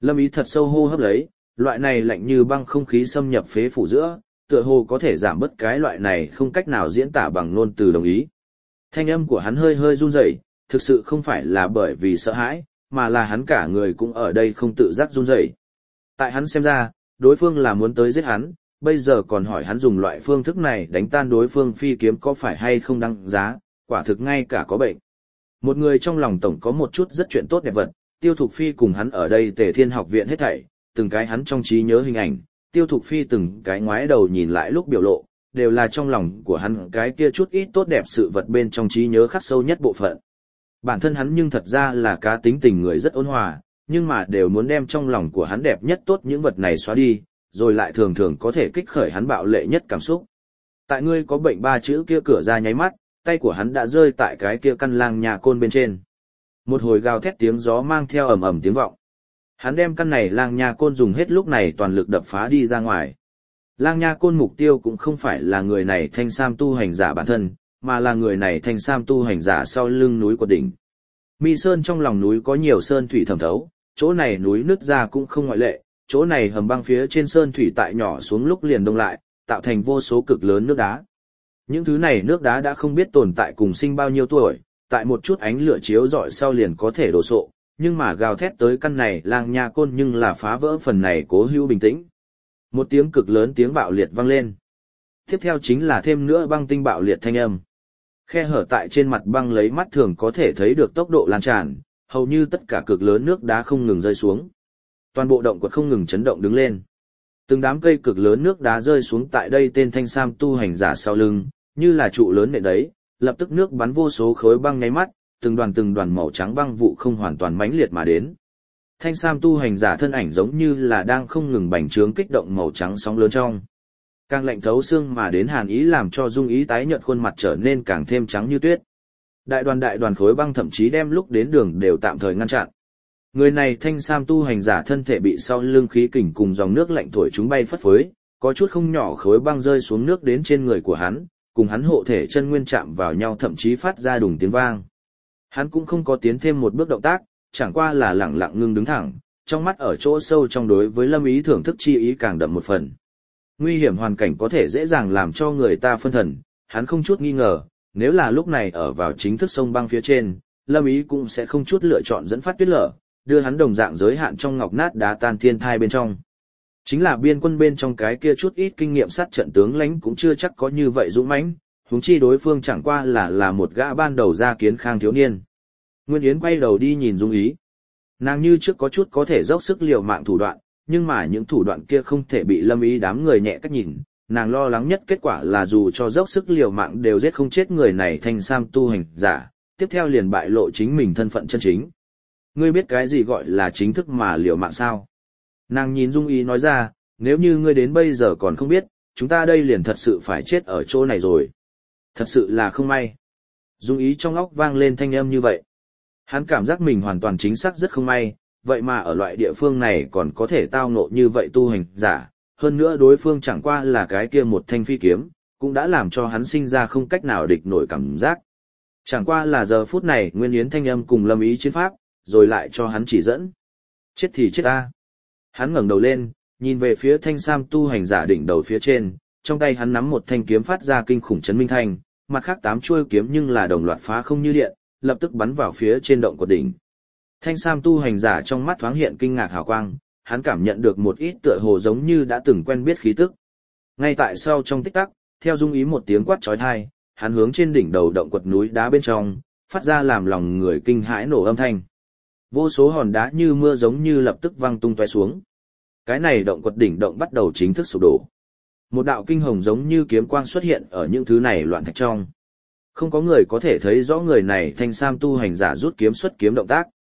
Lâm Ý thật sâu hô hấp lấy, loại này lạnh như băng không khí xâm nhập phế phủ giữa, tựa hồ có thể giảm bớt cái loại này không cách nào diễn tả bằng ngôn từ đồng ý. Thanh âm của hắn hơi hơi run rẩy, thực sự không phải là bởi vì sợ hãi, mà là hắn cả người cũng ở đây không tự giác run rẩy. Tại hắn xem ra, đối phương là muốn tới giết hắn, bây giờ còn hỏi hắn dùng loại phương thức này đánh tan đối phương phi kiếm có phải hay không đáng giá, quả thực ngay cả có bệnh. Một người trong lòng tổng có một chút rất chuyện tốt đẹp vật, Tiêu Thục Phi cùng hắn ở đây Tề Thiên học viện hết thảy, từng cái hắn trong trí nhớ hình ảnh, Tiêu Thục Phi từng cái ngoái đầu nhìn lại lúc biểu lộ, đều là trong lòng của hắn cái kia chút ít tốt đẹp sự vật bên trong trí nhớ khắc sâu nhất bộ phận. Bản thân hắn nhưng thật ra là cá tính tình người rất ôn hòa, nhưng mà đều muốn đem trong lòng của hắn đẹp nhất tốt những vật này xóa đi, rồi lại thường thường có thể kích khởi hắn bạo lệ nhất cảm xúc. Tại ngươi có bệnh ba chữ kia cửa ra nháy mắt, tay của hắn đã rơi tại cái kia căn lang nhà côn bên trên. Một hồi gào thét tiếng gió mang theo ầm ầm tiếng vọng. Hắn đem căn này lang nha côn dùng hết lúc này toàn lực đập phá đi ra ngoài. Lang nha côn mục tiêu cũng không phải là người này thanh sam tu hành giả bản thân, mà là người này thanh sam tu hành giả sau lưng núi của đỉnh. Mi Sơn trong lòng núi có nhiều sơn thủy thẩm thấu, chỗ này núi nứt ra cũng không ngoại lệ, chỗ này hầm băng phía trên sơn thủy tại nhỏ xuống lúc liền đông lại, tạo thành vô số cực lớn nước đá. Những thứ này nước đá đã không biết tồn tại cùng sinh bao nhiêu tuổi, tại một chút ánh lửa chiếu rọi sau liền có thể đổ sộ, nhưng mà gào thét tới căn này lang nha côn nhưng là phá vỡ phần này cố hữu bình tĩnh. Một tiếng cực lớn tiếng bạo liệt vang lên. Tiếp theo chính là thêm nữa băng tinh bạo liệt thanh âm. Khe hở tại trên mặt băng lấy mắt thường có thể thấy được tốc độ lan tràn, hầu như tất cả cực lớn nước đá không ngừng rơi xuống. Toàn bộ động quật không ngừng chấn động đứng lên. Từng đám cây cực lớn nước đá rơi xuống tại đây tên thanh sam tu hành giả sau lưng, như là trụ lớn nện đấy, lập tức nước bắn vô số khối băng nháy mắt, từng đoàn màu trắng băng vụ không hoàn toàn mãnh liệt mà đến. Thanh sam tu hành giả thân ảnh giống như là đang không ngừng bành trướng kích động màu trắng sóng lớn trong. Càng lạnh thấu xương mà đến hàn ý làm cho Dung Ý tái nhợt khuôn mặt trở nên càng thêm trắng như tuyết. Đại đoàn khối băng thậm chí đem lúc đến đường đều tạm thời ngăn chặn. Người này thanh sam tu hành giả thân thể bị sau lưng khí kình cùng dòng nước lạnh thổi chúng bay phất phới, có chút không nhỏ khối băng rơi xuống nước đến trên người của hắn, cùng hắn hộ thể chân nguyên chạm vào nhau thậm chí phát ra đùng tiếng vang. Hắn cũng không có tiến thêm một bước động tác, chẳng qua là lẳng lặng ngưng đứng thẳng, trong mắt ở chỗ sâu trong đối với Lâm Ý thưởng thức chi ý càng đậm một phần. Nguy hiểm hoàn cảnh có thể dễ dàng làm cho người ta phân thần, hắn không chút nghi ngờ, nếu là lúc này ở vào chính thức sông băng phía trên, Lâm Ý cũng sẽ không chút lựa chọn dẫn phát tuyết lở, đưa hắn đồng dạng giới hạn trong ngọc nát đá tan thiên thai bên trong. Chính là biên quân bên trong cái kia chút ít kinh nghiệm sát trận tướng lãnh cũng chưa chắc có như vậy dũng mãnh, huống chi đối phương chẳng qua là một gã ban đầu ra kiến khang thiếu niên. Nguyên Yến quay đầu đi nhìn Dung Ý. Nàng như trước có chút có thể dốc sức liều mạng thủ đoạn, nhưng mà những thủ đoạn kia không thể bị Lâm Ý đám người nhẹ cách nhìn, nàng lo lắng nhất kết quả là dù cho dốc sức liều mạng đều giết không chết người này thanh sam tu hành giả, tiếp theo liền bại lộ chính mình thân phận chân chính. Ngươi biết cái gì gọi là chính thức mà liều mạng sao? Nàng nhìn Dung Ý nói ra, nếu như ngươi đến bây giờ còn không biết, chúng ta đây liền thật sự phải chết ở chỗ này rồi. Thật sự là không may. Dung Ý trong óc vang lên thanh âm như vậy. Hắn cảm giác mình hoàn toàn chính xác rất không may, vậy mà ở loại địa phương này còn có thể tao ngộ như vậy tu hành giả, hơn nữa đối phương chẳng qua là cái kia một thanh phi kiếm, cũng đã làm cho hắn sinh ra không cách nào địch nổi cảm giác. Chẳng qua là giờ phút này Nguyên Yến thanh âm cùng Lâm Ý chiến pháp, rồi lại cho hắn chỉ dẫn. Chết thì chết ta. Hắn ngẩng đầu lên, nhìn về phía thanh sam tu hành giả đỉnh đầu phía trên, trong tay hắn nắm một thanh kiếm phát ra kinh khủng chấn minh thanh, mặt khác 8 chuôi kiếm nhưng là đồng loạt phá không như điện, lập tức bắn vào phía trên động của đỉnh. Thanh sam tu hành giả trong mắt thoáng hiện kinh ngạc hào quang, hắn cảm nhận được một ít tựa hồ giống như đã từng quen biết khí tức. Ngay tại sau trong tích tắc, theo Dung Ý một tiếng quát chói tai, hắn hướng trên đỉnh đầu động quật núi đá bên trong, phát ra làm lòng người kinh hãi nổ âm thanh. Vô số hòn đá như mưa giống như lập tức văng tung tóe xuống. Cái này động quật đỉnh động bắt đầu chính thức sụp đổ. Một đạo kinh hồng giống như kiếm quang xuất hiện ở những thứ này loạn thạch trong. Không có người có thể thấy rõ người này thanh sam tu hành giả rút kiếm xuất kiếm động tác.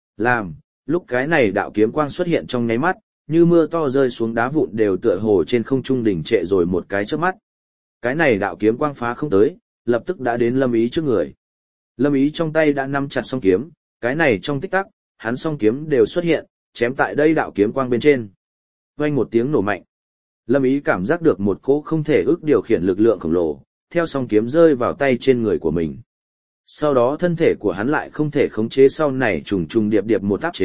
Lúc cái này đạo kiếm quang xuất hiện trong nháy mắt, như mưa to rơi xuống đá vụn đều tựa hồ trên không trung đỉnh trệ rồi một cái chớp mắt. Cái này đạo kiếm quang phá không tới, lập tức đã đến Lâm Ý trước người. Lâm Ý trong tay đã nắm chặt song kiếm, cái này trong tích tắc, hắn song kiếm đều xuất hiện, chém tại đây đạo kiếm quang bên trên. Vang một tiếng nổ mạnh. Lâm Ý cảm giác được một cỗ không thể ước điều khiển lực lượng khổng lồ, theo song kiếm rơi vào tay trên người của mình. Sau đó thân thể của hắn lại không thể khống chế sau này trùng trùng điệp điệp một áp chế,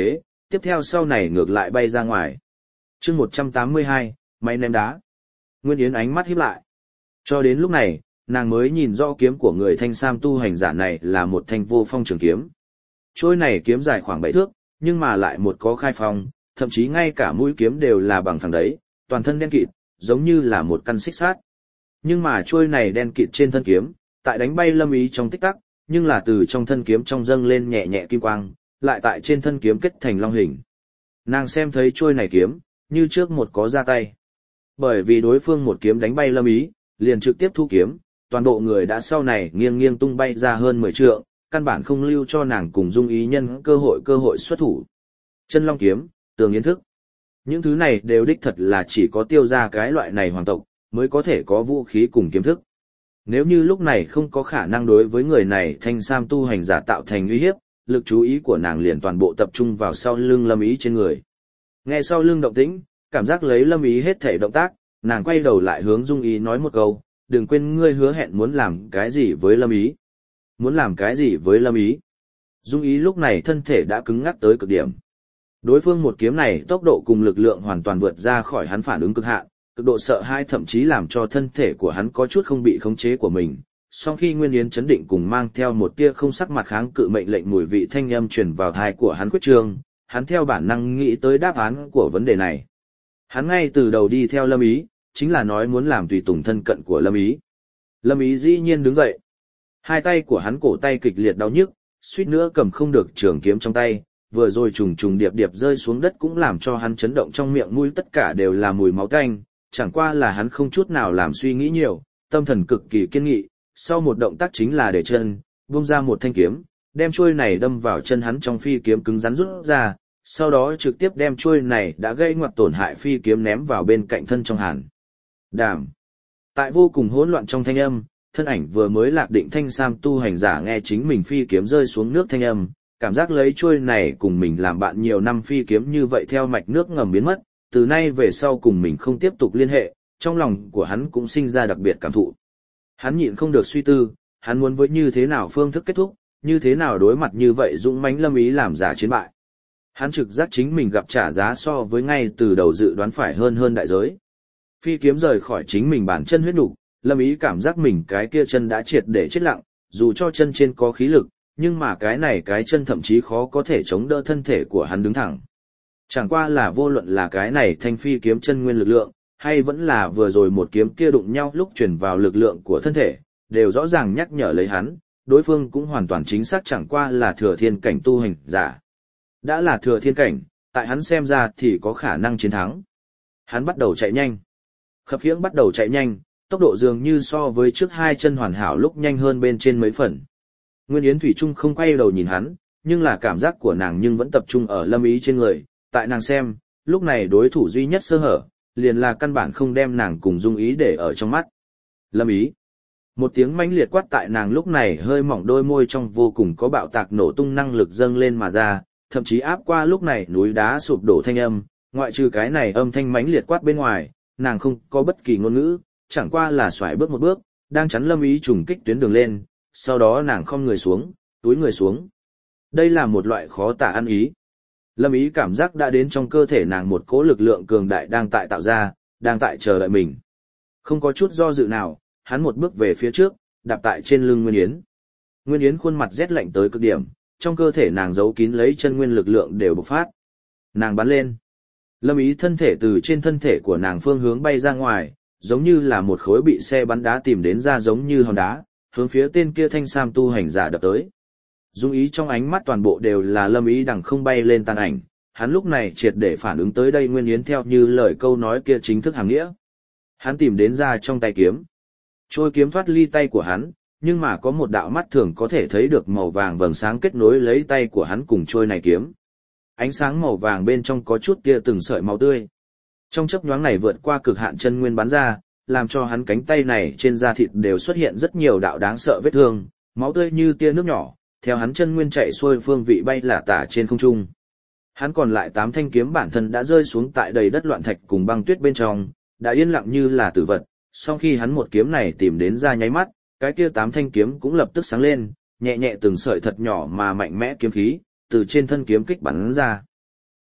tiếp theo sau này ngược lại bay ra ngoài. Chương 182, máy ném đá. Nguyên Yến ánh mắt híp lại. Cho đến lúc này, nàng mới nhìn rõ kiếm của người thanh sam tu hành giả này là một thanh vô phong trường kiếm. Trôi này kiếm dài khoảng 7 thước, nhưng mà lại một có khai phong, thậm chí ngay cả mũi kiếm đều là bằng phẳng đấy, toàn thân đen kịt, giống như là một căn xích sắt. Nhưng mà trôi này đen kịt trên thân kiếm, tại đánh bay Lâm Ý trong tích tắc, nhưng là từ trong thân kiếm trong dâng lên nhẹ nhẹ kim quang, lại tại trên thân kiếm kết thành long hình. Nàng xem thấy trôi này kiếm, như trước một có ra tay. Bởi vì đối phương một kiếm đánh bay Lâm Ý, liền trực tiếp thu kiếm, toàn bộ người đã sau này nghiêng nghiêng tung bay ra hơn 10 trượng, căn bản không lưu cho nàng cùng Dung Ý nhân cơ hội xuất thủ. Chân long kiếm, tường yến thức. Những thứ này đều đích thật là chỉ có Tiêu gia cái loại này hoàng tộc, mới có thể có vũ khí cùng kiếm thức. Nếu như lúc này không có khả năng đối với người này thanh sam tu hành giả tạo thành uy hiếp, lực chú ý của nàng liền toàn bộ tập trung vào sau lưng Lâm Ý trên người. Nghe sau lưng động tĩnh, cảm giác lấy Lâm Ý hết thể động tác, nàng quay đầu lại hướng Dung Ý nói một câu, đừng quên ngươi hứa hẹn muốn làm cái gì với Lâm Ý. Muốn làm cái gì với Lâm Ý? Dung Ý lúc này thân thể đã cứng ngắc tới cực điểm. Đối phương một kiếm này tốc độ cùng lực lượng hoàn toàn vượt ra khỏi hắn phản ứng cực hạn, cực độ sợ hãi thậm chí làm cho thân thể của hắn có chút không bị khống chế của mình. Sau khi Nguyên Yến chấn định cùng mang theo một tia không sắc mặt kháng cự mệnh lệnh mùi vị thanh âm truyền vào tai của hắn quyết trương, hắn theo bản năng nghĩ tới đáp án của vấn đề này. Hắn ngay từ đầu đi theo Lâm Ý, chính là nói muốn làm tùy tùng thân cận của Lâm Ý. Lâm Ý dĩ nhiên đứng dậy. Hai tay của hắn cổ tay kịch liệt đau nhức, suýt nữa cầm không được trường kiếm trong tay, vừa rồi trùng trùng điệp điệp rơi xuống đất cũng làm cho hắn chấn động trong miệng mũi tất cả đều là mùi máu tanh, chẳng qua là hắn không chút nào làm suy nghĩ nhiều, tâm thần cực kỳ kiên nghị, sau một động tác chính là để chân, vung ra một thanh kiếm, đem chuôi này đâm vào chân hắn trong phi kiếm cứng rắn rút ra, sau đó trực tiếp đem chuôi này đã gây ngoặt tổn hại phi kiếm ném vào bên cạnh thân trong hàn. Đàm. Tại vô cùng hỗn loạn trong thanh âm, thân ảnh vừa mới lạc định thanh sam tu hành giả nghe chính mình phi kiếm rơi xuống nước thanh âm, cảm giác lấy chuôi này cùng mình làm bạn nhiều năm phi kiếm như vậy theo mạch nước ngầm biến mất, từ nay về sau cùng mình không tiếp tục liên hệ, trong lòng của hắn cũng sinh ra đặc biệt cảm thụ. Hắn nhịn không được suy tư, hắn muốn với như thế nào phương thức kết thúc, như thế nào đối mặt như vậy dũng mãnh Lâm Ý làm giả chiến bại. Hắn trực giác chính mình gặp trả giá so với ngay từ đầu dự đoán phải hơn đại giới. Phi kiếm rời khỏi chính mình bản chân huyết nục, Lâm Ý cảm giác mình cái kia chân đã triệt để chết lặng, dù cho chân trên có khí lực, nhưng mà cái này cái chân thậm chí khó có thể chống đỡ thân thể của hắn đứng thẳng. Chẳng qua là vô luận là cái này thanh phi kiếm chân nguyên lực lượng, hay vẫn là vừa rồi một kiếm kia đụng nhau lúc truyền vào lực lượng của thân thể, đều rõ ràng nhắc nhở lấy hắn, đối phương cũng hoàn toàn chính xác chẳng qua là thừa thiên cảnh tu hành giả. Đã là thừa thiên cảnh, tại hắn xem ra thì có khả năng chiến thắng. Hắn bắt đầu chạy nhanh. Khập khiễng bắt đầu chạy nhanh, tốc độ dường như so với trước hai chân hoàn hảo lúc nhanh hơn bên trên mấy phần. Nguyên Yến Thủy Trung không quay đầu nhìn hắn, nhưng là cảm giác của nàng nhưng vẫn tập trung ở Lâm Ý trên người, tại nàng xem, lúc này đối thủ duy nhất sơ hở, liền là căn bản không đem nàng cùng Dung Ý để ở trong mắt. Lâm Ý. Một tiếng mãnh liệt quát tại nàng lúc này hơi mỏng đôi môi trong vô cùng có bạo tạc nổ tung năng lực dâng lên mà ra, thậm chí áp qua lúc này núi đá sụp đổ thanh âm, ngoại trừ cái này âm thanh mãnh liệt quát bên ngoài, nàng không có bất kỳ ngôn ngữ, chẳng qua là xoải bước một bước, đang chắn Lâm Ý trùng kích tuyến đường lên, sau đó nàng khom người xuống, túi người xuống. Đây là một loại khó tả ăn ý. Lâm Ý cảm giác đã đến trong cơ thể nàng một cỗ lực lượng cường đại đang tại tạo ra, đang tại chờ đợi mình. Không có chút do dự nào, hắn một bước về phía trước, đạp tại trên lưng Nguyên Yến. Nguyên Yến khuôn mặt rét lạnh tới cực điểm, trong cơ thể nàng giấu kín lấy chân nguyên lực lượng đều bộc phát. Nàng bắn lên. Lâm Ý thân thể từ trên thân thể của nàng phương hướng bay ra ngoài, giống như là một khối bị xe bắn đá tìm đến ra giống như hòn đá, hướng phía tên kia thanh sam tu hành giả đập tới. Dung Ý trong ánh mắt toàn bộ đều là Lâm Ý đằng không bay lên tàn ảnh, hắn lúc này triệt để phản ứng tới đây Nguyên Yến theo như lời câu nói kia chính thức hàm nghĩa. Hắn tìm đến ra trong tay kiếm. Trôi kiếm thoát ly tay của hắn, nhưng mà có một đạo mắt thường có thể thấy được màu vàng vầng sáng kết nối lấy tay của hắn cùng trôi này kiếm. Ánh sáng màu vàng bên trong có chút tia từng sợi máu tươi. Trong chớp nhoáng này vượt qua cực hạn chân nguyên bắn ra, làm cho hắn cánh tay này trên da thịt đều xuất hiện rất nhiều đạo đáng sợ vết thương, máu tươi như tia nước nhỏ, theo hắn chân nguyên chạy xuôi phương vị bay lả tả trên không trung. Hắn còn lại 8 thanh kiếm bản thân đã rơi xuống tại đầy đất loạn thạch cùng băng tuyết bên trong, đã yên lặng như là tử vật, sau khi hắn một kiếm này tìm đến ra nháy mắt, cái kia 8 thanh kiếm cũng lập tức sáng lên, nhẹ nhẹ từng sợi thật nhỏ mà mạnh mẽ kiếm khí, từ trên thân kiếm kích bắn ra.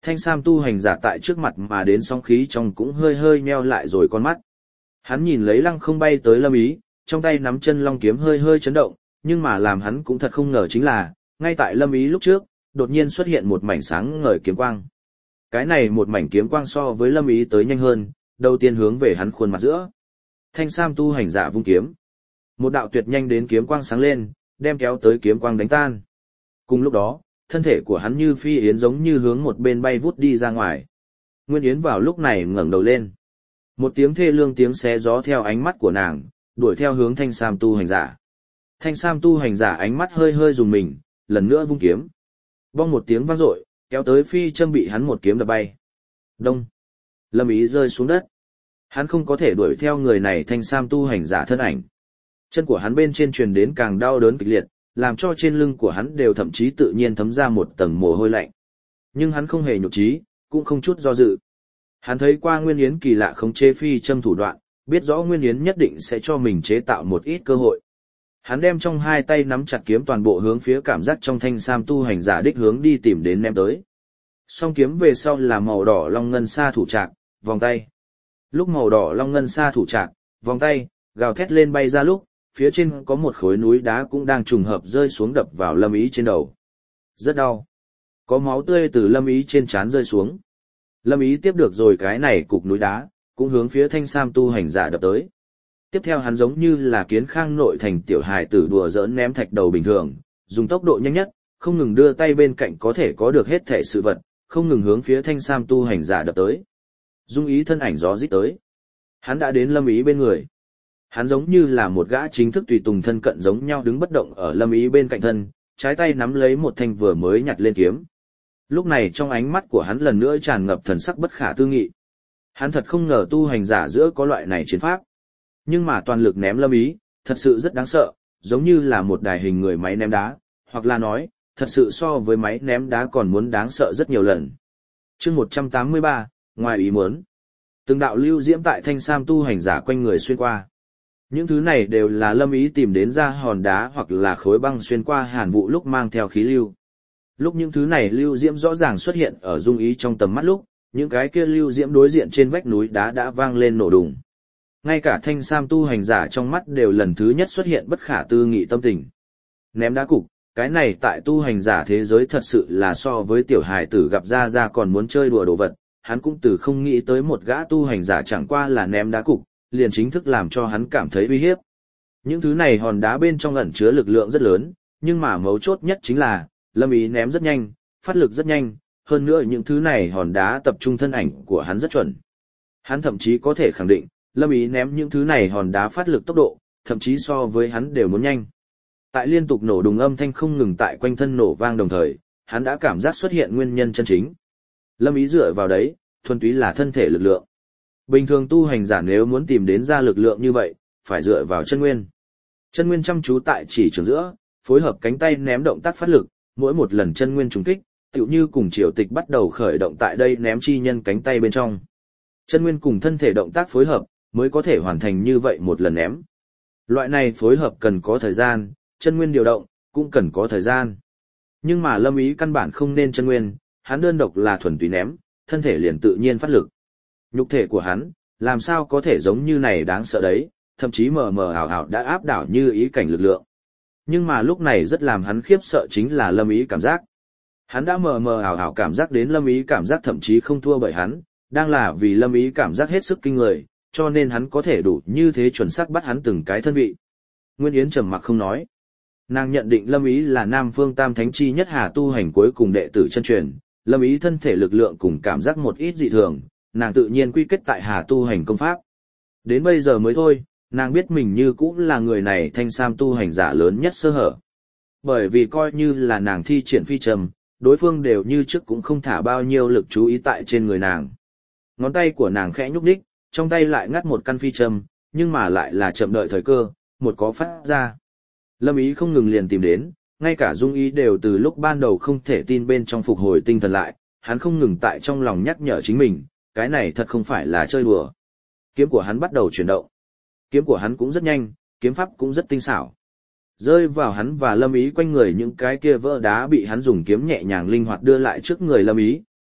Thanh sam tu hành giả tại trước mặt mà đến sóng khí trong cũng hơi hơi nheo lại rồi con mắt. Hắn nhìn lấy lăng không bay tới Lâm Ý, trong tay nắm chân long kiếm hơi hơi chấn động, nhưng mà làm hắn cũng thật không ngờ chính là, ngay tại Lâm Ý lúc trước, đột nhiên xuất hiện một mảnh sáng ngời kiếm quang. Cái này một mảnh kiếm quang so với Lâm Ý tới nhanh hơn, đầu tiên hướng về hắn khuôn mặt giữa. Thanh sam tu hành giả vung kiếm. Một đạo tuyệt nhanh đến kiếm quang sáng lên, đem kéo tới kiếm quang đánh tan. Cùng lúc đó, thân thể của hắn như phi yến giống như hướng một bên bay vút đi ra ngoài. Nguyên Yến vào lúc này ngẩng đầu lên. Một tiếng thê lương tiếng xé gió theo ánh mắt của nàng, đuổi theo hướng thanh sam tu hành giả. Thanh sam tu hành giả ánh mắt hơi hơi rùng mình, lần nữa vung kiếm. Bong một tiếng vang dội, kéo tới phi châm bị hắn một kiếm đập bay. Đông. Lâm Ý rơi xuống đất. Hắn không có thể đuổi theo người này thanh sam tu hành giả thân ảnh. Chân của hắn bên trên truyền đến càng đau đớn kịch liệt, làm cho trên lưng của hắn đều thậm chí tự nhiên thấm ra một tầng mồ hôi lạnh. Nhưng hắn không hề nhục trí, cũng không chút do dự. Hắn thấy qua Nguyên Yến kỳ lạ khống chế phi châm thủ đoạn, biết rõ Nguyên Yến nhất định sẽ cho mình chế tạo một ít cơ hội. Hắn đem trong hai tay nắm chặt kiếm toàn bộ hướng phía cảm giác trong thanh sam tu hành giả đích hướng đi tìm đến ném tới. Song kiếm về sau là màu đỏ long ngân sa thủ trạc, vòng tay. Lúc màu đỏ long ngân sa thủ trạc, vòng tay, gào thét lên bay ra lúc, phía trên có một khối núi đá cũng đang trùng hợp rơi xuống đập vào Lâm Ý trên đầu. Rất đau. Có máu tươi từ Lâm Ý trên trán rơi xuống. Lâm Ý tiếp được rồi cái này cục núi đá, cũng hướng phía thanh sam tu hành giả đập tới. Tiếp theo hắn giống như là kiến khang nội thành tiểu hài tử đùa giỡn ném thạch đầu bình thường, dùng tốc độ nhanh nhất, không ngừng đưa tay bên cạnh có thể có được hết thể sự vật, không ngừng hướng phía thanh sam tu hành giả đập tới. Dung Ý thân ảnh gió rít tới. Hắn đã đến Lâm Ý bên người. Hắn giống như là một gã chính thức tùy tùng thân cận giống nhau đứng bất động ở Lâm Ý bên cạnh thân, trái tay nắm lấy một thanh vừa mới nhặt lên kiếm. Lúc này trong ánh mắt của hắn lần nữa tràn ngập thần sắc bất khả tư nghị. Hắn thật không ngờ tu hành giả giữa có loại này chiến pháp. Nhưng mà toàn lực ném Lâm Ý, thật sự rất đáng sợ, giống như là một đài hình người máy ném đá, hoặc là nói, thật sự so với máy ném đá còn muốn đáng sợ rất nhiều lần. Chương 183, ngoài ý muốn. Từng đạo lưu diễm tại thanh sam tu hành giả quanh người xuyên qua. Những thứ này đều là Lâm Ý tìm đến ra hòn đá hoặc là khối băng xuyên qua hàn vụ lúc mang theo khí lưu. Lúc những thứ này lưu diễm rõ ràng xuất hiện ở Dung Ý trong tầm mắt lúc, những cái kia lưu diễm đối diện trên vách núi đá đã vang lên nổ đùng. Ngay cả thanh sam tu hành giả trong mắt đều lần thứ nhất xuất hiện bất khả tư nghị tâm tình. Ném đá cục, cái này tại tu hành giả thế giới thật sự là so với tiểu hài tử gặp ra còn muốn chơi đùa đồ vật, hắn cũng từ không nghĩ tới một gã tu hành giả chẳng qua là ném đá cục, liền chính thức làm cho hắn cảm thấy uy hiếp. Những thứ này hòn đá bên trong ẩn chứa lực lượng rất lớn, nhưng mà mấu chốt nhất chính là, Lâm Ý ném rất nhanh, phát lực rất nhanh, hơn nữa những thứ này hòn đá tập trung thân ảnh của hắn rất chuẩn. Hắn thậm chí có thể khẳng định, Lâm Ý ném những thứ này hòn đá phát lực tốc độ, thậm chí so với hắn đều muốn nhanh. Tại liên tục nổ đùng âm thanh không ngừng tại quanh thân nổ vang đồng thời, hắn đã cảm giác xuất hiện nguyên nhân chân chính. Lâm Ý dựa vào đấy, thuần túy là thân thể lực lượng. Bình thường tu hành giả nếu muốn tìm đến ra lực lượng như vậy, phải dựa vào chân nguyên. Chân nguyên chăm chú tại chỉ trường giữa, phối hợp cánh tay ném động tác phát lực, mỗi một lần chân nguyên trùng kích, tựu như cùng triều tịch bắt đầu khởi động tại đây ném chi nhân cánh tay bên trong. Chân nguyên cùng thân thể động tác phối hợp, mới có thể hoàn thành như vậy một lần ném. Loại này phối hợp cần có thời gian, chân nguyên điều động, cũng cần có thời gian. Nhưng mà Lâm Ý căn bản không nên chân nguyên, hắn đơn độc là thuần túy ném, thân thể liền tự nhiên phát lực. Nhục thể của hắn, làm sao có thể giống như này đáng sợ đấy, thậm chí mờ mờ ảo ảo đã áp đảo như ý cảnh lực lượng. Nhưng mà lúc này rất làm hắn khiếp sợ chính là Lâm Ý cảm giác. Hắn đã mờ mờ ảo ảo cảm giác đến Lâm Ý cảm giác thậm chí không thua bởi hắn, đang là vì Lâm Ý cảm giác hết sức kinh người, cho nên hắn có thể đủ như thế chuẩn xác bắt hắn từng cái thân vị. Nguyên Yến trầm mặc không nói. Nàng nhận định Lâm Ý là Nam Phương Tam Thánh chi nhất Hà tu hành cuối cùng đệ tử chân truyền, Lâm Ý thân thể lực lượng cùng cảm giác một ít dị thường, nàng tự nhiên quy kết tại Hà tu hành công pháp. Đến bây giờ mới thôi, nàng biết mình như cũng là người này thanh sam tu hành giả lớn nhất sơ hở. Bởi vì coi như là nàng thi triển phi trầm, đối phương đều như trước cũng không thả bao nhiêu lực chú ý tại trên người nàng. Ngón tay của nàng khẽ nhúc nhích, trong tay lại ngắt một căn phi trầm, nhưng mà lại là chậm đợi thời cơ, một có phát ra. Lâm Ý không ngừng liền tìm đến, ngay cả Dung Ý đều từ lúc ban đầu không thể tin bên trong phục hồi tinh thần lại, hắn không ngừng tại trong lòng nhắc nhở chính mình, cái này thật không phải là chơi đùa. Kiếm của hắn bắt đầu chuyển động. Kiếm của hắn cũng rất nhanh, kiếm pháp cũng rất tinh xảo. Rơi vào hắn và Lâm Ý quanh người những cái kia vỡ đá bị hắn dùng kiếm nhẹ nhàng linh hoạt đưa lại trước người Lâm Ý,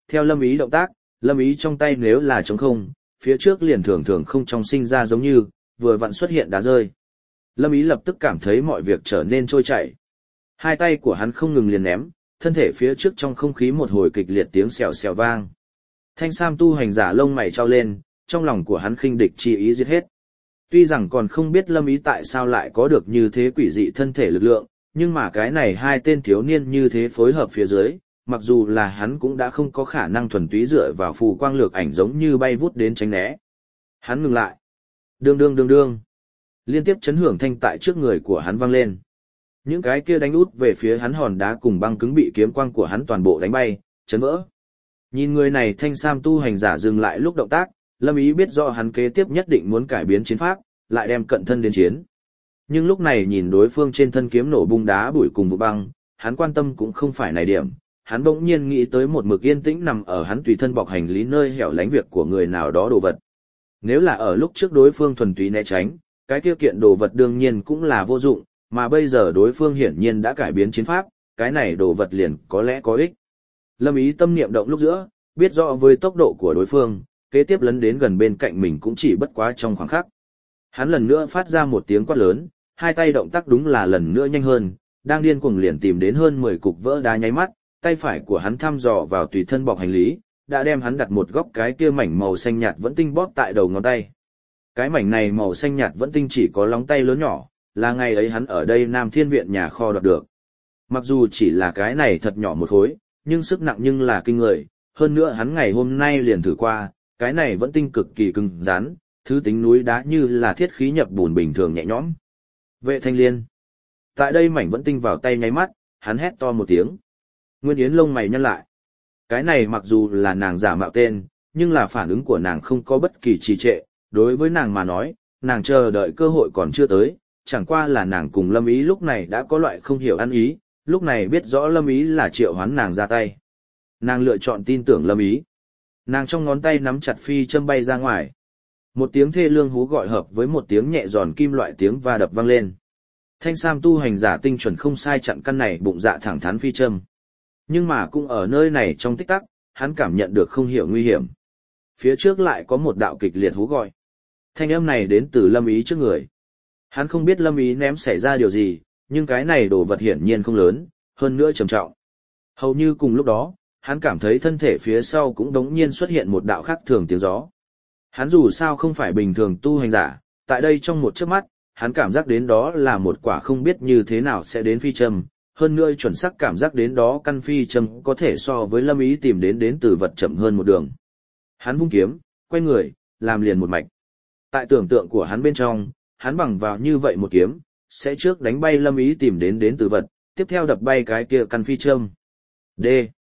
theo Lâm Ý động tác, Lâm Ý trong tay nếu là trống không, phía trước liền thường thường không trong sinh ra giống như, vừa vặn xuất hiện đá rơi. Lâm Ý lập tức cảm thấy mọi việc trở nên trôi chảy. Hai tay của hắn không ngừng liền ném, thân thể phía trước trong không khí một hồi kịch liệt tiếng xèo xèo vang. Thanh Sam tu hành giả lông mày trao lên, trong lòng của hắn khinh địch chi ý giết hết. Tuy rằng còn không biết Lâm Ý tại sao lại có được như thế quỷ dị thân thể lực lượng, nhưng mà cái này hai tên thiếu niên như thế phối hợp phía dưới, mặc dù là hắn cũng đã không có khả năng thuần túy dựa vào phù quang lược ảnh giống như bay vút đến tránh né. Hắn ngừng lại. Đương đương đương đương. Liên tiếp chấn hưởng thanh tại trước người của hắn vang lên. Những cái kia đánh út về phía hắn hòn đá cùng băng cứng bị kiếm quang của hắn toàn bộ đánh bay, chấn vỡ. Nhìn người này Thanh Sam tu hành giả dừng lại lúc động tác, Lâm Ý biết rõ hắn kế tiếp nhất định muốn cải biến chiến pháp, lại đem cận thân đến chiến. Nhưng lúc này nhìn đối phương trên thân kiếm nổ bung đá bụi cùng vụ băng, hắn quan tâm cũng không phải này điểm, hắn bỗng nhiên nghĩ tới một mực yên tĩnh nằm ở hắn tùy thân bọc hành lý nơi hẻo lánh việc của người nào đó đồ vật. Nếu là ở lúc trước đối phương thuần túy né tránh, cái tiêu kiện đồ vật đương nhiên cũng là vô dụng, mà bây giờ đối phương hiển nhiên đã cải biến chiến pháp, cái này đồ vật liền có lẽ có ích. Lâm Ý tâm niệm động lúc giữa, biết rõ với tốc độ của đối phương, kế tiếp lấn đến gần bên cạnh mình cũng chỉ bất quá trong khoảng khắc. Hắn lần nữa phát ra một tiếng quát lớn, hai tay động tác đúng là lần nữa nhanh hơn, đang điên cuồng liền tìm đến hơn 10 cục vỡ đá nháy mắt, tay phải của hắn thăm dò vào tùy thân bọc hành lý, đã đem hắn đặt một góc cái kia mảnh màu xanh nhạt vẫn tinh bóp tại đầu ngón tay. Cái mảnh này màu xanh nhạt vẫn tinh chỉ có lóng tay lớn nhỏ, là ngày ấy hắn ở đây Nam Thiên Viện nhà kho đoạt được. Mặc dù chỉ là cái này thật nhỏ một khối, nhưng sức nặng nhưng là kinh người, hơn nữa hắn ngày hôm nay liền thử qua, cái này vẫn tinh cực kỳ cứng rắn, thứ tính núi đá như là thiết khí nhập bùn bình thường nhẹ nhõm. Vệ Thanh Liên. Tại đây mảnh vẫn tinh vào tay nháy mắt, hắn hét to một tiếng. Nguyên Yến lông mày nhăn lại. Cái này mặc dù là nàng giả mạo tên, nhưng là phản ứng của nàng không có bất kỳ trì trệ, đối với nàng mà nói, nàng chờ đợi cơ hội còn chưa tới, chẳng qua là nàng cùng Lâm Ý lúc này đã có loại không hiểu ăn ý, lúc này biết rõ Lâm Ý là triệu hoán nàng ra tay. Nàng lựa chọn tin tưởng Lâm Ý. Nàng trong ngón tay nắm chặt phi châm bay ra ngoài. Một tiếng thê lương hú gọi hợp với một tiếng nhẹ giòn kim loại tiếng va đập vang lên. Thanh Sam tu hành giả tinh chuẩn không sai chặn căn này bụng dạ thẳng thắn phi châm. Nhưng mà cũng ở nơi này trong tích tắc, hắn cảm nhận được không hiểu nguy hiểm. Phía trước lại có một đạo kịch liệt hú gọi. Thanh âm này đến từ Lâm Ý trước người. Hắn không biết Lâm Ý ném xảy ra điều gì, nhưng cái này đồ vật hiển nhiên không lớn, hơn nữa trầm trọng. Hầu như cùng lúc đó, hắn cảm thấy thân thể phía sau cũng đống nhiên xuất hiện một đạo khác thường tiếng gió. Hắn dù sao không phải bình thường tu hành giả, tại đây trong một chớp mắt, hắn cảm giác đến đó là một quả không biết như thế nào sẽ đến phi châm, hơn nữa chuẩn xác cảm giác đến đó căn phi châm có thể so với Lâm Ý tìm đến từ vật chậm hơn một đường. Hắn vung kiếm, quay người, làm liền một mạch. Tại tưởng tượng của hắn bên trong, hắn bằng vào như vậy một kiếm, sẽ trước đánh bay Lâm Ý tìm đến từ vật, tiếp theo đập bay cái kia căn phi châm. D.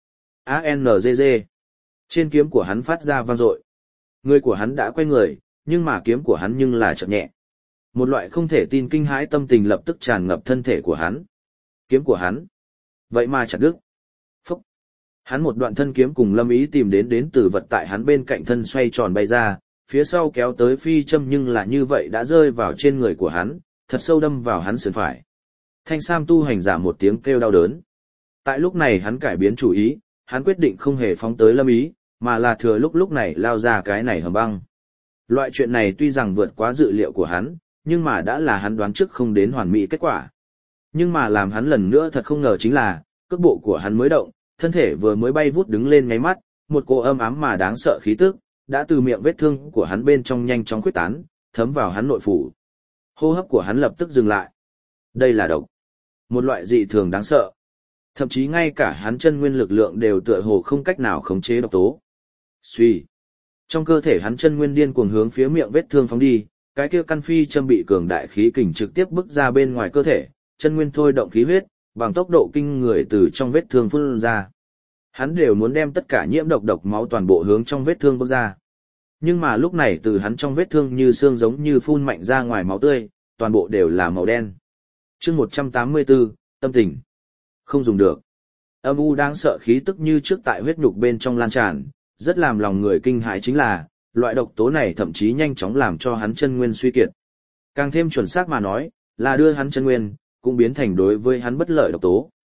A-N-G-G. Trên kiếm của hắn phát ra vang dội. Người của hắn đã quay người, nhưng mà kiếm của hắn nhưng là chậm nhẹ. Một loại không thể tin kinh hãi tâm tình lập tức tràn ngập thân thể của hắn. Kiếm của hắn. Vậy mà chặt đứt. Phúc. Hắn một đoạn thân kiếm cùng Lâm Ý tìm đến từ vật tại hắn bên cạnh thân xoay tròn bay ra, phía sau kéo tới phi châm nhưng là như vậy đã rơi vào trên người của hắn, thật sâu đâm vào hắn sườn phải. Thanh Sam tu hành giả một tiếng kêu đau đớn. Tại lúc này hắn cải biến chủ ý, hắn quyết định không hề phóng tới Lâm Ý, mà là thừa lúc này lao ra cái này hầm băng. Loại chuyện này tuy rằng vượt quá dự liệu của hắn, nhưng mà đã là hắn đoán trước không đến hoàn mỹ kết quả. Nhưng mà làm hắn lần nữa thật không ngờ chính là, cước bộ của hắn mới động, thân thể vừa mới bay vút đứng lên nháy mắt, một cô âm ám mà đáng sợ khí tức, đã từ miệng vết thương của hắn bên trong nhanh chóng khuếch tán, thấm vào hắn nội phủ. Hô hấp của hắn lập tức dừng lại. Đây là độc. Một loại dị thường đáng sợ. Thậm chí ngay cả hắn chân nguyên lực lượng đều tựa hồ không cách nào khống chế độc tố. Suy. Trong cơ thể hắn chân nguyên điên cuồng hướng phía miệng vết thương phóng đi, cái kia căn phi châm bị cường đại khí kình trực tiếp bức ra bên ngoài cơ thể, chân nguyên thôi động khí huyết, bằng tốc độ kinh người từ trong vết thương phun ra. Hắn đều muốn đem tất cả nhiễm độc máu toàn bộ hướng trong vết thương bức ra. Nhưng mà lúc này từ hắn trong vết thương như xương giống như phun mạnh ra ngoài máu tươi, toàn bộ đều là màu đen. Chương 184, tâm tình. Không dùng được. Âm u đáng sợ khí tức như trước tại huyết nhục bên trong lan tràn, rất làm lòng người kinh hãi chính là, loại độc tố này thậm chí nhanh chóng làm cho hắn chân nguyên suy kiệt. Càng thêm chuẩn xác mà nói, là đưa hắn chân nguyên, cũng biến thành đối với hắn bất lợi độc tố.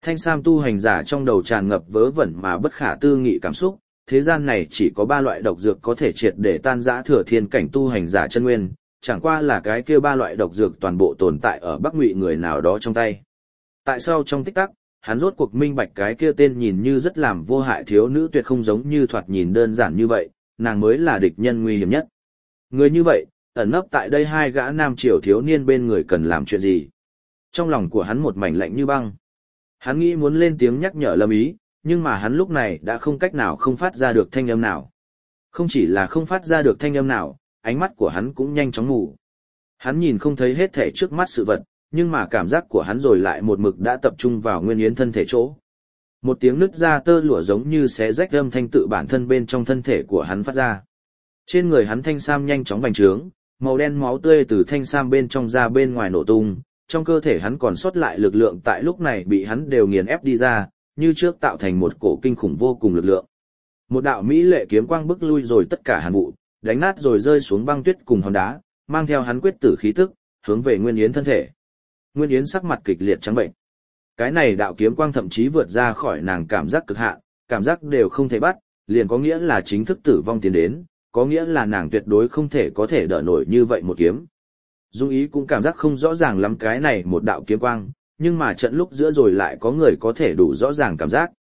Thanh Sam tu hành giả trong đầu tràn ngập vớ vẩn mà bất khả tư nghị cảm xúc, thế gian này chỉ có 3 loại độc dược có thể triệt để tan rã thừa thiên cảnh tu hành giả chân nguyên, chẳng qua là cái kia 3 loại độc dược toàn bộ tồn tại ở Bắc Ngụy người nào đó trong tay. Tại sao trong tích tắc, hắn rốt cuộc minh bạch cái kia tên nhìn như rất làm vô hại thiếu nữ tuyệt không giống như thoạt nhìn đơn giản như vậy, nàng mới là địch nhân nguy hiểm nhất. Người như vậy, ẩn nấp tại đây 2 gã nam triều thiếu niên bên người cần làm chuyện gì? Trong lòng của hắn một mảnh lạnh như băng. Hắn nghĩ muốn lên tiếng nhắc nhở Lâm Ý, nhưng mà hắn lúc này đã không cách nào không phát ra được thanh âm nào. Không chỉ là không phát ra được thanh âm nào, ánh mắt của hắn cũng nhanh chóng mù. Hắn nhìn không thấy hết thể trước mắt sự vật, nhưng mà cảm giác của hắn rồi lại một mực đã tập trung vào Nguyên Yến thân thể chỗ. Một tiếng nứt ra tơ lụa giống như xé rách âm thanh tự bản thân bên trong thân thể của hắn phát ra. Trên người hắn thanh sam nhanh chóng bành trướng, màu đen máu tươi từ thanh sam bên trong ra bên ngoài nổ tung, trong cơ thể hắn còn sót lại lực lượng tại lúc này bị hắn đều nghiền ép đi ra, như trước tạo thành một cổ kinh khủng vô cùng lực lượng. Một đạo mỹ lệ kiếm quang bức lui rồi tất cả hàn vụ, đánh nát rồi rơi xuống băng tuyết cùng hòn đá, mang theo hắn quyết tử khí tức, hướng về Nguyên Yến thân thể. Nguyên Yến sắc mặt kịch liệt trắng bệnh. Cái này đạo kiếm quang thậm chí vượt ra khỏi nàng cảm giác cực hạn, cảm giác đều không thể bắt, liền có nghĩa là chính thức tử vong tiến đến, có nghĩa là nàng tuyệt đối không thể có thể đỡ nổi như vậy một kiếm. Dung Ý cũng cảm giác không rõ ràng lắm cái này một đạo kiếm quang, nhưng mà trận lúc giữa rồi lại có người có thể đủ rõ ràng cảm giác.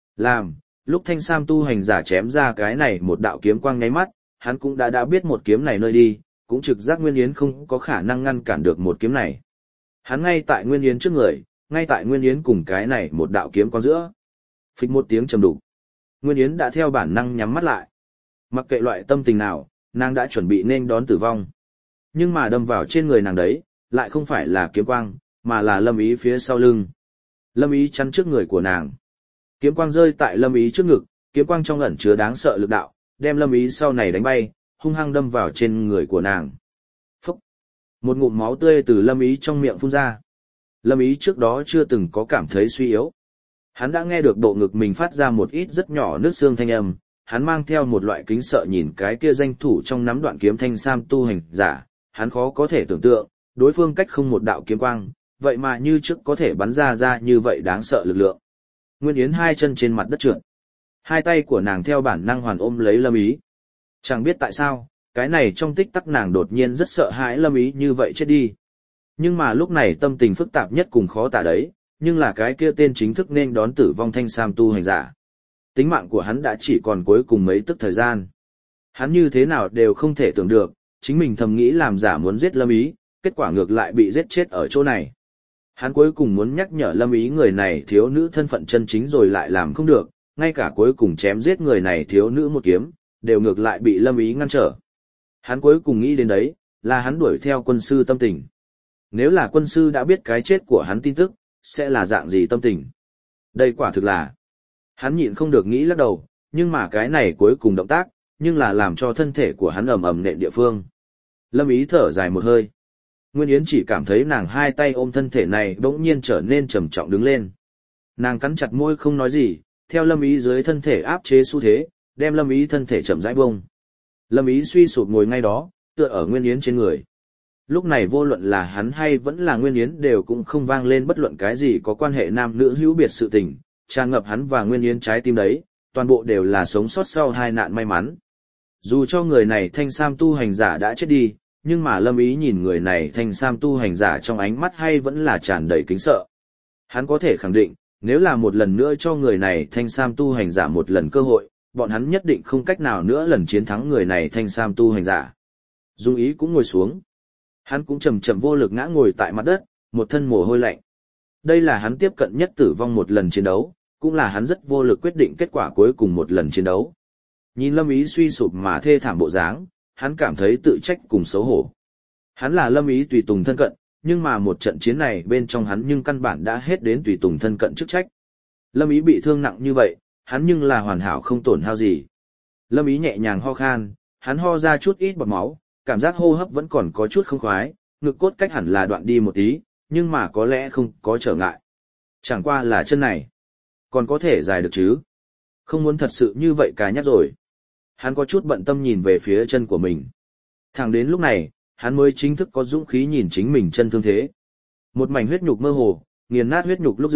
Lúc Thanh Sam tu hành giả chém ra cái này một đạo kiếm quang nháy mắt, hắn cũng đã biết một kiếm này nơi đi, cũng trực giác Nguyên Yến không có khả năng ngăn cản được một kiếm này. Hắn ngay tại Nguyên Yến trước người, ngay tại Nguyên Yến cùng cái này một đạo kiếm quang giữa. Phịch một tiếng trầm đục. Nguyên Yến đã theo bản năng nhắm mắt lại. Mặc kệ loại tâm tình nào, nàng đã chuẩn bị nên đón tử vong. Nhưng mà đâm vào trên người nàng đấy, lại không phải là kiếm quang, mà là Lâm Ý phía sau lưng. Lâm Ý chắn trước người của nàng. Kiếm quang rơi tại Lâm Ý trước ngực, kiếm quang trong ẩn chứa đáng sợ lực đạo, đem Lâm Ý sau này đánh bay, hung hăng đâm vào trên người của nàng. Phúc! Một ngụm máu tươi từ Lâm Ý trong miệng phun ra. Lâm Ý trước đó chưa từng có cảm thấy suy yếu. Hắn đã nghe được bộ ngực mình phát ra một ít rất nhỏ nước xương thanh âm, hắn mang theo một loại kính sợ nhìn cái kia danh thủ trong nắm đoạn kiếm Thanh Sam tu hành giả, hắn khó có thể tưởng tượng, đối phương cách không một đạo kiếm quang, vậy mà như trước có thể bắn ra như vậy đáng sợ lực lượng. Nguyên Yến hai chân trên mặt đất trượt. Hai tay của nàng theo bản năng hoàn ôm lấy Lâm Ý. Chẳng biết tại sao, cái này trong tích tắc nàng đột nhiên rất sợ hãi Lâm Ý như vậy chết đi. Nhưng mà lúc này tâm tình phức tạp nhất cùng khó tả đấy, nhưng là cái kia tên chính thức nên đón tử vong Thanh Sam tu hành giả. Tính mạng của hắn đã chỉ còn cuối cùng mấy tức thời gian. Hắn như thế nào đều không thể tưởng được, chính mình thầm nghĩ làm giả muốn giết Lâm Ý, kết quả ngược lại bị giết chết ở chỗ này. Hắn cuối cùng muốn nhắc nhở Lâm Ý người này thiếu nữ thân phận chân chính rồi lại làm không được, ngay cả cuối cùng chém giết người này thiếu nữ một kiếm, đều ngược lại bị Lâm Ý ngăn trở. Hắn cuối cùng nghĩ đến đấy, là hắn đuổi theo quân sư tâm tình. Nếu là quân sư đã biết cái chết của hắn tin tức, sẽ là dạng gì tâm tình? Đây quả thực là... Hắn nhịn không được nghĩ lắc đầu, nhưng mà cái này cuối cùng động tác, nhưng là làm cho thân thể của hắn ầm ầm nện địa phương. Lâm Ý thở dài một hơi. Nguyên Yến chỉ cảm thấy nàng hai tay ôm thân thể này bỗng nhiên trở nên trầm trọng đứng lên. Nàng cắn chặt môi không nói gì, theo Lâm Ý dưới thân thể áp chế xu thế, đem Lâm Ý thân thể chậm rãi bông. Lâm Ý suy sụp ngồi ngay đó, tựa ở Nguyên Yến trên người. Lúc này vô luận là hắn hay vẫn là Nguyên Yến đều cũng không vang lên bất luận cái gì có quan hệ nam nữ hữu biệt sự tình, tràn ngập hắn và Nguyên Yến trái tim đấy, toàn bộ đều là sống sót sau hai nạn may mắn. Dù cho người này Thanh Sam tu hành giả đã chết đi, nhưng mà Lâm Ý nhìn người này Thanh Sam tu hành giả trong ánh mắt hay vẫn là tràn đầy kính sợ. Hắn có thể khẳng định, nếu là một lần nữa cho người này Thanh Sam tu hành giả một lần cơ hội, bọn hắn nhất định không cách nào nữa lần chiến thắng người này Thanh Sam tu hành giả. Dung Ý cũng ngồi xuống. Hắn cũng chậm chậm vô lực ngã ngồi tại mặt đất, một thân mồ hôi lạnh. Đây là hắn tiếp cận nhất tử vong một lần chiến đấu, cũng là hắn rất vô lực quyết định kết quả cuối cùng một lần chiến đấu. Nhìn Lâm Ý suy sụp mà thê thảm bộ dáng, hắn cảm thấy tự trách cùng xấu hổ. Hắn là Lâm Ý tùy tùng thân cận, nhưng mà một trận chiến này bên trong hắn nhưng căn bản đã hết đến tùy tùng thân cận chức trách. Lâm Ý bị thương nặng như vậy, hắn nhưng là hoàn hảo không tổn hao gì. Lâm Ý nhẹ nhàng ho khan, hắn ho ra chút ít bọt máu, cảm giác hô hấp vẫn còn có chút không khoái, ngực cốt cách hẳn là đoạn đi một tí, nhưng mà có lẽ không có trở ngại. Chẳng qua là chân này, còn có thể dài được chứ. Không muốn thật sự như vậy cá nhắc rồi. Hắn có chút bận tâm nhìn về phía chân của mình. Thẳng đến lúc này, hắn mới chính thức có dũng khí nhìn chính mình chân thương thế. Một mảnh huyết nhục mơ hồ, nghiền nát huyết nhục lúc giữa,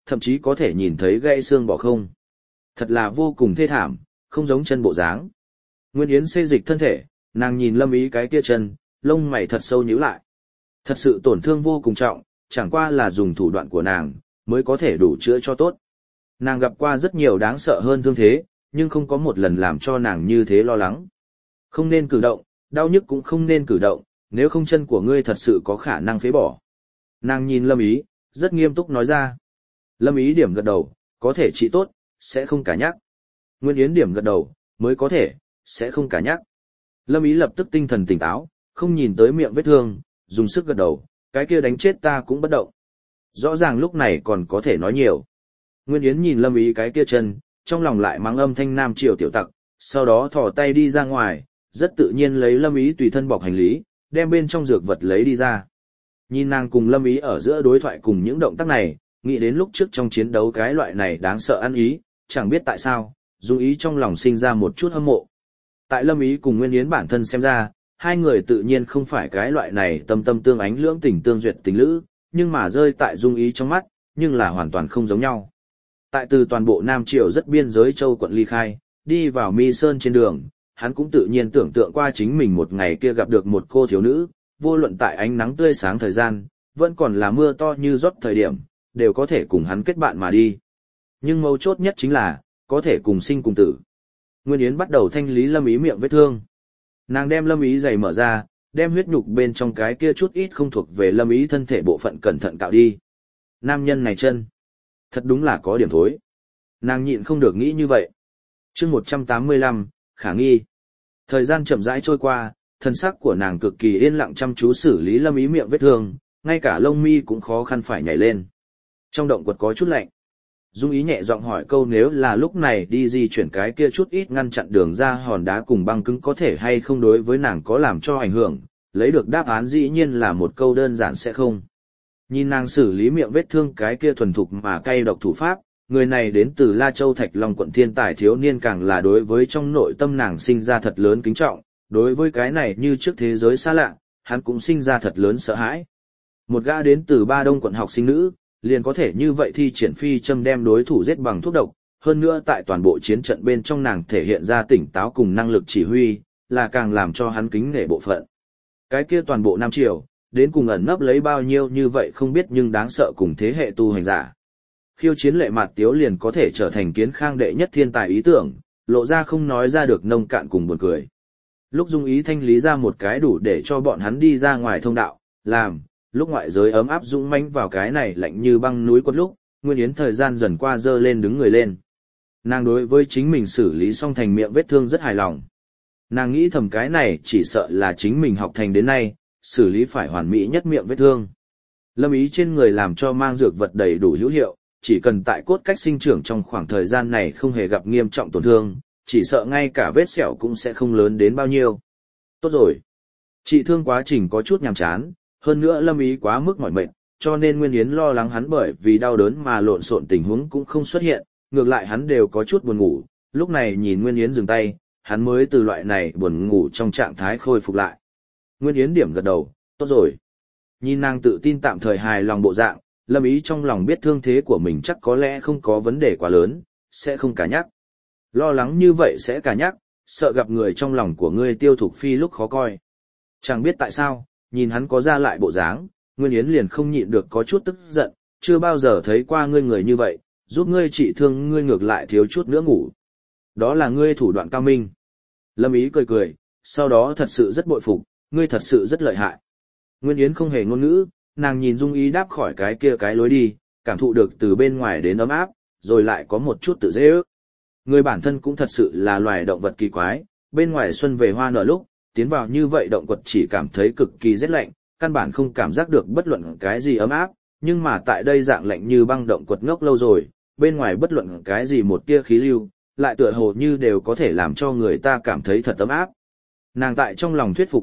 thậm chí có thể nhìn thấy gãy xương bỏ không. Thật là vô cùng thê thảm, không giống chân bộ dáng. Nguyên Yến xê dịch thân thể, nàng nhìn Lâm Ý cái kia chân, lông mày thật sâu nhíu lại. Thật sự tổn thương vô cùng trọng, chẳng qua là dùng thủ đoạn của nàng, mới có thể đủ chữa cho tốt. Nàng gặp qua rất nhiều đáng sợ hơn thương thế, nhưng không có một lần làm cho nàng như thế lo lắng. Không nên cử động, đau nhức cũng không nên cử động, nếu không chân của ngươi thật sự có khả năng phế bỏ. Nàng nhìn Lâm Ý, rất nghiêm túc nói ra. Lâm Ý điểm gật đầu, có thể trị tốt, sẽ không cả nhắc. Nguyên Yến điểm gật đầu, mới có thể, sẽ không cả nhắc. Lâm Ý lập tức tinh thần tỉnh táo, không nhìn tới miệng vết thương, dùng sức gật đầu, cái kia đánh chết ta cũng bất động. Rõ ràng lúc này còn có thể nói nhiều. Nguyên Yến nhìn Lâm Ý cái kia chân, trong lòng lại mắng âm thanh nam triều tiểu tặc, sau đó thò tay đi ra ngoài, rất tự nhiên lấy Lâm Ý tùy thân bọc hành lý, đem bên trong dược vật lấy đi ra. Nhìn nàng cùng Lâm Ý ở giữa đối thoại cùng những động tác này, nghĩ đến lúc trước trong chiến đấu cái loại này đáng sợ ăn ý, chẳng biết tại sao, Dung Ý trong lòng sinh ra một chút hâm mộ. Tại Lâm Ý cùng Nguyên Yến bản thân xem ra, hai người tự nhiên không phải cái loại này tâm tâm tương ánh lưỡng tình tương duyệt tình lữ, nhưng mà rơi tại Dung Ý trong mắt, nhưng là hoàn toàn không giống nhau. Tại từ toàn bộ Nam Triều rất biên giới châu quận ly khai, đi vào Mi Sơn trên đường, hắn cũng tự nhiên tưởng tượng qua chính mình một ngày kia gặp được một cô thiếu nữ, vô luận tại ánh nắng tươi sáng thời gian, vẫn còn là mưa to như rót thời điểm, đều có thể cùng hắn kết bạn mà đi. Nhưng mấu chốt nhất chính là, có thể cùng sinh cùng tử. Nguyên Yến bắt đầu thanh lý Lâm Ý miệng vết thương. Nàng đem Lâm Ý giày mở ra, đem huyết nhục bên trong cái kia chút ít không thuộc về Lâm Ý thân thể bộ phận cẩn thận cạo đi. Nam nhân này chân, thật đúng là có điểm thối. Nàng nhịn không được nghĩ như vậy. Chương 185, khả nghi. Thời gian chậm rãi trôi qua, thân sắc của nàng cực kỳ yên lặng chăm chú xử lý Lâm Ý miệng vết thương, ngay cả lông mi cũng khó khăn phải nhảy lên. Trong động quật có chút lạnh. Dung Ý nhẹ giọng hỏi câu nếu là lúc này đi di chuyển cái kia chút ít ngăn chặn đường ra hòn đá cùng băng cứng có thể hay không đối với nàng có làm cho ảnh hưởng, lấy được đáp án dĩ nhiên là một câu đơn giản sẽ không. Nhìn nàng xử lý miệng vết thương cái kia thuần thục mà cay độc thủ pháp, người này đến từ La Châu Thạch Long quận thiên tài thiếu niên càng là đối với trong nội tâm nàng sinh ra thật lớn kính trọng, đối với cái này như trước thế giới xa lạ, hắn cũng sinh ra thật lớn sợ hãi. Một gã đến từ Ba Đông quận học sinh nữ, liền có thể như vậy thi triển phi châm đem đối thủ giết bằng thuốc độc, hơn nữa tại toàn bộ chiến trận bên trong nàng thể hiện ra tỉnh táo cùng năng lực chỉ huy, là càng làm cho hắn kính nể bộ phận. Cái kia toàn bộ Nam Triều, đến cùng ẩn nấp lấy bao nhiêu như vậy không biết nhưng đáng sợ cùng thế hệ tu hành giả. Khiêu chiến Lệ Mạt Tiếu liền có thể trở thành Kiến Khang đệ nhất thiên tài ý tưởng, lộ ra không nói ra được nông cạn cùng buồn cười. Lúc Dung Ý thanh lý ra một cái đủ để cho bọn hắn đi ra ngoài thông đạo, lúc ngoại giới ấm áp dũng mãnh vào cái này lạnh như băng núi quất lúc, Nguyên Yến thời gian dần qua dơ lên đứng người lên. Nàng đối với chính mình xử lý xong thành miệng vết thương rất hài lòng. Nàng nghĩ thầm cái này chỉ sợ là chính mình học thành đến nay, xử lý phải hoàn mỹ nhất miệng vết thương. Lâm Ý trên người làm cho mang dược vật đầy đủ hữu hiệu, chỉ cần tại cốt cách sinh trưởng trong khoảng thời gian này không hề gặp nghiêm trọng tổn thương, chỉ sợ ngay cả vết sẹo cũng sẽ không lớn đến bao nhiêu. Tốt rồi. Trị thương quá trình có chút nhàm chán, hơn nữa Lâm Ý quá mức mỏi mệt, cho nên Nguyên Yến lo lắng hắn bởi vì đau đớn mà lộn xộn tình huống cũng không xuất hiện, ngược lại hắn đều có chút buồn ngủ, lúc này nhìn Nguyên Yến dừng tay, hắn mới từ loại này buồn ngủ trong trạng thái khôi phục lại. Nguyên Yến điểm gật đầu, tốt rồi. Nhìn nàng tự tin tạm thời hài lòng bộ dạng, Lâm Ý trong lòng biết thương thế của mình chắc có lẽ không có vấn đề quá lớn, sẽ không cả nhắc. Lo lắng như vậy sẽ cả nhắc, sợ gặp người trong lòng của ngươi Tiêu Thục Phi lúc khó coi. Chẳng biết tại sao, nhìn hắn có ra lại bộ dáng, Nguyên Yến liền không nhịn được có chút tức giận, chưa bao giờ thấy qua ngươi người như vậy, giúp ngươi trị thương ngươi ngược lại thiếu chút nữa ngủ. Đó là ngươi thủ đoạn cao minh. Lâm Ý cười cười, sau đó thật sự rất bội phục, ngươi thật sự rất lợi hại. Nguyên Yến không hề ngôn ngữ, nàng nhìn Dung Ý đáp khỏi cái kia cái lối đi, cảm thụ được từ bên ngoài đến ấm áp, rồi lại có một chút tự dễ ước. Người bản thân cũng thật sự là loài động vật kỳ quái, bên ngoài xuân về hoa nở lúc, tiến vào như vậy động quật chỉ cảm thấy cực kỳ rét lạnh, căn bản không cảm giác được bất luận cái gì ấm áp, nhưng mà tại đây dạng lạnh như băng động quật ngốc lâu rồi, bên ngoài bất luận cái gì một tia khí lưu, lại tựa hồ như đều có thể làm cho người ta cảm thấy thật ấm áp. Nàng tại trong lòng thuyết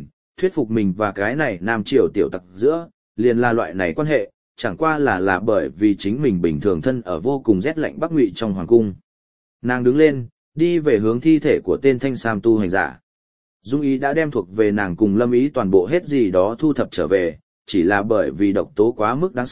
phục mình và cái này Nam Triều tiểu tặc giữa, liền là loại này quan hệ, chẳng qua là bởi vì chính mình bình thường thân ở vô cùng rét lạnh Bắc Ngụy trong hoàng cung. Nàng đứng lên, đi về hướng thi thể của tên Thanh Sam tu hành giả. Dung Ý đã đem thuộc về nàng cùng Lâm Ý toàn bộ hết gì đó thu thập trở về, chỉ là bởi vì độc tố quá mức đáng sợ,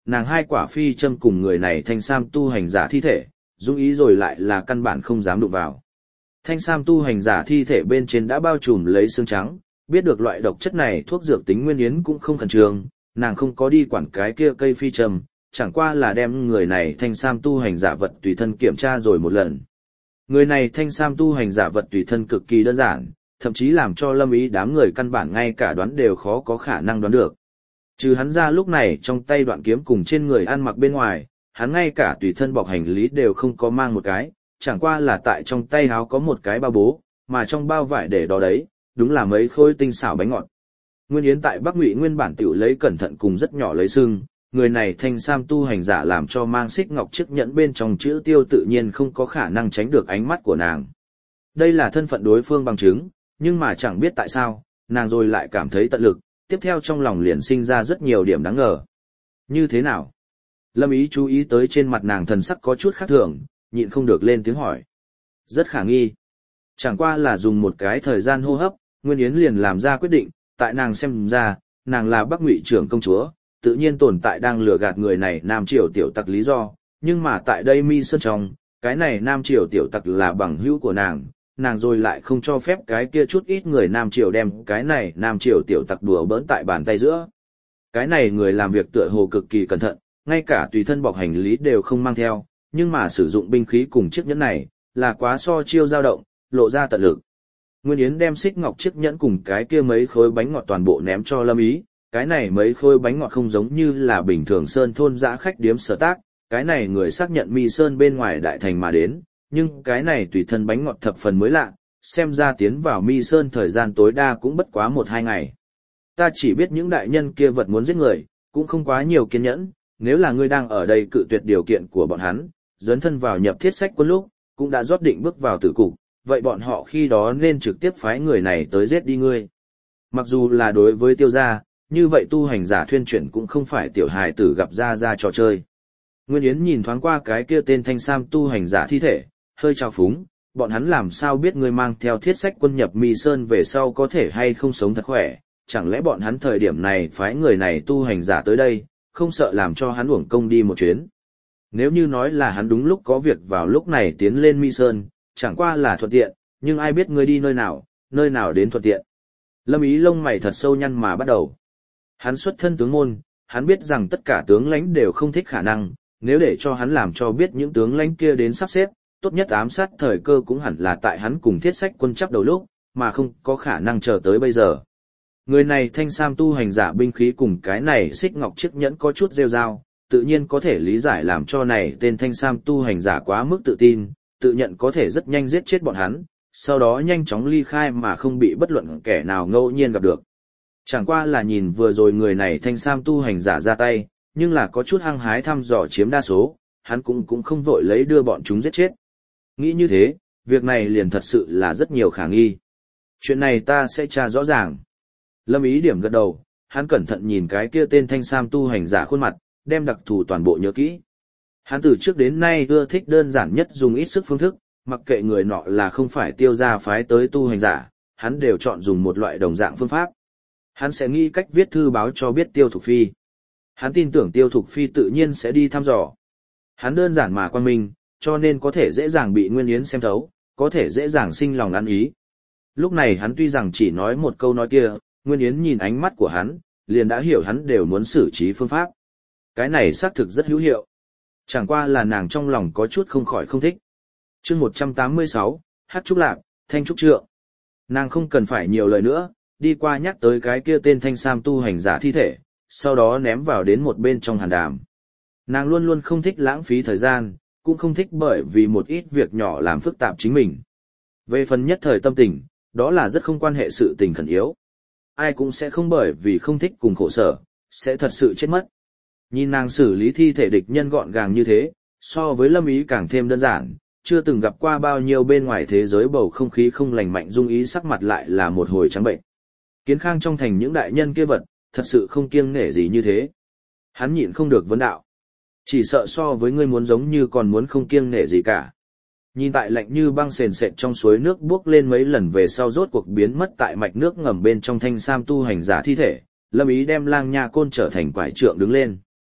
nàng hai quả phi châm cùng người này thanh sam tu hành giả thi thể, dung ý rồi lại là căn bản không dám đụng vào. Thanh sam tu hành giả thi thể bên trên đã bao trùm lấy xương trắng, biết được loại độc chất này thuốc dược tính Nguyên Yến cũng không khẩn trương, nàng không có đi quản cái kia cây phi châm, chẳng qua là đem người này thanh sam tu hành giả vật tùy thân kiểm tra rồi một lần. Người này thanh sam tu hành giả vật tùy thân cực kỳ đơn giản, thậm chí làm cho Lâm Ý đám người căn bản ngay cả đoán đều khó có khả năng đoán được. Trừ hắn ra lúc này trong tay đoạn kiếm cùng trên người ăn mặc bên ngoài, hắn ngay cả tùy thân bọc hành lý đều không có mang một cái, chẳng qua là tại trong tay áo có một cái bao bố, mà trong bao vải để đó đấy, đúng là mấy khối tinh xảo bánh ngọt. Nguyên Yến tại Bắc Ngụy nguyên bản tiểu lấy cẩn thận cùng rất nhỏ lấy sưng, người này thanh sam tu hành giả làm cho mang xích ngọc chiếc nhẫn bên trong chữ tiêu tự nhiên không có khả năng tránh được ánh mắt của nàng. Đây là thân phận đối phương bằng chứng, nhưng mà chẳng biết tại sao, nàng rồi lại cảm thấy tận lực, tiếp theo trong lòng liền sinh ra rất nhiều điểm đáng ngờ. Như thế nào? Lâm Ý chú ý tới trên mặt nàng thần sắc có chút khác thường, nhịn không được lên tiếng hỏi. Rất khả nghi. Chẳng qua là dùng một cái thời gian hô hấp, Nguyên Yến liền làm ra quyết định, tại nàng xem ra, nàng là Bắc Ngụy trưởng công chúa, tự nhiên tồn tại đang lừa gạt người này Nam Triều tiểu tặc lý do, nhưng mà tại đây Mi Sơn trong, cái này Nam Triều tiểu tặc là bằng hữu của nàng rồi lại không cho phép cái kia chút ít người Nam Triều đem cái này Nam Triều tiểu tặc đùa bỡn tại bàn tay giữa. Cái này người làm việc tựa hồ cực kỳ cẩn thận, ngay cả tùy thân bọc hành lý đều không mang theo, nhưng mà sử dụng binh khí cùng chiếc nhẫn này, là quá so chiêu dao động, lộ ra tận lực. Nguyên Yến đem xích ngọc chiếc nhẫn cùng cái kia mấy khối bánh ngọt toàn bộ ném cho Lâm Ý, cái này mấy khối bánh ngọt không giống như là bình thường sơn thôn dã khách điếm sở tác, cái này người xác nhận Mi Sơn bên ngoài đại thành mà đến, nhưng cái này tùy thân bánh ngọt thập phần mới lạ, xem ra tiến vào Mi Sơn thời gian tối đa cũng bất quá 1-2 ngày. Ta chỉ biết những đại nhân kia vật muốn giết người, cũng không quá nhiều kiên nhẫn, nếu là ngươi đang ở đây cự tuyệt điều kiện của bọn hắn, dấn thân vào nhập thiết sách quân lúc, cũng đã rót định bước vào tử cục, vậy bọn họ khi đó nên trực tiếp phái người này tới giết đi ngươi. Mặc dù là đối với Tiêu gia, như vậy tu hành giả thuyên chuyển cũng không phải tiểu hài tử gặp ra trò chơi. Nguyên Yến nhìn thoáng qua cái kia tên thanh sam tu hành giả thi thể, hơi trao phúng, bọn hắn làm sao biết ngươi mang theo thiết sách quân nhập Mi Sơn về sau có thể hay không sống thật khỏe, chẳng lẽ bọn hắn thời điểm này phái người này tu hành giả tới đây, không sợ làm cho hắn uổng công đi một chuyến. Nếu như nói là hắn đúng lúc có việc vào lúc này tiến lên Mi Sơn, chẳng qua là thuận tiện, nhưng ai biết ngươi đi nơi nào đến thuận tiện. Lâm Ý lông mày thật sâu nhăn mà bắt đầu. Hắn xuất thân tướng môn, hắn biết rằng tất cả tướng lãnh đều không thích khả năng, nếu để cho hắn làm cho biết những tướng lãnh kia đến sắp xếp, tốt nhất ám sát thời cơ cũng hẳn là tại hắn cùng thiết sách quân chấp đầu lúc, mà không có khả năng chờ tới bây giờ. Người này thanh sam tu hành giả binh khí cùng cái này xích ngọc chiếc nhẫn có chút rêu rao, tự nhiên có thể lý giải làm cho này tên thanh sam tu hành giả quá mức tự tin, tự nhận có thể rất nhanh giết chết bọn hắn, sau đó nhanh chóng ly khai mà không bị bất luận kẻ nào ngẫu nhiên gặp được. Chẳng qua là nhìn vừa rồi người này thanh sam tu hành giả ra tay, nhưng là có chút hăng hái thăm dò chiếm đa số, hắn cũng không vội lấy đưa bọn chúng giết chết. Nghĩ như thế, việc này liền thật sự là rất nhiều khả nghi. Chuyện này ta sẽ tra rõ ràng. Lâm Ý điểm gật đầu, hắn cẩn thận nhìn cái kia tên thanh sam tu hành giả khuôn mặt, đem đặc thù toàn bộ nhớ kỹ. Hắn từ trước đến nay ưa thích đơn giản nhất dùng ít sức phương thức, mặc kệ người nọ là không phải Tiêu gia phái tới tu hành giả, hắn đều chọn dùng một loại đồng dạng phương pháp. Hắn sẽ nghĩ cách viết thư báo cho biết Tiêu Thục Phi. Hắn tin tưởng Tiêu Thục Phi tự nhiên sẽ đi thăm dò. Hắn đơn giản mà quan minh, cho nên có thể dễ dàng bị Nguyên Yến xem thấu, có thể dễ dàng sinh lòng ăn ý. Lúc này hắn tuy rằng chỉ nói một câu nói kia, Nguyên Yến nhìn ánh mắt của hắn, liền đã hiểu hắn đều muốn xử trí phương pháp. Cái này xác thực rất hữu hiệu. Chẳng qua là nàng trong lòng có chút không khỏi không thích. Chương 186, Hát Trúc Lạp, Thanh Trúc Trượng. Nàng không cần phải nhiều lời nữa, đi qua nhắc tới cái kia tên thanh sam tu hành giả thi thể, sau đó ném vào đến một bên trong hàn đàm. Nàng luôn luôn không thích lãng phí thời gian, cũng không thích bởi vì một ít việc nhỏ làm phức tạp chính mình. Về phần nhất thời tâm tình, đó là rất không quan hệ sự tình khẩn yếu. Ai cũng sẽ không bởi vì không thích cùng khổ sở, sẽ thật sự chết mất. Nhìn nàng xử lý thi thể địch nhân gọn gàng như thế, so với Lâm Ý càng thêm đơn giản, chưa từng gặp qua bao nhiêu bên ngoài thế giới bầu không khí không lành mạnh Dung Ý sắc mặt lại là một hồi trắng bệnh. Kiến Khang trong thành những đại nhân kia vật, thật sự không kiêng nể gì như thế. Hắn nhịn không được vấn đạo. Chỉ sợ so với ngươi muốn giống như còn muốn không kiêng nể gì cả. Nhìn tại lạnh như băng sền sệt trong suối nước buốc lên mấy lần về sau rốt cuộc biến mất tại mạch nước ngầm bên trong thanh sam tu hành giả thi thể, Lâm Ý đem lang nha côn trở thành quải trượng đứng lên.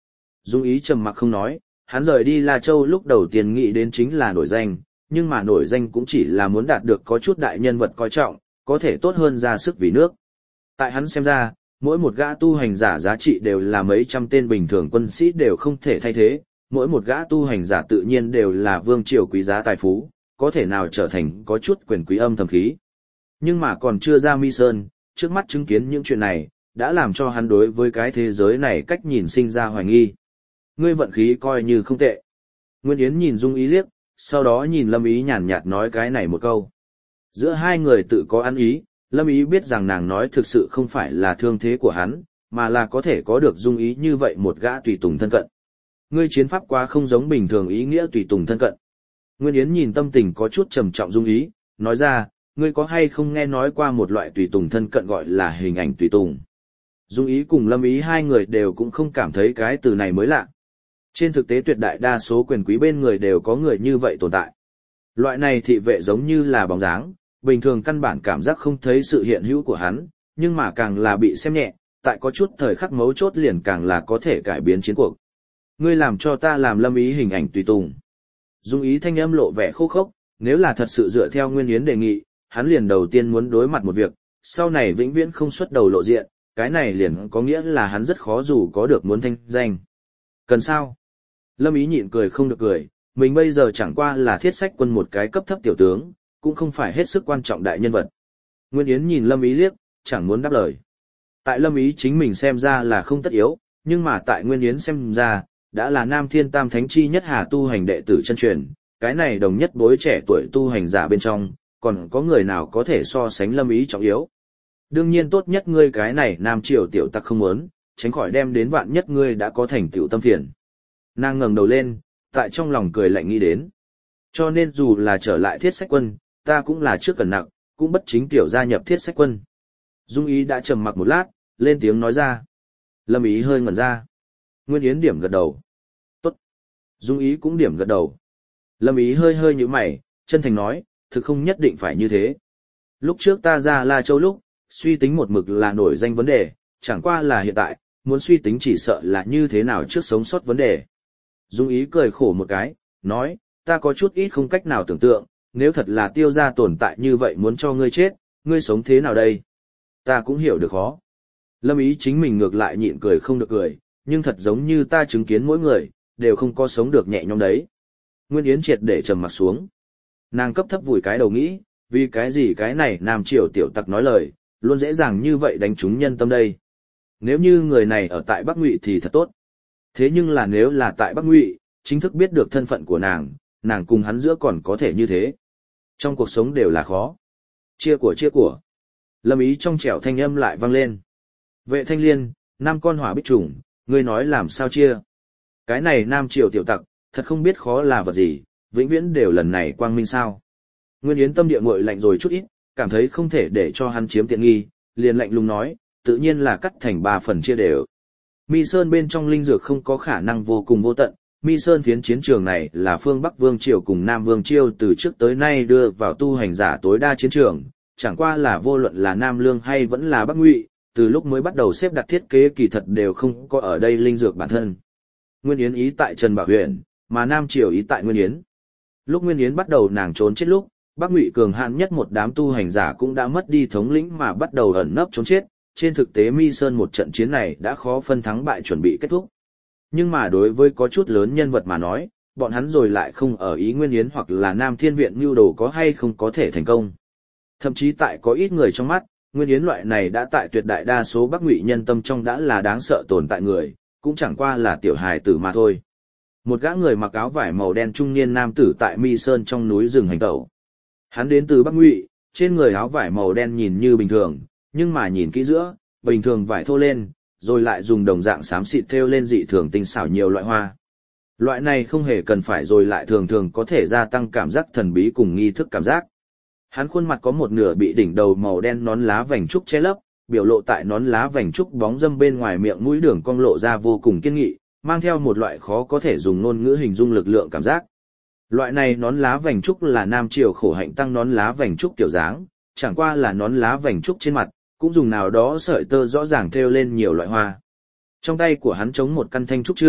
Dung Ý trầm mặc không nói, hắn rời đi La Châu lúc đầu tiên nghĩ đến chính là nổi danh, nhưng mà nổi danh cũng chỉ là muốn đạt được có chút đại nhân vật coi trọng, có thể tốt hơn ra sức vì nước. Tại hắn xem ra, mỗi một gã tu hành giả giá trị đều là mấy trăm tên bình thường quân sĩ đều không thể thay thế, mỗi một gã tu hành giả tự nhiên đều là vương triều quý giá tài phú, có thể nào trở thành có chút quyền quý âm thầm khí. Nhưng mà còn chưa ra Mi Sơn, trước mắt chứng kiến những chuyện này, đã làm cho hắn đối với cái thế giới này cách nhìn sinh ra hoài nghi. Ngươi vận khí coi như không tệ. Nguyên Yến nhìn Dung Ý liếc, sau đó nhìn Lâm Ý nhàn nhạt nói cái này một câu. Giữa hai người tự có ăn ý, Lâm Ý biết rằng nàng nói thực sự không phải là thương thế của hắn, mà là có thể có được Dung Ý như vậy một gã tùy tùng thân cận. Ngươi chiến pháp quá không giống bình thường ý nghĩa tùy tùng thân cận. Nguyên Yến nhìn tâm tình có chút trầm trọng Dung Ý, nói ra, ngươi có hay không nghe nói qua một loại tùy tùng thân cận gọi là hình ảnh tùy tùng. Dung Ý cùng Lâm Ý hai người đều cũng không cảm thấy cái từ này mới lạ. Trên thực tế tuyệt đại đa số quyền quý bên người đều có người như vậy tồn tại. Loại này thị vệ giống như là bóng dáng, bình thường căn bản cảm giác không thấy sự hiện hữu của hắn, nhưng mà càng là bị xem nhẹ, tại có chút thời khắc mấu chốt liền càng là có thể cải biến chiến cuộc. Ngươi làm cho ta làm Lâm Ý hình ảnh tùy tùng. Dung Ý thanh âm lộ vẻ khô khốc, nếu là thật sự dựa theo Nguyên Yến đề nghị, hắn liền đầu tiên muốn đối mặt một việc, sau này vĩnh viễn không xuất đầu lộ diện, cái này liền có nghĩa là hắn rất khó dù có được muốn thanh danh. Cần sao? Lâm Ý nhịn cười không được cười, mình bây giờ chẳng qua là Thiết Sách Quân một cái cấp thấp tiểu tướng, cũng không phải hết sức quan trọng đại nhân vật. Nguyên Yến nhìn Lâm Ý liếc, chẳng muốn đáp lời. Tại Lâm Ý chính mình xem ra là không tất yếu, nhưng mà tại Nguyên Yến xem ra, đã là Nam Thiên Tam Thánh chi nhất hà tu hành đệ tử chân truyền, cái này đồng nhất bối trẻ tuổi tu hành giả bên trong, còn có người nào có thể so sánh Lâm Ý trọng yếu. Đương nhiên tốt nhất ngươi cái này Nam Triều tiểu tặc không muốn, tránh khỏi đem đến vạn nhất ngươi đã có thành tựu tâm phiền. Nàng ngẩng đầu lên, tại trong lòng cười lạnh nghĩ đến. Cho nên dù là trở lại Thiết Sách Quân, ta cũng là trước cẩn nặng, cũng bất chính tiểu gia nhập Thiết Sách Quân. Dung Ý đã trầm mặc một lát, lên tiếng nói ra. Lâm Ý hơi ngẩn ra. Nguyên Yến điểm gật đầu. Tốt. Dung Ý cũng điểm gật đầu. Lâm Ý hơi hơi nhíu mày, chân thành nói, thực không nhất định phải như thế. Lúc trước ta ra La Châu lúc, suy tính một mực là nổi danh vấn đề, chẳng qua là hiện tại, muốn suy tính chỉ sợ là như thế nào trước sống sót vấn đề. Dung Ý cười khổ một cái, nói, ta có chút ít không cách nào tưởng tượng, nếu thật là Tiêu gia tồn tại như vậy muốn cho ngươi chết, ngươi sống thế nào đây? Ta cũng hiểu được khó. Lâm Ý chính mình ngược lại nhịn cười không được cười, nhưng thật giống như ta chứng kiến mỗi người, đều không có sống được nhẹ nhõm đấy. Nguyên Yến triệt để trầm mặt xuống. Nàng cấp thấp vùi cái đầu nghĩ, vì cái gì cái này Nam Triều tiểu tặc nói lời, luôn dễ dàng như vậy đánh trúng nhân tâm đây. Nếu như người này ở tại Bắc Ngụy thì thật tốt. Thế nhưng là nếu là tại Bắc Ngụy, chính thức biết được thân phận của nàng cùng hắn giữa còn có thể như thế. Trong cuộc sống đều là khó. Chia của. Lâm Ý trong trẻo thanh âm lại vang lên. Vệ Thanh Liên, 5 con hỏa bích trùng, ngươi nói làm sao chia? Cái này Nam Triều tiểu tặc, thật không biết khó là vật gì, vĩnh viễn đều lần này quang minh sao? Nguyên Yến tâm địa nguội lạnh rồi chút ít, cảm thấy không thể để cho hắn chiếm tiện nghi, liền lạnh lùng nói, tự nhiên là cắt thành 3 phần chia đều. Mi Sơn bên trong linh dược không có khả năng vô cùng vô tận, Mi Sơn phiến chiến trường này là phương Bắc Vương Triều cùng Nam Vương Triều từ trước tới nay đưa vào tu hành giả tối đa chiến trường, chẳng qua là vô luận là Nam Lương hay vẫn là Bắc Ngụy, từ lúc mới bắt đầu xếp đặt thiết kế kỳ thật đều không có ở đây linh dược bản thân. Nguyên Yến ý tại Trần Bảo huyện, mà Nam Triều ý tại Nguyên Yến. Lúc Nguyên Yến bắt đầu nàng trốn chết lúc, Bắc Ngụy cường hãn nhất một đám tu hành giả cũng đã mất đi thống lĩnh mà bắt đầu ẩn nấp trốn chết, trên thực tế Mi Sơn một trận chiến này đã khó phân thắng bại chuẩn bị kết thúc. Nhưng mà đối với có chút lớn nhân vật mà nói, bọn hắn rồi lại không ở ý Nguyên Yến hoặc là Nam Thiên Viện mưu đồ có hay không có thể thành công. Thậm chí tại có ít người trong mắt, Nguyên Yến loại này đã tại tuyệt đại đa số Bắc Ngụy nhân tâm trong đã là đáng sợ tồn tại người, cũng chẳng qua là tiểu hài tử mà thôi. Một gã người mặc áo vải màu đen trung niên nam tử tại Mi Sơn trong núi rừng hành tẩu. Hắn đến từ Bắc Ngụy, trên người áo vải màu đen nhìn như bình thường, nhưng mà nhìn kỹ giữa, bình thường vải thô lên, rồi lại dùng đồng dạng xám xịt thêu lên dị thường tinh xảo nhiều loại hoa. Loại này không hề cần phải rồi lại thường thường có thể gia tăng cảm giác thần bí cùng nghi thức cảm giác. Hắn khuôn mặt có một nửa bị đỉnh đầu màu đen nón lá vành trúc che lấp, biểu lộ tại nón lá vành trúc bóng dâm bên ngoài miệng mũi đường cong lộ ra vô cùng kiên nghị, mang theo một loại khó có thể dùng ngôn ngữ hình dung lực lượng cảm giác. Loại này nón lá vành trúc là Nam Triều khổ hạnh tăng nón lá vành trúc kiểu dáng, chẳng qua là nón lá vành trúc trên mặt, cũng dùng nào đó sợi tơ rõ ràng thêu lên nhiều loại hoa. Trong tay của hắn chống một căn thanh trúc trượng,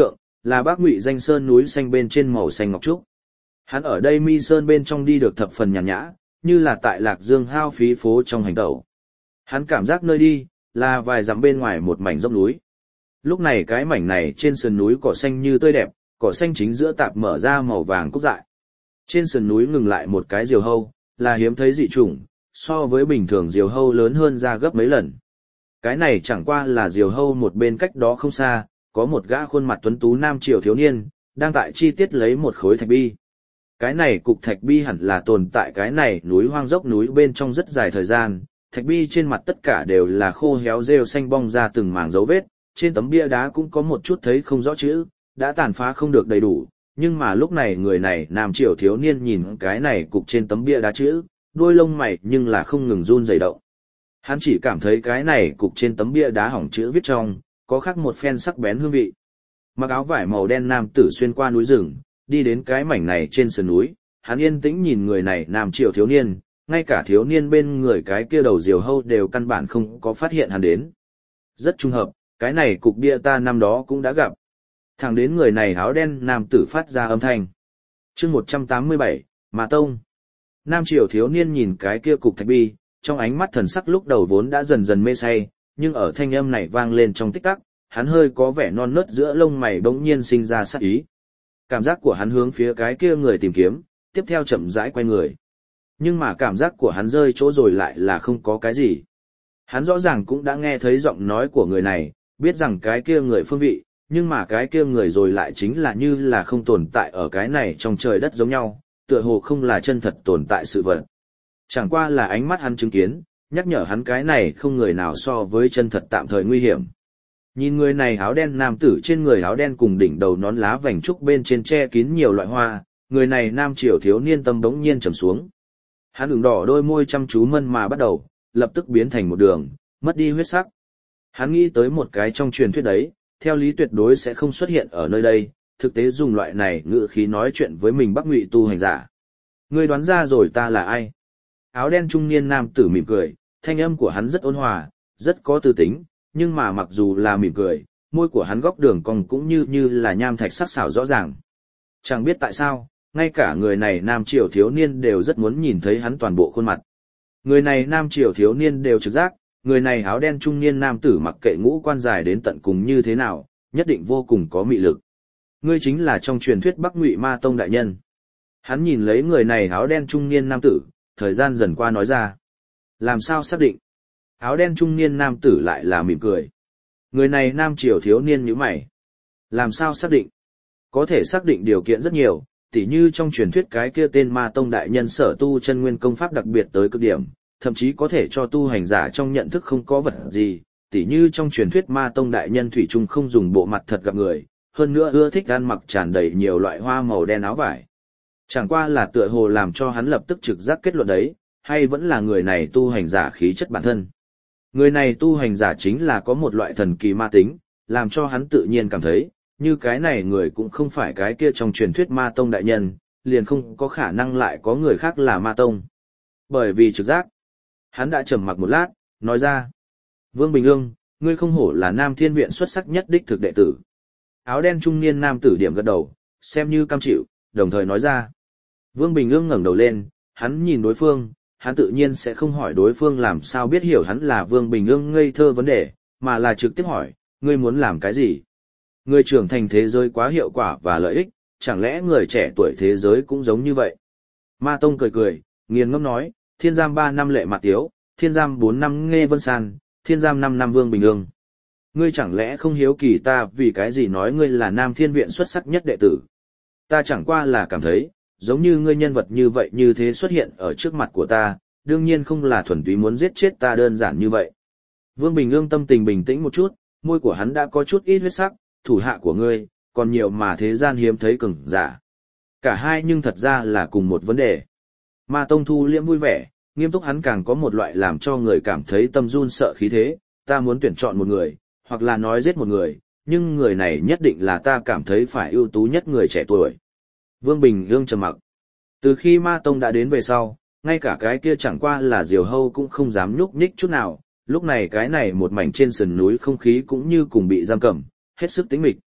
là Bắc Ngụy danh sơn núi xanh bên trên màu xanh ngọc trúc. Hắn ở đây mi sơn bên trong đi được thập phần nhàn nhã, như là tại Lạc Dương hao phí phố trong hành tẩu. Hắn cảm giác nơi đi, là vài dặm bên ngoài một mảnh dốc núi. Lúc này cái mảnh này trên sườn núi cỏ xanh như tươi đẹp, cỏ xanh chính giữa tạp mở ra màu vàng cúc dại. Trên sườn núi ngừng lại một cái diều hâu, là hiếm thấy dị chủng, so với bình thường diều hâu lớn hơn ra gấp mấy lần. Cái này chẳng qua là diều hâu một bên cách đó không xa, có một gã khuôn mặt tuấn tú nam triều thiếu niên, đang tại chi tiết lấy một khối thạch bi. Cái này cục thạch bi hẳn là tồn tại cái này núi hoang dốc núi bên trong rất dài thời gian, thạch bi trên mặt tất cả đều là khô héo rêu xanh bong ra từng mảng dấu vết, trên tấm bia đá cũng có một chút thấy không rõ chữ, đã tàn phá không được đầy đủ, nhưng mà lúc này người này nam triều thiếu niên nhìn cái này cục trên tấm bia đá chữ, đuôi lông mày nhưng là không ngừng run rẩy động. Hắn chỉ cảm thấy cái này cục trên tấm bia đá hỏng chữ viết trong, có khắc một phen sắc bén hương vị. Mặc áo vải màu đen nam tử xuyên qua núi rừng, đi đến cái mảnh này trên sườn núi, hắn yên tĩnh nhìn người này nam triều thiếu niên, ngay cả thiếu niên bên người cái kia đầu diều hâu đều căn bản không có phát hiện hắn đến. Rất trùng hợp, cái này cục bia ta năm đó cũng đã gặp. Thẳng đến người này áo đen nam tử phát ra âm thanh. Chương 187, Ma Tông. Nam triều thiếu niên nhìn cái kia cục thạch bi, trong ánh mắt thần sắc lúc đầu vốn đã dần dần mê say, nhưng ở thanh âm này vang lên trong tích tắc, hắn hơi có vẻ non nớt giữa lông mày bỗng nhiên sinh ra sát ý. Cảm giác của hắn hướng phía cái kia người tìm kiếm, tiếp theo chậm rãi quay người. Nhưng mà cảm giác của hắn rơi chỗ rồi lại là không có cái gì. Hắn rõ ràng cũng đã nghe thấy giọng nói của người này, biết rằng cái kia người phương vị, nhưng mà cái kia người rồi lại chính là như là không tồn tại ở cái này trong trời đất giống nhau, tựa hồ không là chân thật tồn tại sự vật. Chẳng qua là ánh mắt hắn chứng kiến, nhắc nhở hắn cái này không người nào so với chân thật tạm thời nguy hiểm. Nhìn người này áo đen nam tử trên người áo đen cùng đỉnh đầu nón lá vành trúc bên trên che kín nhiều loại hoa, người này nam triều thiếu niên tâm bỗng nhiên trầm xuống. Hắn ửng đỏ đôi môi chăm chú mân mà bắt đầu, lập tức biến thành một đường, mất đi huyết sắc. Hắn nghĩ tới một cái trong truyền thuyết đấy, theo lý tuyệt đối sẽ không xuất hiện ở nơi đây, thực tế dùng loại này ngữ khí nói chuyện với mình Bắc Ngụy tu hành giả. Ngươi đoán ra rồi ta là ai? Áo đen trung niên nam tử mỉm cười, thanh âm của hắn rất ôn hòa, rất có tư tính, nhưng mà mặc dù là mỉm cười, môi của hắn góc đường cong cũng như là nham thạch sắc sảo rõ ràng. Chẳng biết tại sao, ngay cả người này nam triều thiếu niên đều rất muốn nhìn thấy hắn toàn bộ khuôn mặt. Người này nam triều thiếu niên đều trực giác, người này áo đen trung niên nam tử mặc kệ ngũ quan dài đến tận cùng như thế nào, nhất định vô cùng có mị lực. Ngươi chính là trong truyền thuyết Bắc Ngụy Ma Tông đại nhân. Hắn nhìn lấy người này áo đen trung niên nam tử, thời gian dần qua nói ra. Làm sao xác định? Áo đen trung niên nam tử lại là mỉm cười. Người này nam triều thiếu niên nhíu mày. Làm sao xác định? Có thể xác định điều kiện rất nhiều, tỉ như trong truyền thuyết cái kia tên Ma Tông đại nhân sở tu chân nguyên công pháp đặc biệt tới cực điểm, thậm chí có thể cho tu hành giả trong nhận thức không có vật gì, tỉ như trong truyền thuyết Ma Tông đại nhân thủy chung không dùng bộ mặt thật gặp người, hơn nữa ưa thích ăn mặc tràn đầy nhiều loại hoa màu đen áo vải. Chẳng qua là tựa hồ làm cho hắn lập tức trực giác kết luận đấy, hay vẫn là người này tu hành giả khí chất bản thân. Người này tu hành giả chính là có một loại thần kỳ ma tính, làm cho hắn tự nhiên cảm thấy, như cái này người cũng không phải cái kia trong truyền thuyết Ma Tông đại nhân, liền không có khả năng lại có người khác là Ma Tông. Bởi vì trực giác, hắn đã trầm mặc một lát, nói ra. Vương Bình Ương, ngươi không hổ là Nam Thiên Viện xuất sắc nhất đích thực đệ tử. Áo đen trung niên nam tử điểm gật đầu, xem như cam chịu, đồng thời nói ra. Vương Bình Ương ngẩng đầu lên, hắn nhìn đối phương, hắn tự nhiên sẽ không hỏi đối phương làm sao biết hiểu hắn là Vương Bình Ương ngây thơ vấn đề, mà là trực tiếp hỏi, ngươi muốn làm cái gì? Người trưởng thành thế giới quá hiệu quả và lợi ích, chẳng lẽ người trẻ tuổi thế giới cũng giống như vậy? Ma Tông cười cười, nghiền ngẫm nói, thiên giam 3 năm Lệ Mạt Tiếu, thiên giam 4 năm Nghê Vân San, thiên giam 5 năm Vương Bình Ương. Ngươi chẳng lẽ không hiếu kỳ ta vì cái gì nói ngươi là Nam Thiên Viện xuất sắc nhất đệ tử? Ta chẳng qua là cảm thấy, giống như ngươi nhân vật như vậy như thế xuất hiện ở trước mặt của ta, đương nhiên không là thuần túy muốn giết chết ta đơn giản như vậy. Vương Bình Ương tâm tình bình tĩnh một chút, môi của hắn đã có chút ít huyết sắc, thủ hạ của ngươi, còn nhiều mà thế gian hiếm thấy cường giả. Cả hai nhưng thật ra là cùng một vấn đề. Ma Tông thu liễm vui vẻ, nghiêm túc hắn càng có một loại làm cho người cảm thấy tâm run sợ khí thế, ta muốn tuyển chọn một người, hoặc là nói giết một người, nhưng người này nhất định là ta cảm thấy phải ưu tú nhất người trẻ tuổi. Vương Bình Ương trầm mặc. Từ khi Ma Tông đã đến về sau, ngay cả cái kia chẳng qua là diều hâu cũng không dám nhúc nhích chút nào, lúc này cái này một mảnh trên sườn núi không khí cũng như cùng bị giam cầm, hết sức tĩnh mịch.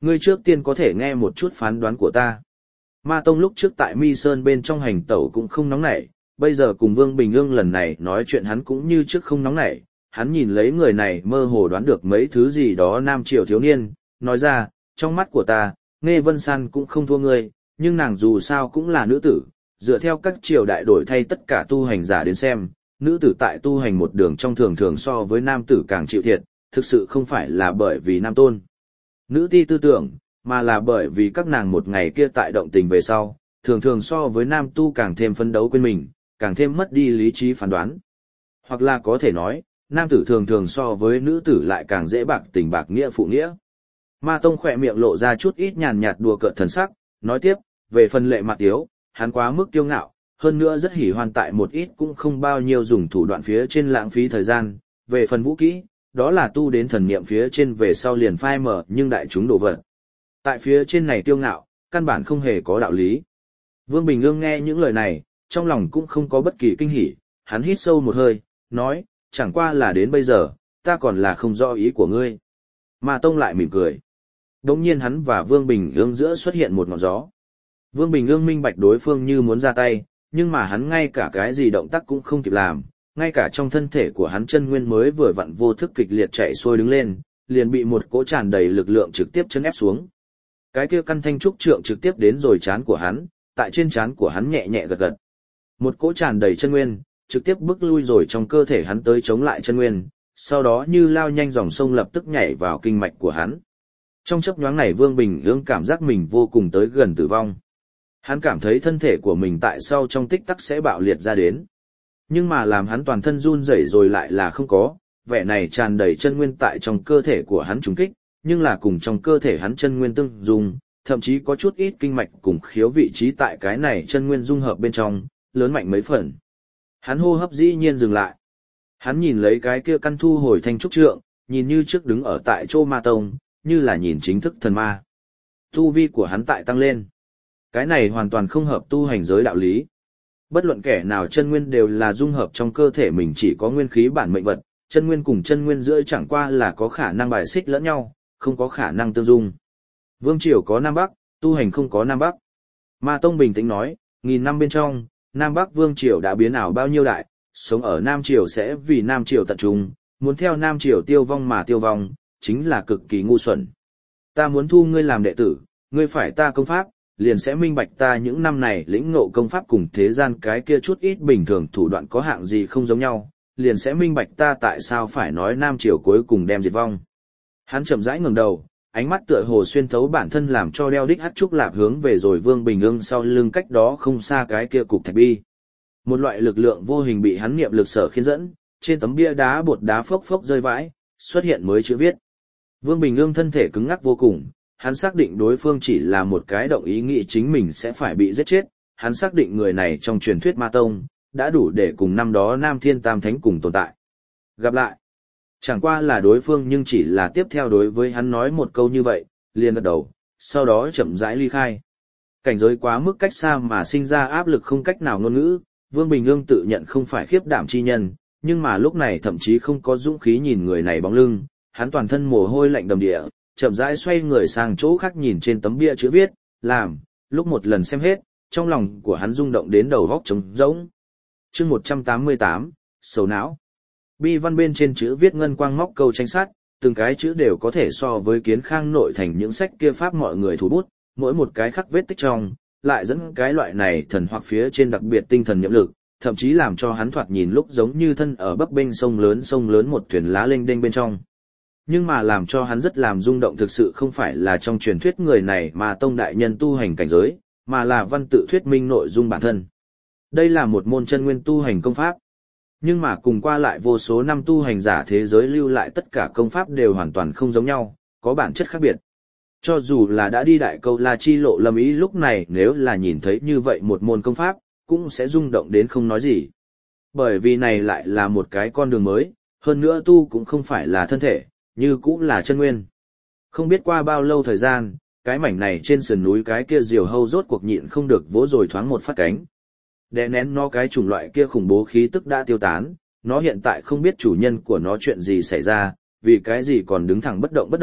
Ngươi trước tiên có thể nghe một chút phán đoán của ta. Ma Tông lúc trước tại Mi Sơn bên trong hành tẩu cũng không nóng nảy, bây giờ cùng Vương Bình Ương lần này nói chuyện hắn cũng như trước không nóng nảy, hắn nhìn lấy người này mơ hồ đoán được mấy thứ gì đó nam triều thiếu niên, nói ra, trong mắt của ta, Nghe Vân San cũng không thua ngươi, nhưng nàng dù sao cũng là nữ tử, dựa theo các triều đại đổi thay tất cả tu hành giả đến xem, nữ tử tại tu hành một đường trong thường thường so với nam tử càng chịu thiệt, thực sự không phải là bởi vì nam tôn nữ ti tư tưởng, mà là bởi vì các nàng một ngày kia tại động tình về sau, thường thường so với nam tu càng thêm phấn đấu quên mình, càng thêm mất đi lý trí phán đoán. Hoặc là có thể nói, nam tử thường thường so với nữ tử lại càng dễ bạc tình bạc nghĩa phụ nghĩa. Ma Tông khỏe miệng lộ ra chút ít nhàn nhạt đùa cợt thần sắc, nói tiếp, về phần Lệ Mạc Tiếu, hắn quá mức kiêu ngạo, hơn nữa rất hỉ hoan tại một ít cũng không bao nhiêu dùng thủ đoạn phía trên lãng phí thời gian, về phần vũ kỹ, đó là tu đến thần niệm phía trên về sau liền phai mở nhưng đại chúng đổ vật. Tại phía trên này kiêu ngạo, căn bản không hề có đạo lý. Vương Bình Ương nghe những lời này, trong lòng cũng không có bất kỳ kinh hỉ, hắn hít sâu một hơi, nói, chẳng qua là đến bây giờ, ta còn là không rõ ý của ngươi. Ma Tông lại mỉm cười. Đống nhiên hắn và Vương Bình Ương giữa xuất hiện một ngọn gió. Vương Bình Ương minh bạch đối phương như muốn ra tay, nhưng mà hắn ngay cả cái gì động tác cũng không kịp làm, ngay cả trong thân thể của hắn chân nguyên mới vừa vặn vô thức kịch liệt chạy xuôi đứng lên, liền bị một cỗ tràn đầy lực lượng trực tiếp chấn ép xuống. Cái kia căn thanh trúc trượng trực tiếp đến rồi trán của hắn, tại trên trán của hắn nhẹ nhẹ gật gật. Một cỗ tràn đầy chân nguyên, trực tiếp bước lui rồi trong cơ thể hắn tới chống lại chân nguyên, sau đó như lao nhanh dòng sông lập tức nhảy vào kinh mạch của hắn. Trong chốc nhoáng này Vương Bình Ương cảm giác mình vô cùng tới gần tử vong. Hắn cảm thấy thân thể của mình tại sau trong tích tắc sẽ bạo liệt ra đến. Nhưng mà làm hắn toàn thân run rẩy rồi lại là không có, vẻ này tràn đầy chân nguyên tại trong cơ thể của hắn trùng kích, nhưng là cùng trong cơ thể hắn chân nguyên tương dung, thậm chí có chút ít kinh mạch cùng khiếu vị trí tại cái này chân nguyên dung hợp bên trong, lớn mạnh mấy phần. Hắn hô hấp dĩ nhiên dừng lại. Hắn nhìn lấy cái kia căn thu hồi thanh trúc trượng, nhìn như trước đứng ở tại chỗ Ma Tông, như là nhìn chính thức thần ma. Tu vi của hắn tại tăng lên. Cái này hoàn toàn không hợp tu hành giới đạo lý. Bất luận kẻ nào chân nguyên đều là dung hợp trong cơ thể mình chỉ có nguyên khí bản mệnh vật, chân nguyên cùng chân nguyên giữa chẳng qua là có khả năng bài xích lẫn nhau, không có khả năng tương dung. Vương triều có Nam Bắc, tu hành không có Nam Bắc. Ma Tông bình tĩnh nói, nghìn năm bên trong, Nam Bắc Vương triều đã biến ảo bao nhiêu đại, sống ở Nam triều sẽ vì Nam triều tận trung, muốn theo Nam triều tiêu vong mà tiêu vong, chính là cực kỳ ngu xuẩn. Ta muốn thu ngươi làm đệ tử, ngươi phải ta công pháp, liền sẽ minh bạch ta những năm này lĩnh ngộ công pháp cùng thế gian cái kia chút ít bình thường thủ đoạn có hạng gì không giống nhau, liền sẽ minh bạch ta tại sao phải nói Nam triều cuối cùng đem diệt vong. Hắn chậm rãi ngẩng đầu, ánh mắt tựa hồ xuyên thấu bản thân làm cho đeo đích hắc trúc lạp hướng về rồi Vương Bình Ương sau lưng cách đó không xa cái kia cục thạch bi. Một loại lực lượng vô hình bị hắn niệm lực sở khiến dẫn, trên tấm bia đá bột đá phốc phốc rơi vãi, xuất hiện mới chữ viết. Vương Bình Ương thân thể cứng ngắc vô cùng, hắn xác định đối phương chỉ là một cái động ý nghĩ chính mình sẽ phải bị giết chết, hắn xác định người này trong truyền thuyết Ma Tông, đã đủ để cùng năm đó Nam Thiên Tam Thánh cùng tồn tại. Gặp lại. Chẳng qua là đối phương nhưng chỉ là tiếp theo đối với hắn nói một câu như vậy, liền gật đầu, sau đó chậm rãi ly khai. Cảnh giới quá mức cách xa mà sinh ra áp lực không cách nào ngôn ngữ, Vương Bình Ương tự nhận không phải khiếp đảm chi nhân, nhưng mà lúc này thậm chí không có dũng khí nhìn người này bóng lưng, hắn toàn thân mồ hôi lạnh đầm địa, chậm rãi xoay người sang chỗ khác nhìn trên tấm bia chữ viết, làm, lúc một lần xem hết, trong lòng của hắn rung động đến đầu góc trống rỗng. Chương 188, sầu não. Bi văn bên trên chữ viết ngân quang móc câu tranh sát, từng cái chữ đều có thể so với Kiến Khang nội thành những sách kia pháp mọi người thủ bút, mỗi một cái khắc vết tích trong, lại dẫn cái loại này thần hoặc phía trên đặc biệt tinh thần nhiệm lực, thậm chí làm cho hắn thoạt nhìn lúc giống như thân ở bấp bênh sông lớn một thuyền lá lênh đênh bên trong. Nhưng mà làm cho hắn rất làm rung động thực sự không phải là trong truyền thuyết người này mà tông đại nhân tu hành cảnh giới, mà là văn tự thuyết minh nội dung bản thân. Đây là một môn chân nguyên tu hành công pháp. Nhưng mà cùng qua lại vô số năm tu hành giả thế giới lưu lại tất cả công pháp đều hoàn toàn không giống nhau, có bản chất khác biệt. Cho dù là đã đi đại câu La Chi lộ Lâm Ý lúc này nếu là nhìn thấy như vậy một môn công pháp, cũng sẽ rung động đến không nói gì. Bởi vì này lại là một cái con đường mới, hơn nữa tu cũng không phải là thân thể, như cũng là chân nguyên. Không biết qua bao lâu thời gian, cái mảnh này trên sườn núi cái kia diều hâu rốt cuộc nhịn không được vỗ rồi thoáng một phát cánh. Đè nén nó cái chủng loại kia khủng bố khí tức đã tiêu tán, nó hiện tại không biết chủ nhân của nó chuyện gì xảy ra, vì cái gì còn đứng thẳng bất động,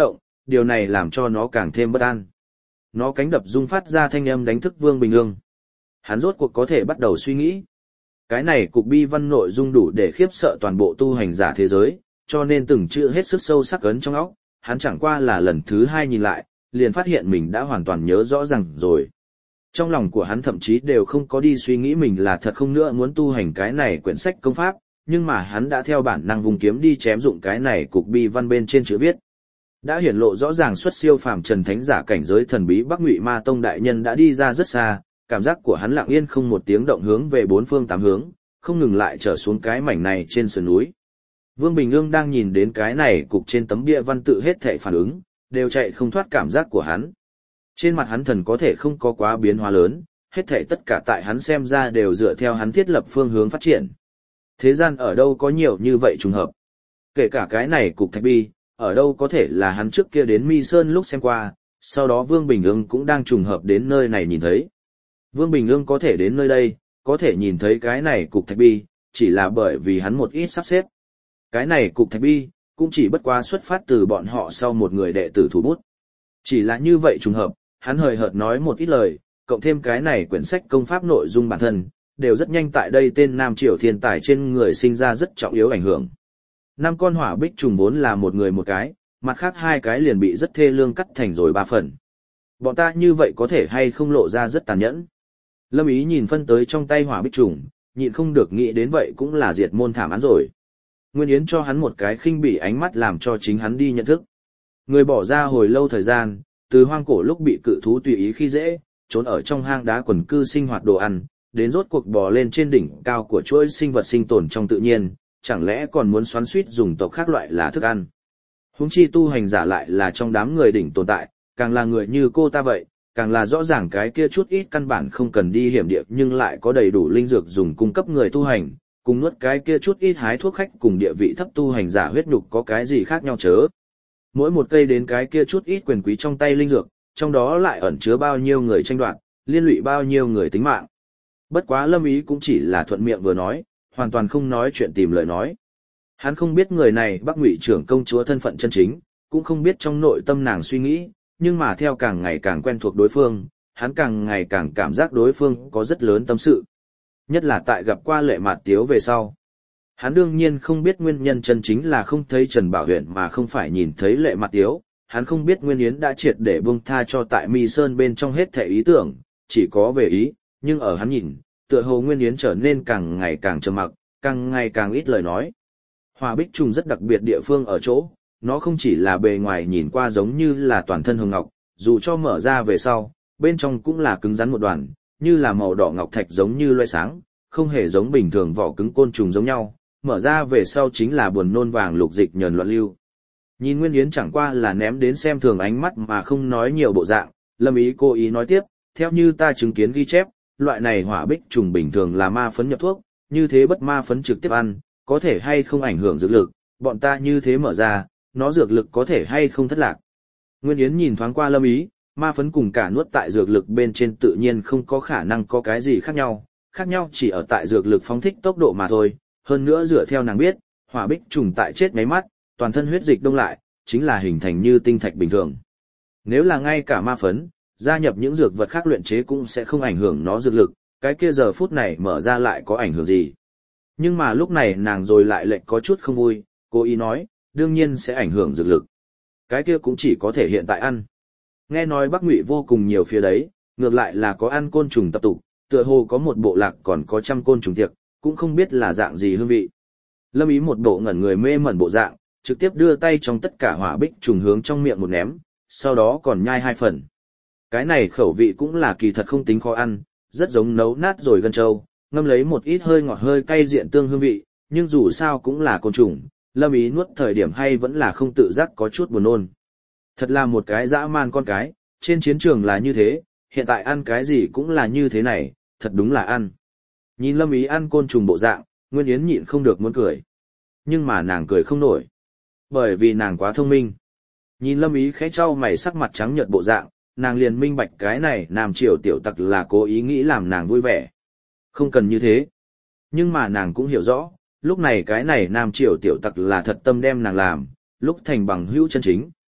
điều này làm cho nó càng thêm bất an. Nó cánh đập rung phát ra thanh âm đánh thức Vương Bình Ương. Hắn rốt cuộc có thể bắt đầu suy nghĩ. Cái này cục bi văn nội dung đủ để khiếp sợ toàn bộ tu hành giả thế giới, cho nên từng chữ hết sức sâu sắc ấn trong óc, hắn chẳng qua là lần thứ 2 nhìn lại, liền phát hiện mình đã hoàn toàn nhớ rõ ràng rồi. Trong lòng của hắn thậm chí đều không có đi suy nghĩ mình là thật không nữa muốn tu hành cái này quyển sách công pháp, nhưng mà hắn đã theo bản năng vùng kiếm đi chém dụng cái này cục bi văn bên trên chữ viết. Đã hiển lộ rõ ràng xuất siêu phàm trần thánh giả cảnh giới thần bí Bắc Ngụy Ma Tông đại nhân đã đi ra rất xa, cảm giác của hắn lặng yên không một tiếng động hướng về bốn phương tám hướng, không ngừng lại trở xuống cái mảnh này trên sườn núi. Vương Bình Ương đang nhìn đến cái này cục trên tấm bia văn tự hết thảy phản ứng, đều chạy không thoát cảm giác của hắn. Trên mặt hắn thần có thể không có quá biến hóa lớn, hết thảy tất cả tại hắn xem ra đều dựa theo hắn thiết lập phương hướng phát triển. Thế gian ở đâu có nhiều như vậy trùng hợp. Kể cả cái này cục thạch bi, ở đâu có thể là hắn trước kia đến Mi Sơn lúc xem qua, sau đó Vương Bình Ương cũng đang trùng hợp đến nơi này nhìn thấy. Vương Bình Ương có thể đến nơi đây, có thể nhìn thấy cái này cục thạch bi, chỉ là bởi vì hắn một ít sắp xếp. Cái này cục thạch bi, cũng chỉ bất quá xuất phát từ bọn họ sau một người đệ tử thủ bút. Chỉ là như vậy trùng hợp, hắn hời hợt nói một ít lời, cộng thêm cái này quyển sách công pháp nội dung bản thân, đều rất nhanh tại đây tên Nam Triều thiên tài trên người sinh ra rất trọng yếu ảnh hưởng. 5 con hỏa bích trùng vốn là một người một cái, mặt khác 2 cái liền bị rất thê lương cắt thành rồi 3 phần. Bọn ta như vậy có thể hay không lộ ra rất tàn nhẫn. Lâm Ý nhìn phân tới trong tay hỏa bích trùng, nhịn không được nghĩ đến vậy cũng là diệt môn thảm án rồi. Nguyên Yến cho hắn một cái khinh bỉ ánh mắt làm cho chính hắn đi nhận thức. Người bỏ ra hồi lâu thời gian, từ hoang cổ lúc bị cự thú tùy ý khi dễ, trốn ở trong hang đá quần cư sinh hoạt đồ ăn, đến rốt cuộc bò lên trên đỉnh cao của chuỗi sinh vật sinh tồn trong tự nhiên, chẳng lẽ còn muốn xoắn xuýt dùng tộc khác loại là thức ăn. Huống chi tu hành giả lại là trong đám người đỉnh tồn tại, càng là người như cô ta vậy, càng là rõ ràng cái kia chút ít căn bản không cần đi hiểm địa nhưng lại có đầy đủ linh dược dùng cung cấp người tu hành, cùng nuốt cái kia chút ít hái thuốc khách cùng địa vị thấp tu hành giả huyết nhục có cái gì khác nhau chớ. Mỗi một cây đến cái kia chút ít quyền quý trong tay linh dược, trong đó lại ẩn chứa bao nhiêu người tranh đoạt, liên lụy bao nhiêu người tính mạng. Bất quá Lâm Ý cũng chỉ là thuận miệng vừa nói, hoàn toàn không nói chuyện tìm lời nói. Hắn không biết người này Bắc Ngụy trưởng công chúa thân phận chân chính, cũng không biết trong nội tâm nàng suy nghĩ, nhưng mà theo càng ngày càng quen thuộc đối phương, hắn càng ngày càng cảm giác đối phương có rất lớn tâm sự. Nhất là tại gặp qua Lệ Mạt Tiếu về sau. Hắn đương nhiên không biết nguyên nhân chân chính là không thấy Trần Bảo Huyền mà không phải nhìn thấy Lệ Mạt Tiếu, hắn không biết Nguyên Yến đã triệt để buông tha cho tại Mi Sơn bên trong hết thảy ý tưởng, chỉ có về ý, nhưng ở hắn nhìn, tựa hồ Nguyên Yến trở nên càng ngày càng trầm mặc, càng ngày càng ít lời nói. Hỏa bích trùng rất đặc biệt địa phương ở chỗ, nó không chỉ là bề ngoài nhìn qua giống như là toàn thân hồng ngọc, dù cho mở ra về sau, bên trong cũng là cứng rắn một đoàn, như là màu đỏ ngọc thạch giống như loe sáng, không hề giống bình thường vỏ cứng côn trùng giống nhau, mở ra về sau chính là buồn nôn vàng lục dịch nhờn loạn lưu. Nhìn Nguyên Yến chẳng qua là ném đến xem thường ánh mắt mà không nói nhiều bộ dạng, Lâm Ý cố ý nói tiếp, theo như ta chứng kiến ghi chép, loại này hỏa bích trùng bình thường là ma phấn nhập thuốc, như thế bất ma phấn trực tiếp ăn, có thể hay không ảnh hưởng dược lực, bọn ta như thế mở ra, nó dược lực có thể hay không thất lạc. Nguyên Yến nhìn thoáng qua Lâm Ý, ma phấn cùng cả nuốt tại dược lực bên trên tự nhiên không có khả năng có cái gì khác nhau chỉ ở tại dược lực phóng thích tốc độ mà thôi, hơn nữa dựa theo nàng biết, hỏa bích trùng tại chết ngáy mắt, toàn thân huyết dịch đông lại, chính là hình thành như tinh thạch bình thường. Nếu là ngay cả ma phấn, gia nhập những dược vật khác luyện chế cũng sẽ không ảnh hưởng nó dược lực, cái kia giờ phút này mở ra lại có ảnh hưởng gì. Nhưng mà lúc này nàng rồi lại lệnh có chút không vui, cố ý nói, đương nhiên sẽ ảnh hưởng dược lực. Cái kia cũng chỉ có thể hiện tại ăn. Nghe nói Bắc Ngụy vô cùng nhiều phía đấy, ngược lại là có ăn côn trùng tập tục, tựa hồ có một bộ lạc còn có trăm côn trùng tiệc, cũng không biết là dạng gì hương vị. Lâm Ý một bộ ngẩn người mê mẩn bộ dạng, trực tiếp đưa tay trong tất cả hỏa bích trùng hướng trong miệng một ném, sau đó còn nhai 2 phần. Cái này khẩu vị cũng là kỳ thật không tính khó ăn, rất giống nấu nát rồi gân trâu, ngâm lấy một ít hơi ngọt hơi cay diện tương hương vị, nhưng dù sao cũng là côn trùng, Lâm Ý nuốt thời điểm hay vẫn là không tự giác có chút buồn nôn. Thật là một cái dã man con cái, trên chiến trường là như thế, hiện tại ăn cái gì cũng là như thế này, thật đúng là ăn. Nhìn Lâm Ý ăn côn trùng bộ dạng, Nguyên Yến nhịn không được muốn cười. Nhưng mà nàng cười không nổi. Bởi vì nàng quá thông minh. Nhìn Lâm Ý khẽ trao mày sắc mặt trắng nhợt bộ dạng, nàng liền minh bạch cái này Nam Triều tiểu tặc là cố ý nghĩ làm nàng vui vẻ. Không cần như thế. Nhưng mà nàng cũng hiểu rõ, lúc này cái này Nam Triều tiểu tặc là thật tâm đem nàng làm, lúc thành bằng hữu chân chính.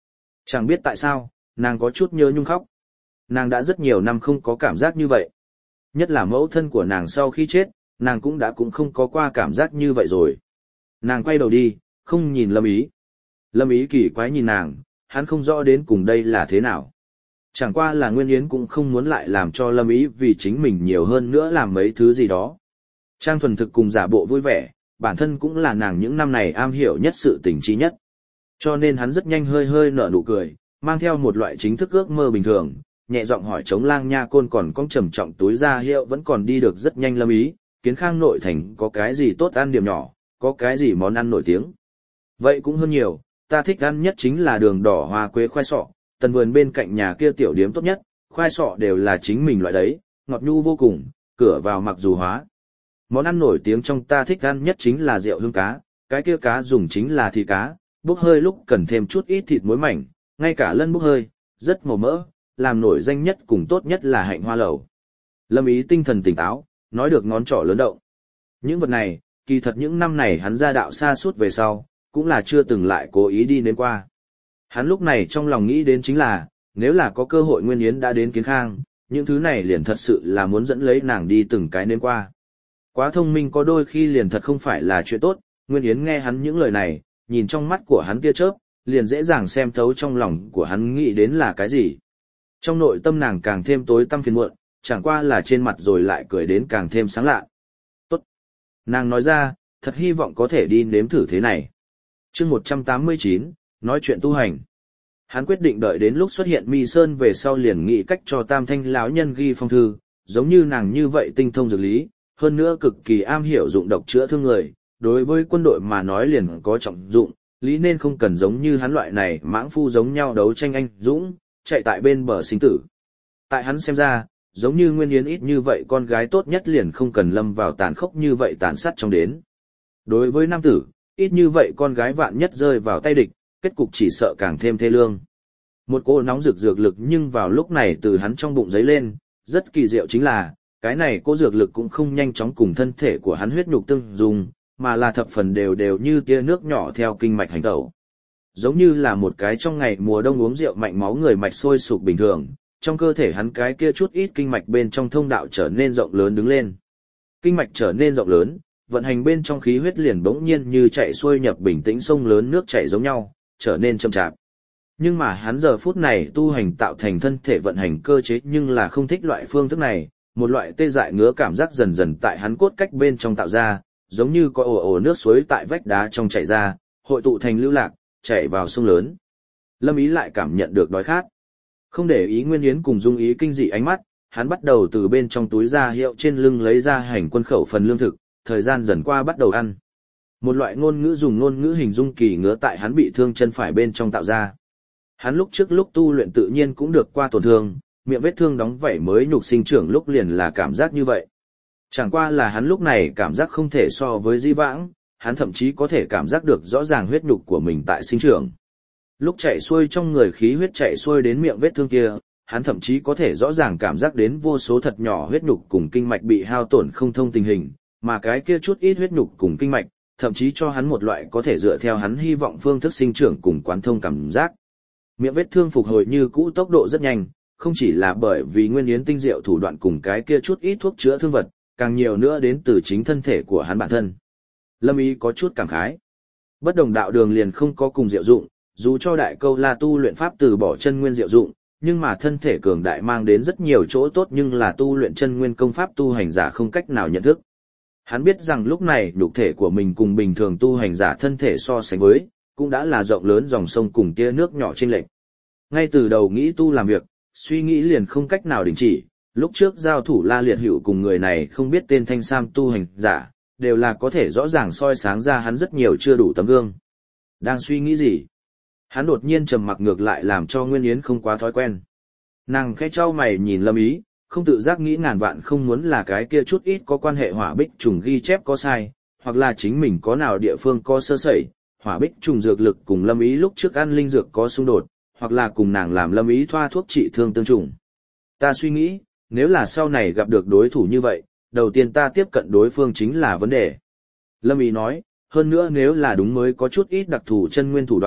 Chẳng biết tại sao, nàng có chút nhớ nhung khóc. Nàng đã rất nhiều năm không có cảm giác như vậy. Nhất là mẫu thân của nàng sau khi chết, nàng cũng không có qua cảm giác như vậy rồi. Nàng quay đầu đi, không nhìn Lâm Ý. Lâm Ý kỳ quái nhìn nàng, hắn không rõ đến cùng đây là thế nào. Chẳng qua là Nguyên Yến cũng không muốn lại làm cho Lâm Ý vì chính mình nhiều hơn nữa làm mấy thứ gì đó. Trang thuần thực cùng giả bộ vui vẻ, bản thân cũng là nàng những năm này am hiểu nhất sự tình trí nhất. Cho nên hắn rất nhanh hơi hơi nở nụ cười, mang theo một loại chính thức ước mơ bình thường, nhẹ giọng hỏi Trống Lang Nha Côn còn cong trầm trọng túi ra hiệu vẫn còn đi được rất nhanh Lâm Ý, Kiến Khang nội thành có cái gì tốt ăn điểm nhỏ, có cái gì món ăn nổi tiếng. Vậy cũng hơn nhiều, ta thích ăn nhất chính là đường đỏ hoa quế khoai sọ, tần vườn bên cạnh nhà kia tiểu điếm tốt nhất, khoai sọ đều là chính mình loại đấy, ngọt nhu vô cùng, cửa vào mặc dù hóa. Món ăn nổi tiếng trong ta thích ăn nhất chính là rượu hương cá, cái kia cá dùng chính là thịt cá, bốc hơi lúc cần thêm chút ít thịt muối mảnh, ngay cả lân bốc hơi, rất màu mỡ, làm nổi danh nhất cùng tốt nhất là hạnh hoa lẩu. Lâm Ý tinh thần tỉnh táo, nói được ngón trỏ lớn động. Những vật này, kỳ thật những năm này hắn ra đạo xa suốt về sau, cũng là chưa từng lại cố ý đi đến qua. Hắn lúc này trong lòng nghĩ đến chính là, nếu là có cơ hội Nguyên Yến đã đến Kiến Khang, những thứ này liền thật sự là muốn dẫn lấy nàng đi từng cái đến qua. Quá thông minh có đôi khi liền thật không phải là chuyện tốt, Nguyên Yến nghe hắn những lời này, nhìn trong mắt của hắn tia chớp, liền dễ dàng xem thấu trong lòng của hắn nghĩ đến là cái gì. Trong nội tâm nàng càng thêm tối tăm phiền muộn, chẳng qua là trên mặt rồi lại cười đến càng thêm sáng lạ. Tốt. Nàng nói ra, thật hy vọng có thể đi nếm thử thế này. Chương 189, nói chuyện tu hành. Hắn quyết định đợi đến lúc xuất hiện Mi Sơn về sau liền nghĩ cách cho Tam Thanh lão nhân ghi phong thư, giống như nàng như vậy tinh thông dược lý, hơn nữa cực kỳ am hiểu dụng độc chữa thương người, đối với quân đội mà nói liền có trọng dụng, lý nên không cần giống như hắn loại này mãng phu giống nhau đấu tranh anh dũng, chạy tại bên bờ sinh tử. Tại hắn xem ra, giống như Nguyên Yến ít như vậy con gái tốt nhất liền không cần lâm vào tàn khốc như vậy tàn sát trong đến. Đối với nam tử, ít như vậy con gái vạn nhất rơi vào tay địch, kết cục chỉ sợ càng thêm thê lương. Một cỗ nóng rực dược lực nhưng vào lúc này từ hắn trong bụng giấy lên, rất kỳ diệu chính là, cái này cỗ dược lực cũng không nhanh chóng cùng thân thể của hắn huyết nhục tương dung, mà là thập phần đều đều như tia nước nhỏ theo kinh mạch hành tẩu. Giống như là một cái trong ngày mùa đông uống rượu mạnh máu người mạch sôi sục bình thường, trong cơ thể hắn cái kia chút ít kinh mạch bên trong thông đạo trở nên rộng lớn đứng lên. Kinh mạch trở nên rộng lớn, vận hành bên trong khí huyết liền bỗng nhiên như chạy xuôi nhập bình tĩnh sông lớn nước chảy giống nhau, trở nên chậm chạp. Nhưng mà hắn giờ phút này tu hành tạo thành thân thể vận hành cơ chế nhưng là không thích loại phương thức này, một loại tê dại ngứa cảm giác dần dần tại hắn cốt cách bên trong tạo ra, giống như có ồ ồ nước suối tại vách đá trong chảy ra, hội tụ thành lưu lạc, chảy vào sông lớn. Lâm Ý lại cảm nhận được đói khát. Không để ý Nguyên Yến cùng Dung Ý kinh dị ánh mắt, hắn bắt đầu từ bên trong túi ra hiệu trên lưng lấy ra hành quân khẩu phần lương thực, thời gian dần qua bắt đầu ăn. Một loại ngôn ngữ dùng ngôn ngữ hình dung kỳ ngứa tại hắn bị thương chân phải bên trong tạo ra. Hắn lúc trước lúc tu luyện tự nhiên cũng được qua tổn thương, miệng vết thương đóng vảy mới nhục sinh trưởng lúc liền là cảm giác như vậy. Chẳng qua là hắn lúc này cảm giác không thể so với di vãng, hắn thậm chí có thể cảm giác được rõ ràng huyết nhục của mình tại sinh trưởng. Lúc chạy xuôi trong người khí huyết chạy xuôi đến miệng vết thương kia, hắn thậm chí có thể rõ ràng cảm giác đến vô số thật nhỏ huyết nhục cùng kinh mạch bị hao tổn không thông tình hình, mà cái kia chút ít huyết nhục cùng kinh mạch, thậm chí cho hắn một loại có thể dựa theo hắn hy vọng phương thức sinh trưởng cùng quán thông cảm giác. Miệng vết thương phục hồi như cũ tốc độ rất nhanh, không chỉ là bởi vì Nguyên Yến tinh diệu thủ đoạn cùng cái kia chút ít thuốc chữa thương vật, càng nhiều nữa đến từ chính thân thể của hắn bản thân. Lâm Ý có chút cảm khái. Bất đồng đạo đường liền không có cùng diệu dụng, dù cho đại câu la tu luyện pháp từ bỏ chân nguyên diệu dụng, nhưng mà thân thể cường đại mang đến rất nhiều chỗ tốt nhưng là tu luyện chân nguyên công pháp tu hành giả không cách nào nhận thức. Hắn biết rằng lúc này nhục thể của mình cùng bình thường tu hành giả thân thể so sánh với, cũng đã là rộng lớn dòng sông cùng tia nước nhỏ chênh lệch. Ngay từ đầu nghĩ tu làm việc, suy nghĩ liền không cách nào đình chỉ, lúc trước giao thủ La Liệt Hữu cùng người này không biết tên thanh sam tu hành giả, đều là có thể rõ ràng soi sáng ra hắn rất nhiều chưa đủ tấm gương. Đang suy nghĩ gì? Hắn đột nhiên trầm mặc ngược lại làm cho Nguyên Yến không quá thói quen. Nàng khẽ trao mày nhìn Lâm Ý, không tự giác nghĩ ngàn vạn không muốn là cái kia chút ít có quan hệ hỏa bích trùng ghi chép có sai, hoặc là chính mình có nào địa phương có sơ sẩy, hỏa bích trùng dược lực cùng Lâm Ý lúc trước ăn linh dược có xung đột, hoặc là cùng nàng làm Lâm Ý thoa thuốc trị thương tương trùng. Ta suy nghĩ, nếu là sau này gặp được đối thủ như vậy, đầu tiên ta tiếp cận đối phương chính là vấn đề. Lâm Ý nói, hơn nữa nếu là đúng mới có chút ít đặc thù chân nguyên thủ đoạn,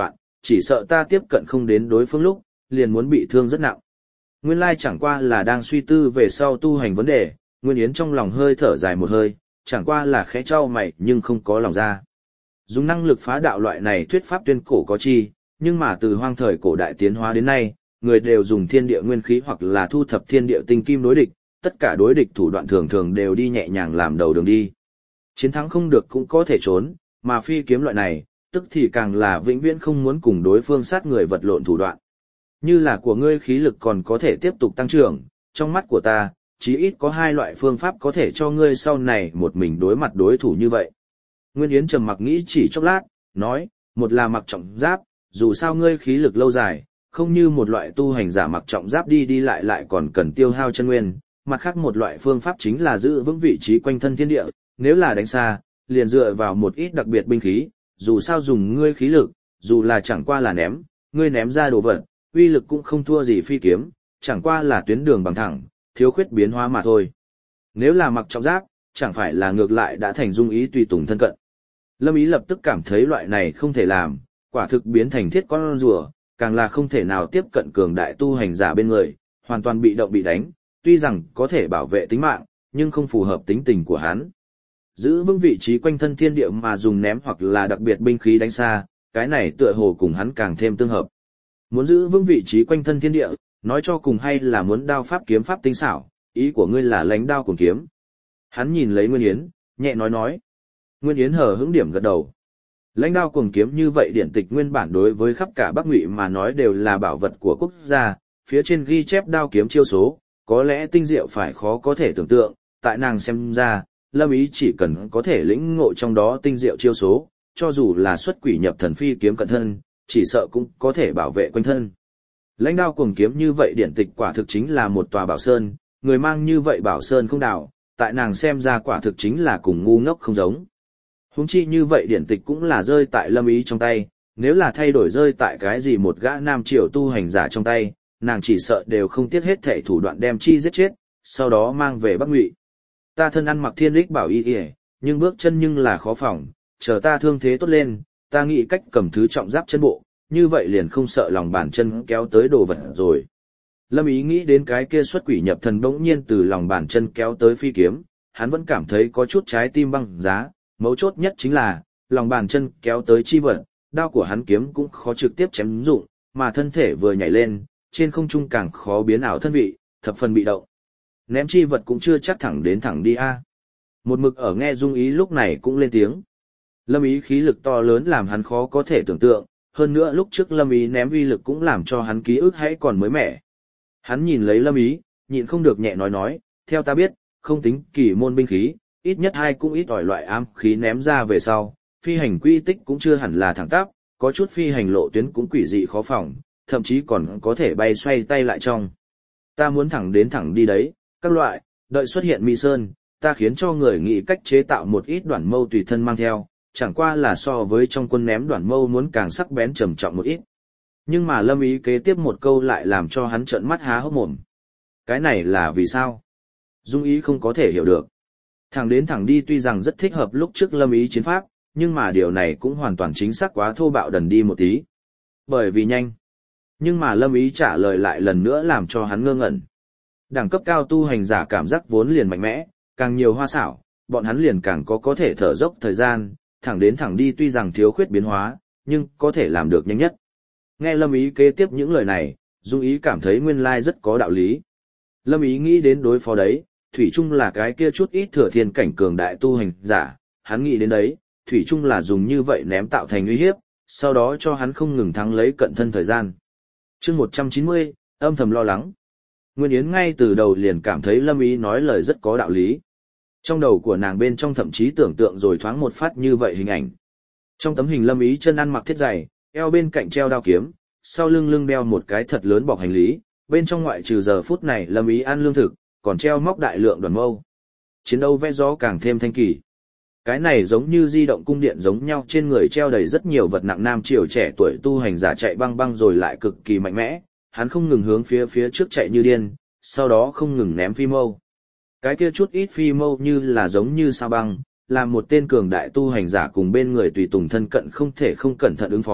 chỉ sợ ta tiếp cận không đến đối phương lúc, liền muốn bị thương rất nặng. Nguyên lai chẳng qua là đang suy tư về sau tu hành vấn đề, Nguyên Yến trong lòng hơi thở dài một hơi, chẳng qua là khẽ trao mày nhưng không có lòng ra. Dùng năng lực phá đạo loại này thuyết pháp tuyên cổ có chi, nhưng mà từ hoang thời cổ đại tiến hóa đến nay, người đều dùng thiên địa nguyên khí hoặc là thu thập thiên địa tinh kim đối địch, tất cả đối địch thủ đoạn thường thường đều đi nhẹ nhàng làm đầu đường đi. Chiến thắng không được cũng có thể trốn, mà phi kiếm loại này, tức thì càng là vĩnh viễn không muốn cùng đối phương sát người vật lộn thủ đoạn. Như là của ngươi khí lực còn có thể tiếp tục tăng trưởng, trong mắt của ta, chí ít có hai loại phương pháp có thể cho ngươi sau này một mình đối mặt đối thủ như vậy. Nguyên Yến trầm mặc nghĩ chỉ chốc lát, nói, một là mặc trọng giáp, dù sao ngươi khí lực lâu dài, không như một loại tu hành giả mặc trọng giáp đi đi lại còn cần tiêu hao chân nguyên, mặt khác một loại phương pháp chính là giữ vững vị trí quanh thân thiên địa, nếu là đánh xa, liền dựa vào một ít đặc biệt binh khí, dù sao dùng ngươi khí lực, dù là chẳng qua là ném, ngươi ném ra đồ vật, uy lực cũng không thua gì phi kiếm, chẳng qua là tuyến đường bằng thẳng, thiếu khuyết biến hóa mà thôi. Nếu là mặc trọng giáp, chẳng phải là ngược lại đã thành dung ý tùy tùng thân cận. Lâm Ý lập tức cảm thấy loại này không thể làm, quả thực biến thành thiết con rùa, càng là không thể nào tiếp cận cường đại tu hành giả bên người, hoàn toàn bị động bị đánh, tuy rằng có thể bảo vệ tính mạng, nhưng không phù hợp tính tình của hắn. Giữ vững vị trí quanh thân thiên địa mà dùng ném hoặc là đặc biệt binh khí đánh xa, cái này tựa hồ cùng hắn càng thêm tương hợp. Muốn giữ vững vị trí quanh thân thiên địa, nói cho cùng hay là muốn đao pháp kiếm pháp tinh xảo, ý của ngươi là lãnh đao cùng kiếm. Hắn nhìn lấy Nguyên Yến, nhẹ nói. Nguyên Yến hờ hững điểm gật đầu. Lãnh đao cùng kiếm như vậy điển tịch nguyên bản đối với khắp cả Bắc Ngụy mà nói đều là bảo vật của quốc gia, phía trên ghi chép đao kiếm chiêu số, có lẽ tinh diệu phải khó có thể tưởng tượng, tại nàng xem ra, Lâm Ý chỉ cần có thể lĩnh ngộ trong đó tinh diệu chiêu số, cho dù là xuất quỷ nhập thần phi kiếm cận thân, chỉ sợ cũng có thể bảo vệ quanh thân. Lãnh đao cùng kiếm như vậy điển tịch quả thực chính là một tòa bảo sơn, người mang như vậy bảo sơn không đảo, tại nàng xem ra quả thực chính là cùng ngu ngốc không giống. Huống chi như vậy điển tịch cũng là rơi tại Lâm Ý trong tay, nếu là thay đổi rơi tại cái gì một gã nam triều tu hành giả trong tay, nàng chỉ sợ đều không tiếc hết thảy thủ đoạn đem chi giết chết, sau đó mang về Bắc Ngụy. Ta thân ăn mặc thiên lích bảo y y, nhưng bước chân nhưng là khó phòng, chờ ta thương thế tốt lên, ta nghĩ cách cầm thứ trọng giáp chân bộ, như vậy liền không sợ lòng bàn chân kéo tới đồ vật rồi. Lâm Ý nghĩ đến cái kia xuất quỷ nhập thần bỗng nhiên từ lòng bàn chân kéo tới phi kiếm, hắn vẫn cảm thấy có chút trái tim băng giá, mấu chốt nhất chính là, lòng bàn chân kéo tới chi vật, đao của hắn kiếm cũng khó trực tiếp chém dụng, mà thân thể vừa nhảy lên, trên không trung càng khó biến ảo thân vị, thập phần bị động. Ném chi vật cũng chưa chắc thẳng đi a. Một mực ở nghe Dung Ý lúc này cũng lên tiếng. Lâm Ý khí lực to lớn làm hắn khó có thể tưởng tượng, hơn nữa lúc trước Lâm Ý ném uy lực cũng làm cho hắn ký ức hãy còn mới mẻ. Hắn nhìn lấy Lâm Ý, nhịn không được nhẹ nói, theo ta biết, không tính kỳ môn binh khí, ít nhất hai cũng ít ỏi loại ám khí ném ra về sau, phi hành quy tích cũng chưa hẳn là thẳng tắp, có chút phi hành lộ tuyến cũng quỷ dị khó phòng, thậm chí còn có thể bay xoay tay lại trong. Ta muốn thẳng đi đấy, các loại, đợi xuất hiện Mi Sơn, ta khiến cho người nghĩ cách chế tạo một ít đoạn mâu tùy thân mang theo, chẳng qua là so với trong quân ném đoạn mâu muốn càng sắc bén trầm trọng một ít. Nhưng mà Lâm Ý kế tiếp một câu lại làm cho hắn trợn mắt há hốc mồm. Cái này là vì sao? Dung Ý không có thể hiểu được. Thẳng đi tuy rằng rất thích hợp lúc trước Lâm Ý chiến pháp, nhưng mà điều này cũng hoàn toàn chính xác quá thô bạo đần đi một tí. Bởi vì nhanh. Nhưng mà Lâm Ý trả lời lại lần nữa làm cho hắn ngơ ngẩn. Đẳng cấp cao tu hành giả cảm giác vốn liền mạnh mẽ, càng nhiều hoa xảo, bọn hắn liền càng có thể thở dốc thời gian, thẳng đi tuy rằng thiếu khuyết biến hóa, nhưng có thể làm được nhanh nhất. Nghe Lâm Ý kế tiếp những lời này, Dung Ý cảm thấy nguyên lai rất có đạo lý. Lâm Ý nghĩ đến đối phó đấy, thủy chung là cái kia chút ít thừa thiên cảnh cường đại tu hành giả, hắn nghĩ đến đấy, thủy chung là dùng như vậy ném tạo thành uy hiếp, sau đó cho hắn không ngừng thắng lấy cận thân thời gian. Chương 190, âm thầm lo lắng. Nguyên Yến ngay từ đầu liền cảm thấy Lâm Ý nói lời rất có đạo lý. Trong đầu của nàng bên trong thậm chí tưởng tượng rồi thoáng một phát như vậy hình ảnh. Trong tấm hình Lâm Ý chân ăn mặc thiết dày, eo bên cạnh treo đao kiếm, sau lưng đeo một cái thật lớn bọc hành lý, bên trong ngoại trừ giờ phút này Lâm Ý ăn lương thực, còn treo móc đại lượng đoàn mâu. Chiến đấu vẽ gió càng thêm thanh kỳ. Cái này giống như di động cung điện giống nhau, trên người treo đầy rất nhiều vật nặng, nam triều trẻ tuổi tu hành giả chạy băng rồi lại cực kỳ mạnh mẽ, hắn không ngừng hướng phía trước chạy như điên, sau đó không ngừng ném phi mâu. Cái kia chút ít phi mâu như là giống như sao băng, làm một tên cường đại tu hành giả cùng bên người tùy tùng thân cận không thể không cẩn thận ứng phó,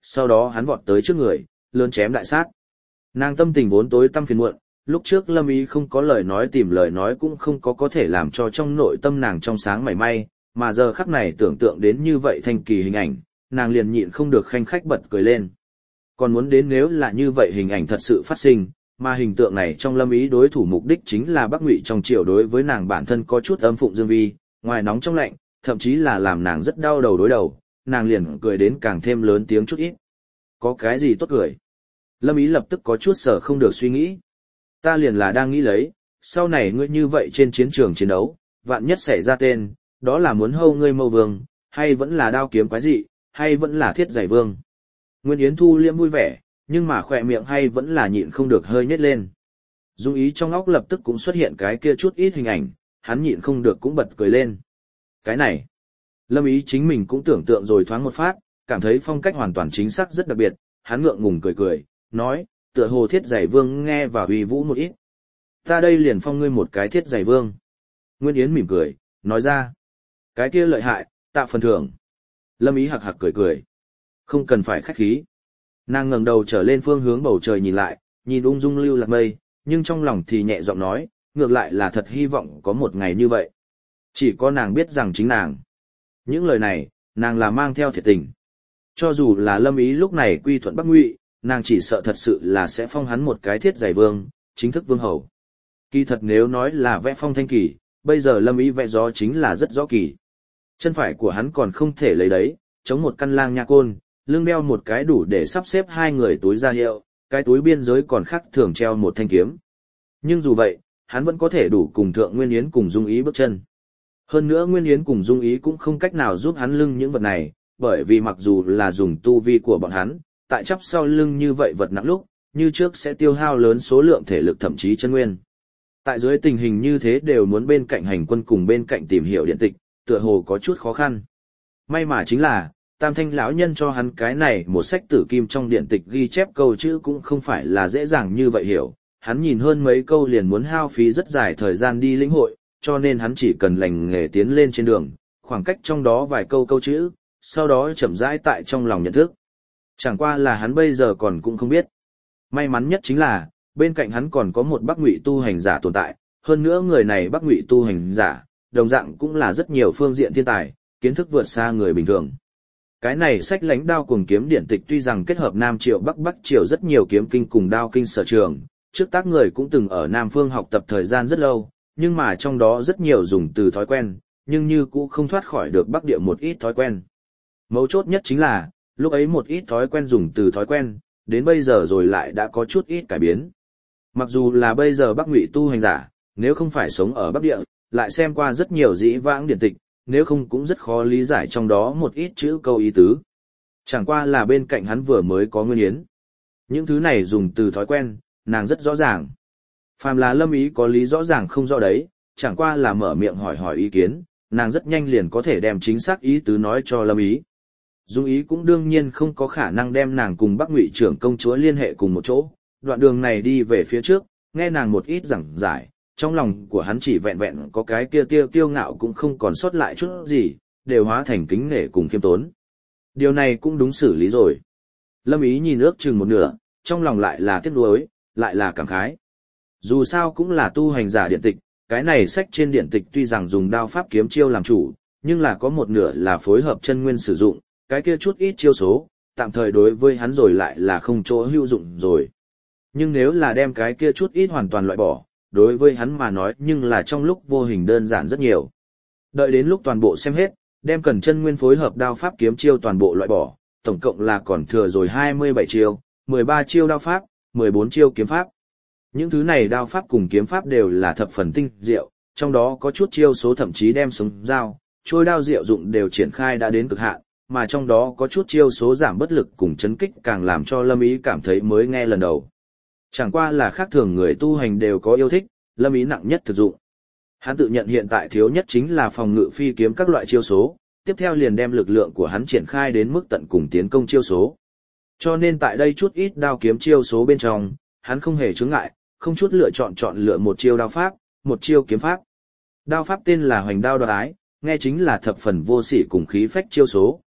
sau đó hắn vọt tới trước người, lớn chém đại sát. Nàng tâm tình vốn tối tăm phiền muộn, lúc trước Lâm Ý không có lời nói tìm lời nói cũng không có thể làm cho trong nội tâm nàng trong sáng mảy may, mà giờ khắc này tưởng tượng đến như vậy thanh kỳ hình ảnh, nàng liền nhịn không được khanh khách bật cười lên. Còn muốn đến nếu là như vậy hình ảnh thật sự phát sinh, mà hình tượng này trong Lâm Ý đối thủ mục đích chính là Bắc Ngụy trong triều đối với nàng bản thân có chút âm phụng dương vi, ngoài nóng trong lạnh, thậm chí là làm nàng rất đau đầu đối đầu, nàng liền cười đến càng thêm lớn tiếng chút ít. Có cái gì tốt cười? Lâm Ý lập tức có chút sở không được suy nghĩ. Ta liền là đang nghĩ lấy, sau này ngươi như vậy trên chiến trường chiến đấu, vạn nhất xảy ra tên, đó là muốn hâu ngươi mâu vương, hay vẫn là đao kiếm quái dị, hay vẫn là thiết giải vương. Nguyên Yến thu liễm vui vẻ, nhưng mà khỏe miệng hay vẫn là nhịn không được hơi nhếch lên. Dung Ý trong óc lập tức cũng xuất hiện cái kia chút ít hình ảnh, hắn nhịn không được cũng bật cười lên. Cái này, Lâm Ý chính mình cũng tưởng tượng rồi thoáng một phát, cảm thấy phong cách hoàn toàn chính xác rất đặc biệt, hắn ngượng ngùng cười cười, nói, tựa hồ thiết giải vương nghe và uy vũ một ít. Ta đây liền phong ngươi một cái thiết giải vương. Nguyên Yến mỉm cười, nói ra, cái kia lợi hại, tạo phần thưởng. Lâm Ý hạc hạc cười cười, không cần phải khách khí. Nàng ngẩng đầu trở lên phương hướng bầu trời nhìn lại, nhìn ung dung lưu lạc mây, nhưng trong lòng thì nhẹ giọng nói, ngược lại là thật hy vọng có một ngày như vậy. Chỉ có nàng biết rằng chính nàng. Những lời này, nàng là mang theo thiệt tình. Cho dù là Lâm Ý lúc này quy thuận Bắc Ngụy, nàng chỉ sợ thật sự là sẽ phong hắn một cái thiết giải vương, chính thức vương hầu. Kỳ thật nếu nói là vẽ phong thanh kỳ, bây giờ Lâm Ý vẽ gió chính là rất rõ kỳ. Chân phải của hắn còn không thể lấy đấy, chống một căn lang nha côn, lưng đeo một cái đủ để sắp xếp hai người túi ra hiệu, cái túi biên giới còn khác thường treo một thanh kiếm. Nhưng dù vậy, hắn vẫn có thể đủ cùng Thượng Nguyên Yến cùng Dung Ý bước chân. Hơn nữa Nguyên Yến cùng Dung Ý cũng không cách nào giúp hắn lưng những vật này, bởi vì mặc dù là dùng tu vi của bọn hắn, tại chắp sau lưng như vậy vật nặng lúc, như trước sẽ tiêu hao lớn số lượng thể lực thậm chí chân nguyên. Tại dưới tình hình như thế đều muốn bên cạnh hành quân cùng bên cạnh tìm hiểu điện tịch, tựa hồ có chút khó khăn. May mà chính là, Tam Thanh lão nhân cho hắn cái này một sách tử kim trong điện tịch ghi chép câu chữ cũng không phải là dễ dàng như vậy hiểu, hắn nhìn hơn mấy câu liền muốn hao phí rất dài thời gian đi lĩnh hội, cho nên hắn chỉ cần lành nghề tiến lên trên đường, khoảng cách trong đó vài câu câu chữ, sau đó chậm rãi tại trong lòng nhận thức. Chẳng qua là hắn bây giờ còn cũng không biết. May mắn nhất chính là, bên cạnh hắn còn có một Bắc Ngụy tu hành giả tồn tại, hơn nữa người này Bắc Ngụy tu hành giả, đồng dạng cũng là rất nhiều phương diện thiên tài, kiến thức vượt xa người bình thường. Cái này sách lãnh đao cùng kiếm điển tịch tuy rằng kết hợp Nam Triều Bắc Triều rất nhiều kiếm kinh cùng đao kinh sở trường, trước tác người cũng từng ở Nam Phương học tập thời gian rất lâu, nhưng mà trong đó rất nhiều dùng từ thói quen, nhưng như cũng không thoát khỏi được Bắc Địa một ít thói quen. Mấu chốt nhất chính là, lúc ấy một ít thói quen dùng từ thói quen, đến bây giờ rồi lại đã có chút ít cải biến. Mặc dù là bây giờ Bắc Ngụy tu hành giả, nếu không phải sống ở Bắc Địa, lại xem qua rất nhiều dĩ vãng điển tịch, nếu không cũng rất khó lý giải trong đó một ít chữ câu ý tứ. Chẳng qua là bên cạnh hắn vừa mới có Nguyên Yến. Những thứ này dùng từ thói quen, nàng rất rõ ràng. Phàm là Lâm Ý có lý rõ ràng không rõ đấy, chẳng qua là mở miệng hỏi hỏi ý kiến, nàng rất nhanh liền có thể đem chính xác ý tứ nói cho Lâm Ý. Dung Ý cũng đương nhiên không có khả năng đem nàng cùng Bắc Ngụy trưởng công chúa liên hệ cùng một chỗ, đoạn đường này đi về phía trước, nghe nàng một ít giảng giải, trong lòng của hắn chỉ vẹn vẹn có cái kia kiêu ngạo cũng không còn sót lại chút gì, đều hóa thành kính nể cùng khiêm tốn. Điều này cũng đúng xử lý rồi. Lâm Ý nhìn ước chừng một nửa, trong lòng lại là tiếc nuối, lại là cảm khái. Dù sao cũng là tu hành giả điện tịch, cái này sách trên điện tịch tuy rằng dùng đao pháp kiếm chiêu làm chủ, nhưng là có một nửa là phối hợp chân nguyên sử dụng, cái kia chút ít chiêu số, tạm thời đối với hắn rồi lại là không chỗ hữu dụng rồi. Nhưng nếu là đem cái kia chút ít hoàn toàn loại bỏ, đối với hắn mà nói nhưng là trong lúc vô hình đơn giản rất nhiều. Đợi đến lúc toàn bộ xem hết, đem cần chân nguyên phối hợp đao pháp kiếm chiêu toàn bộ loại bỏ, tổng cộng là còn thừa rồi 27 chiêu, 13 chiêu đao pháp, 14 chiêu kiếm pháp. Những thứ này đao pháp cùng kiếm pháp đều là thập phần tinh diệu, trong đó có chút chiêu số thậm chí đem sống dao, trôi đao diệu dụng đều triển khai đã đến cực hạn, mà trong đó có chút chiêu số giảm bất lực cùng chấn kích càng làm cho Lâm Ý cảm thấy mới nghe lần đầu. Chẳng qua là khác thường người tu hành đều có yêu thích, Lâm Ý nặng nhất thực dụng. Hắn tự nhận hiện tại thiếu nhất chính là phòng ngự phi kiếm các loại chiêu số, tiếp theo liền đem lực lượng của hắn triển khai đến mức tận cùng tiến công chiêu số. Cho nên tại đây chút ít đao kiếm chiêu số bên trong, hắn không hề chướng ngại, không chút chọn lựa một chiêu đao pháp, một chiêu kiếm pháp. Đao pháp tên là Hoành Đao Đoạt Ái, nghe chính là thập phần vô sỉ cùng khí phách chiêu số,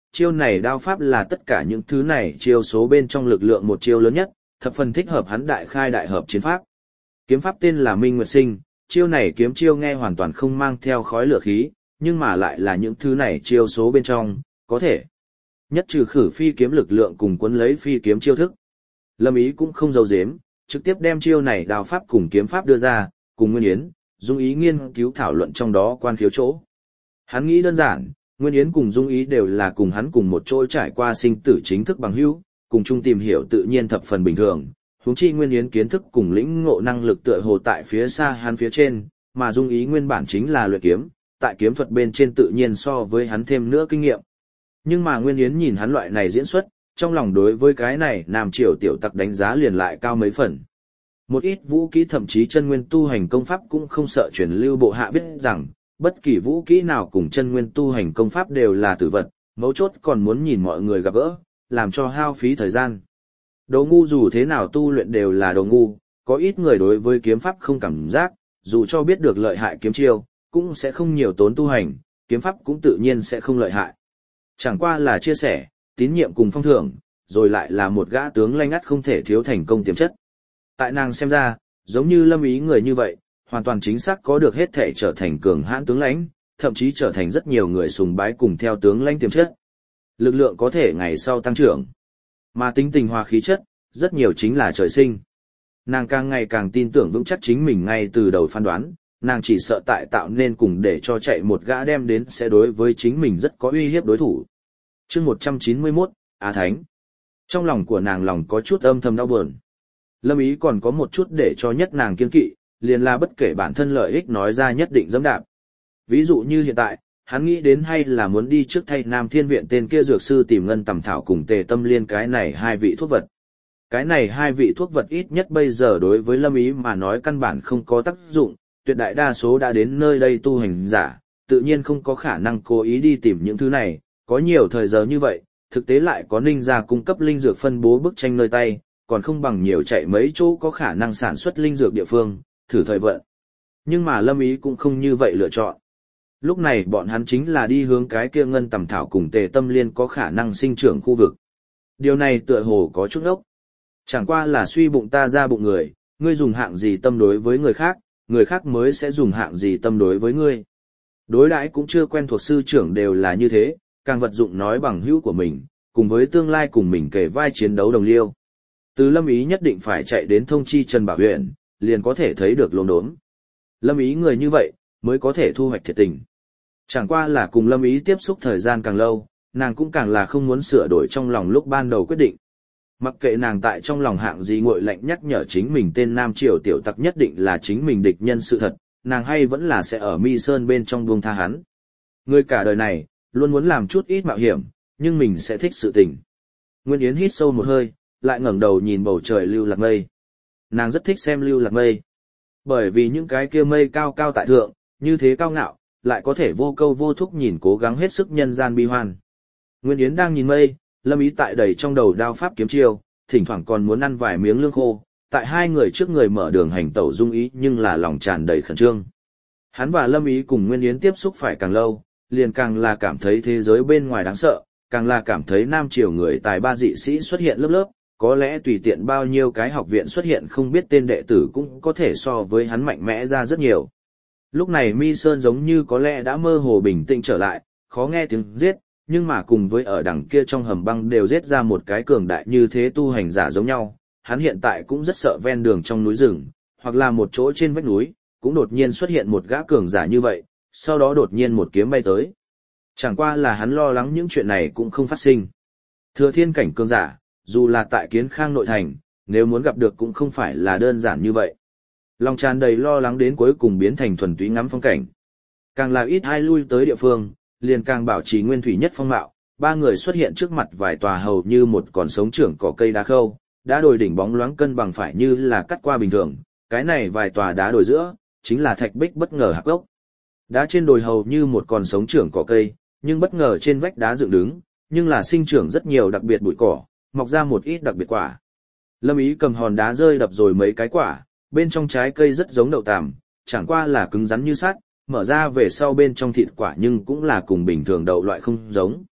chiêu này đao pháp là tất cả những thứ này chiêu số bên trong lực lượng một chiêu lớn nhất, thập phần thích hợp hắn đại khai đại hợp chiến pháp. Kiếm pháp tên là Minh Nguyệt Sinh, chiêu này kiếm chiêu nghe hoàn toàn không mang theo khói lửa khí, nhưng mà lại là những thứ này chiêu số bên trong, có thể nhất trừ khử phi kiếm lực lượng cùng cuốn lấy phi kiếm chiêu thức. Lâm Ý cũng không giấu giếm, trực tiếp đem chiêu này đao pháp cùng kiếm pháp đưa ra, cùng Nguyên Yến, Dung Ý nghiên cứu thảo luận trong đó quan khiếu chỗ. Hắn nghĩ đơn giản, Nguyên Yến cùng Dung Ý đều là cùng hắn cùng một chỗ trải qua sinh tử chính thức bằng hữu, cùng chung tìm hiểu tự nhiên thập phần bình thường. Huống chi Nguyên Yến kiến thức cùng lĩnh ngộ năng lực tựa hồ tại phía xa hắn phía trên, mà Dung Ý nguyên bản chính là luyện kiếm, tại kiếm thuật bên trên tự nhiên so với hắn thêm nữa kinh nghiệm. Nhưng mà Nguyên Yến nhìn hắn loại này diễn xuất, trong lòng đối với cái này Nam Triều tiểu tặc đánh giá liền lại cao mấy phần. Một ít vũ kỹ thậm chí chân nguyên tu hành công pháp cũng không sợ truyền lưu bộ hạ biết rằng, bất kỳ vũ kỹ nào cùng chân nguyên tu hành công pháp đều là tử vật, mấu chốt còn muốn nhìn mọi người gặp gỡ, làm cho hao phí thời gian. Đồ ngu dù thế nào tu luyện đều là đồ ngu, có ít người đối với kiếm pháp không cảm giác, dù cho biết được lợi hại kiếm chiêu, cũng sẽ không nhiều tốn tu hành, kiếm pháp cũng tự nhiên sẽ không lợi hại. Chẳng qua là chia sẻ, tín nhiệm cùng phong thưởng, rồi lại là một gã tướng lanh ngắt không thể thiếu thành công tiềm chất. Tại nàng xem ra, giống như Lâm Ý người như vậy, hoàn toàn chính xác có được hết thể trở thành cường hãn tướng lãnh, thậm chí trở thành rất nhiều người sùng bái cùng theo tướng lãnh tiềm chất. Lực lượng có thể ngày sau tăng trưởng, mà tính tình hòa khí chất, rất nhiều chính là trời sinh. Nàng càng ngày càng tin tưởng vững chắc chính mình ngay từ đầu phán đoán, nàng chỉ sợ tại tạo nên cùng để cho chạy một gã đem đến sẽ đối với chính mình rất có uy hiếp đối thủ. Chương 191, Á Thánh. Trong lòng của nàng lòng có chút âm thầm đau buồn. Lâm Ý còn có một chút để cho nhất nàng kiêng kỵ, liền là bất kể bản thân lợi ích nói ra nhất định dẫm đạp. Ví dụ như hiện tại, hắn nghĩ đến hay là muốn đi trước thay Nam Thiên Viện tên kia dược sư tìm ngân tầm thảo cùng Tề Tâm Liên cái này hai vị thuốc vật. Cái này hai vị thuốc vật ít nhất bây giờ đối với Lâm Ý mà nói căn bản không có tác dụng, tuyệt đại đa số đã đến nơi đây tu hành giả, tự nhiên không có khả năng cố ý đi tìm những thứ này, có nhiều thời giờ như vậy, thực tế lại có ninh gia cung cấp linh dược phân bố bức tranh nơi tay, còn không bằng nhiều chạy mấy chỗ có khả năng sản xuất linh dược địa phương, thử thời vận. Nhưng mà Lâm Ý cũng không như vậy lựa chọn. Lúc này bọn hắn chính là đi hướng cái kia ngân tầm thảo cùng Tề Tâm Liên có khả năng sinh trưởng khu vực. Điều này tựa hồ có chút ốc. Chẳng qua là suy bụng ta ra bụng người, ngươi dùng hạng gì tâm đối với người khác mới sẽ dùng hạng gì tâm đối với ngươi. Đối đãi cũng chưa quen thuộc sư trưởng đều là như thế, càng vật dụng nói bằng hữu của mình, cùng với tương lai cùng mình kể vai chiến đấu đồng liêu. Từ Lâm Ý nhất định phải chạy đến thông chi Trần Bảo huyện, liền có thể thấy được lồn đốm. Lâm Ý người như vậy, mới có thể thu hoạch thiệt tình. Chẳng qua là cùng Lâm Ý tiếp xúc thời gian càng lâu, nàng cũng càng là không muốn sửa đổi trong lòng lúc ban đầu quyết định. Mặc kệ nàng tại trong lòng hạng gì nguội lạnh nhắc nhở chính mình tên Nam Triều tiểu tặc nhất định là chính mình địch nhân sự thật, nàng hay vẫn là sẽ ở Mi Sơn bên trong buông tha hắn. Người cả đời này, luôn muốn làm chút ít mạo hiểm, nhưng mình sẽ thích sự tình. Nguyên Yến hít sâu một hơi, lại ngẩng đầu nhìn bầu trời lưu lạc mây. Nàng rất thích xem lưu lạc mây. Bởi vì những cái kia mây cao cao tại thượng, như thế cao ngạo, lại có thể vô câu vô thúc nhìn cố gắng hết sức nhân gian bi hoan. Nguyên Yến đang nhìn mây, Lâm Ý tại đầy trong đầu đao pháp kiếm chiêu, thỉnh thoảng còn muốn ăn vài miếng lương khô, tại hai người trước người mở đường hành tẩu Dung Ý nhưng là lòng tràn đầy khẩn trương. Hắn và Lâm Ý cùng Nguyên Yến tiếp xúc phải càng lâu, liền càng là cảm thấy thế giới bên ngoài đáng sợ, càng là cảm thấy Nam Triều người tài ba dị sĩ xuất hiện lớp lớp, có lẽ tùy tiện bao nhiêu cái học viện xuất hiện không biết tên đệ tử cũng có thể so với hắn mạnh mẽ ra rất nhiều. Lúc này Mi Sơn giống như có lẽ đã mơ hồ bình tĩnh trở lại, khó nghe tiếng giết, nhưng mà cùng với ở đằng kia trong hầm băng đều giết ra một cái cường đại như thế tu hành giả giống nhau, hắn hiện tại cũng rất sợ ven đường trong núi rừng, hoặc là một chỗ trên vách núi, cũng đột nhiên xuất hiện một gã cường giả như vậy, sau đó đột nhiên một kiếm bay tới. Chẳng qua là hắn lo lắng những chuyện này cũng không phát sinh. Thừa thiên cảnh cường giả, dù là tại Kiến Khang nội thành, nếu muốn gặp được cũng không phải là đơn giản như vậy. Lòng tràn đầy lo lắng đến cuối cùng biến thành thuần túy ngắm phong cảnh. Càng là ít ai lui tới địa phương, liền càng bảo trì nguyên thủy nhất phong mạo, ba người xuất hiện trước mặt vài tòa hầu như một còn sống trưởng cỏ cây đá khâu, đá đồi đỉnh bóng loáng cân bằng phải như là cắt qua bình thường, cái này vài tòa đá đồi giữa, chính là thạch bích bất ngờ hạc gốc. Đá trên đồi hầu như một còn sống trưởng cỏ cây, nhưng bất ngờ trên vách đá dựng đứng, nhưng là sinh trưởng rất nhiều đặc biệt bụi cỏ, mọc ra một ít đặc biệt quả. Lâm Ý cầm hòn đá rơi đập rồi mấy cái quả, bên trong trái cây rất giống đậu tằm, chẳng qua là cứng rắn như sắt, mở ra về sau bên trong thịt quả nhưng cũng là cùng bình thường đậu loại không giống.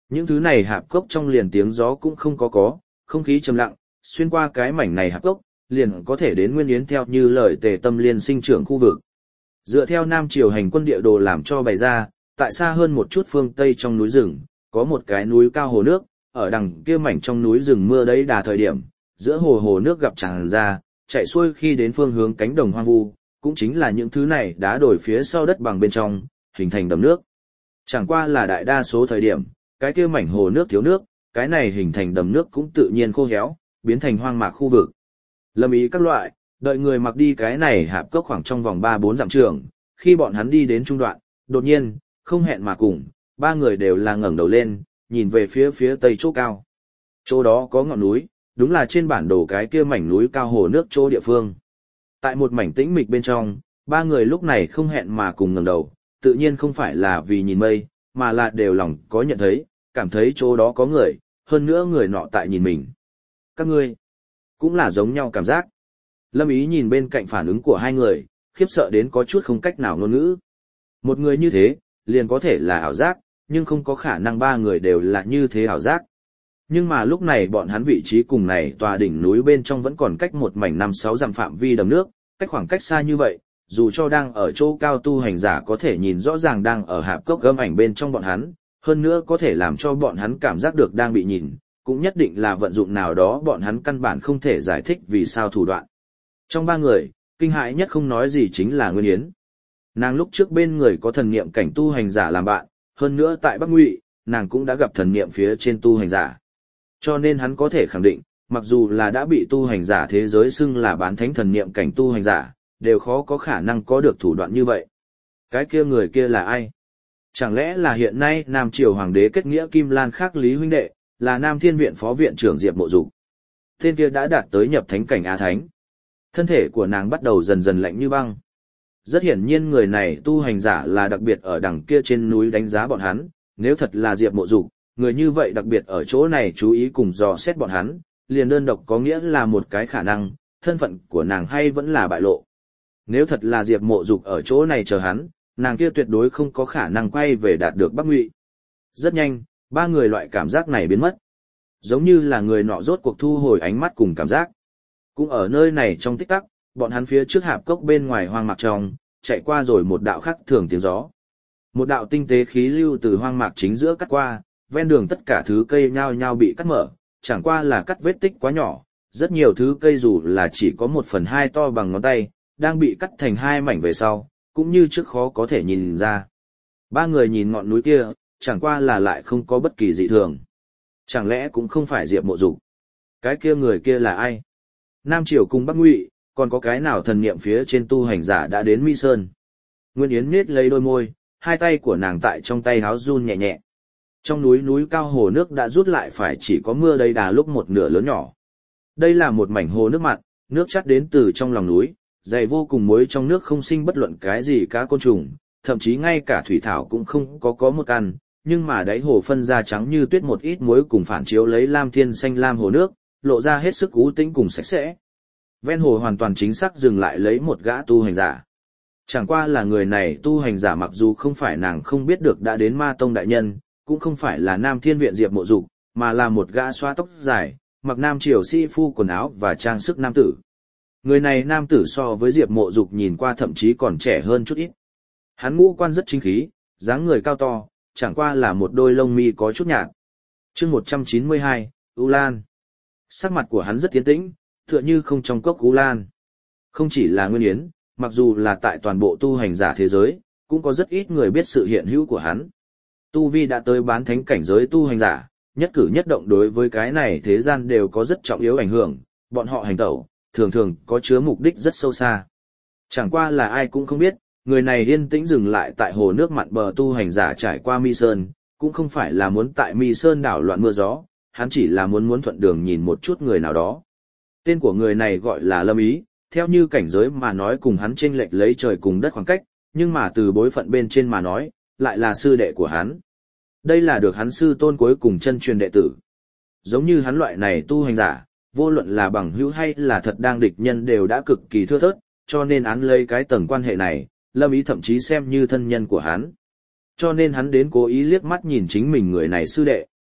Những thứ này hạp cốc trong liền tiếng gió cũng không có, không khí trầm lặng, xuyên qua cái mảnh này hạp cốc, liền có thể đến Nguyên Yến theo như lời Tề Tâm Liên sinh trưởng khu vực. Dựa theo Nam Triều hành quân địa đồ làm cho bày ra, tại xa hơn một chút phương Tây trong núi rừng, có một cái núi cao hồ nước, ở đằng kia mảnh trong núi rừng mưa đấy đà thời điểm, giữa hồ nước gặp tràn ra, chạy xuôi khi đến phương hướng cánh đồng hoang vu, cũng chính là những thứ này đá đổi phía sau đất bằng bên trong, hình thành đầm nước. Chẳng qua là đại đa số thời điểm, cái kia mảnh hồ nước thiếu nước, cái này hình thành đầm nước cũng tự nhiên khô héo, biến thành hoang mạc khu vực. Lâm ý các loại, đợi người mặc đi cái này hạp cốc khoảng trong vòng 3-4 dặm trường, khi bọn hắn đi đến trung đoạn, đột nhiên, không hẹn mà cùng, ba người đều là ngẩng đầu lên, nhìn về phía tây chỗ cao. Chỗ đó có ngọn núi, đúng là trên bản đồ cái kia mảnh núi cao hồ nước chỗ địa phương. Tại một mảnh tĩnh mịch bên trong, ba người lúc này không hẹn mà cùng ngẩng đầu, tự nhiên không phải là vì nhìn mây, mà là đều lòng có nhận thấy, cảm thấy chỗ đó có người, hơn nữa người nọ tại nhìn mình. Các ngươi, cũng là giống nhau cảm giác. Lâm ý nhìn bên cạnh phản ứng của hai người, khiếp sợ đến có chút không cách nào ngôn ngữ. Một người như thế, liền có thể là ảo giác, nhưng không có khả năng ba người đều là như thế ảo giác. Nhưng mà lúc này bọn hắn vị trí cùng này tòa đỉnh núi bên trong vẫn còn cách một mảnh 5-6 dặm phạm vi đầm nước, cách khoảng cách xa như vậy, dù cho đang ở chỗ cao tu hành giả có thể nhìn rõ ràng đang ở hạp cốc gâm ảnh bên trong bọn hắn, hơn nữa có thể làm cho bọn hắn cảm giác được đang bị nhìn, cũng nhất định là vận dụng nào đó bọn hắn căn bản không thể giải thích vì sao thủ đoạn. Trong ba người, kinh hãi nhất không nói gì chính là Nguyên Yến. Nàng lúc trước bên người có thần niệm cảnh tu hành giả làm bạn, hơn nữa tại Bắc Ngụy, nàng cũng đã gặp thần niệm phía trên tu hành giả. Cho nên hắn có thể khẳng định, mặc dù là đã bị tu hành giả thế giới xưng là bán thánh thần niệm cảnh tu hành giả, đều khó có khả năng có được thủ đoạn như vậy. Cái kia người kia là ai? Chẳng lẽ là hiện nay Nam Triều Hoàng đế kết nghĩa Kim Lan khác Lý huynh đệ, là Nam Thiên Viện Phó Viện trưởng Diệp Mộ Dục. Tên kia đã đạt tới nhập thánh cảnh Á Thánh. Thân thể của nàng bắt đầu dần dần lạnh như băng. Rất hiển nhiên người này tu hành giả là đặc biệt ở đằng kia trên núi đánh giá bọn hắn, nếu thật là Diệp Mộ Dục, người như vậy đặc biệt ở chỗ này chú ý cùng dò xét bọn hắn, liền đơn độc có nghĩa là một cái khả năng, thân phận của nàng hay vẫn là bại lộ. Nếu thật là Diệp Mộ Dục ở chỗ này chờ hắn, nàng kia tuyệt đối không có khả năng quay về đạt được Bắc Ngụy. Rất nhanh, ba người loại cảm giác này biến mất. Giống như là người nọ rốt cuộc thu hồi ánh mắt cùng cảm giác. Cũng ở nơi này trong tích tắc, bọn hắn phía trước hạp cốc bên ngoài hoang mạc trong, chạy qua rồi một đạo khắc thường tiếng gió. Một đạo tinh tế khí lưu từ hoang mạc chính giữa cắt qua, ven đường tất cả thứ cây nhao nhao bị cắt mở, chẳng qua là cắt vết tích quá nhỏ, rất nhiều thứ cây dù là chỉ có 1/2 to bằng ngón tay, đang bị cắt thành hai mảnh về sau, cũng như trước khó có thể nhìn ra. Ba người nhìn ngọn núi kia, chẳng qua là lại không có bất kỳ dị thường. Chẳng lẽ cũng không phải Diệp Mộ Dục? Cái kia người kia là ai? Nam Triều cùng Bắc Ngụy, còn có cái nào thần niệm phía trên tu hành giả đã đến Mi Sơn? Nguyên Yến nhếch lấy đôi môi, hai tay của nàng tại trong tay háo run nhẹ nhẹ. Trong núi cao hồ nước đã rút lại phải chỉ có mưa đầy đà lúc một nửa lớn nhỏ. Đây là một mảnh hồ nước mặn, nước chắt đến từ trong lòng núi, dày vô cùng muối, trong nước không sinh bất luận cái gì cá côn trùng, thậm chí ngay cả thủy thảo cũng không có một căn, nhưng mà đáy hồ phân ra trắng như tuyết một ít muối cùng phản chiếu lấy lam thiên xanh lam hồ nước, lộ ra hết sức u tĩnh cùng sạch sẽ. Ven hồ hoàn toàn chính xác dừng lại lấy một gã tu hành giả. Chẳng qua là người này tu hành giả mặc dù không phải nàng không biết được đã đến Ma Tông đại nhân, cũng không phải là Nam Thiên Viện Diệp Mộ Dục, mà là một gã xóa tóc dài, mặc Nam Triều sĩ phu quần áo và trang sức nam tử. Người này nam tử so với Diệp Mộ Dục nhìn qua thậm chí còn trẻ hơn chút ít. Hắn ngũ quan rất chính khí, dáng người cao to, chẳng qua là một đôi lông mi có chút nhạt. Chương 192, U Lan. Sắc mặt của hắn rất tiến tĩnh, tựa như không trong cốc U Lan. Không chỉ là Nguyên Yến, mặc dù là tại toàn bộ tu hành giả thế giới, cũng có rất ít người biết sự hiện hữu của hắn. Tu vi đã tới bán thánh cảnh giới tu hành giả, nhất cử nhất động đối với cái này thế gian đều có rất trọng yếu ảnh hưởng, bọn họ hành tẩu, thường thường có chứa mục đích rất sâu xa. Chẳng qua là ai cũng không biết, người này yên tĩnh dừng lại tại hồ nước mặn bờ tu hành giả trải qua Mi Sơn, cũng không phải là muốn tại Mi Sơn đảo loạn mưa gió, hắn chỉ là muốn thuận đường nhìn một chút người nào đó. Tên của người này gọi là Lâm Ý, theo như cảnh giới mà nói cùng hắn chênh lệch lấy trời cùng đất khoảng cách, nhưng mà từ bối phận bên trên mà nói, lại là sư đệ của hắn. Đây là được hắn sư tôn cuối cùng chân truyền đệ tử. Giống như hắn loại này tu hành giả, vô luận là bằng hữu hay là thật đang địch nhân đều đã cực kỳ thưa thớt, cho nên án lấy cái tầng quan hệ này, Lâm Ý thậm chí xem như thân nhân của hắn. Cho nên hắn đến cố ý liếc mắt nhìn chính mình người này sư đệ.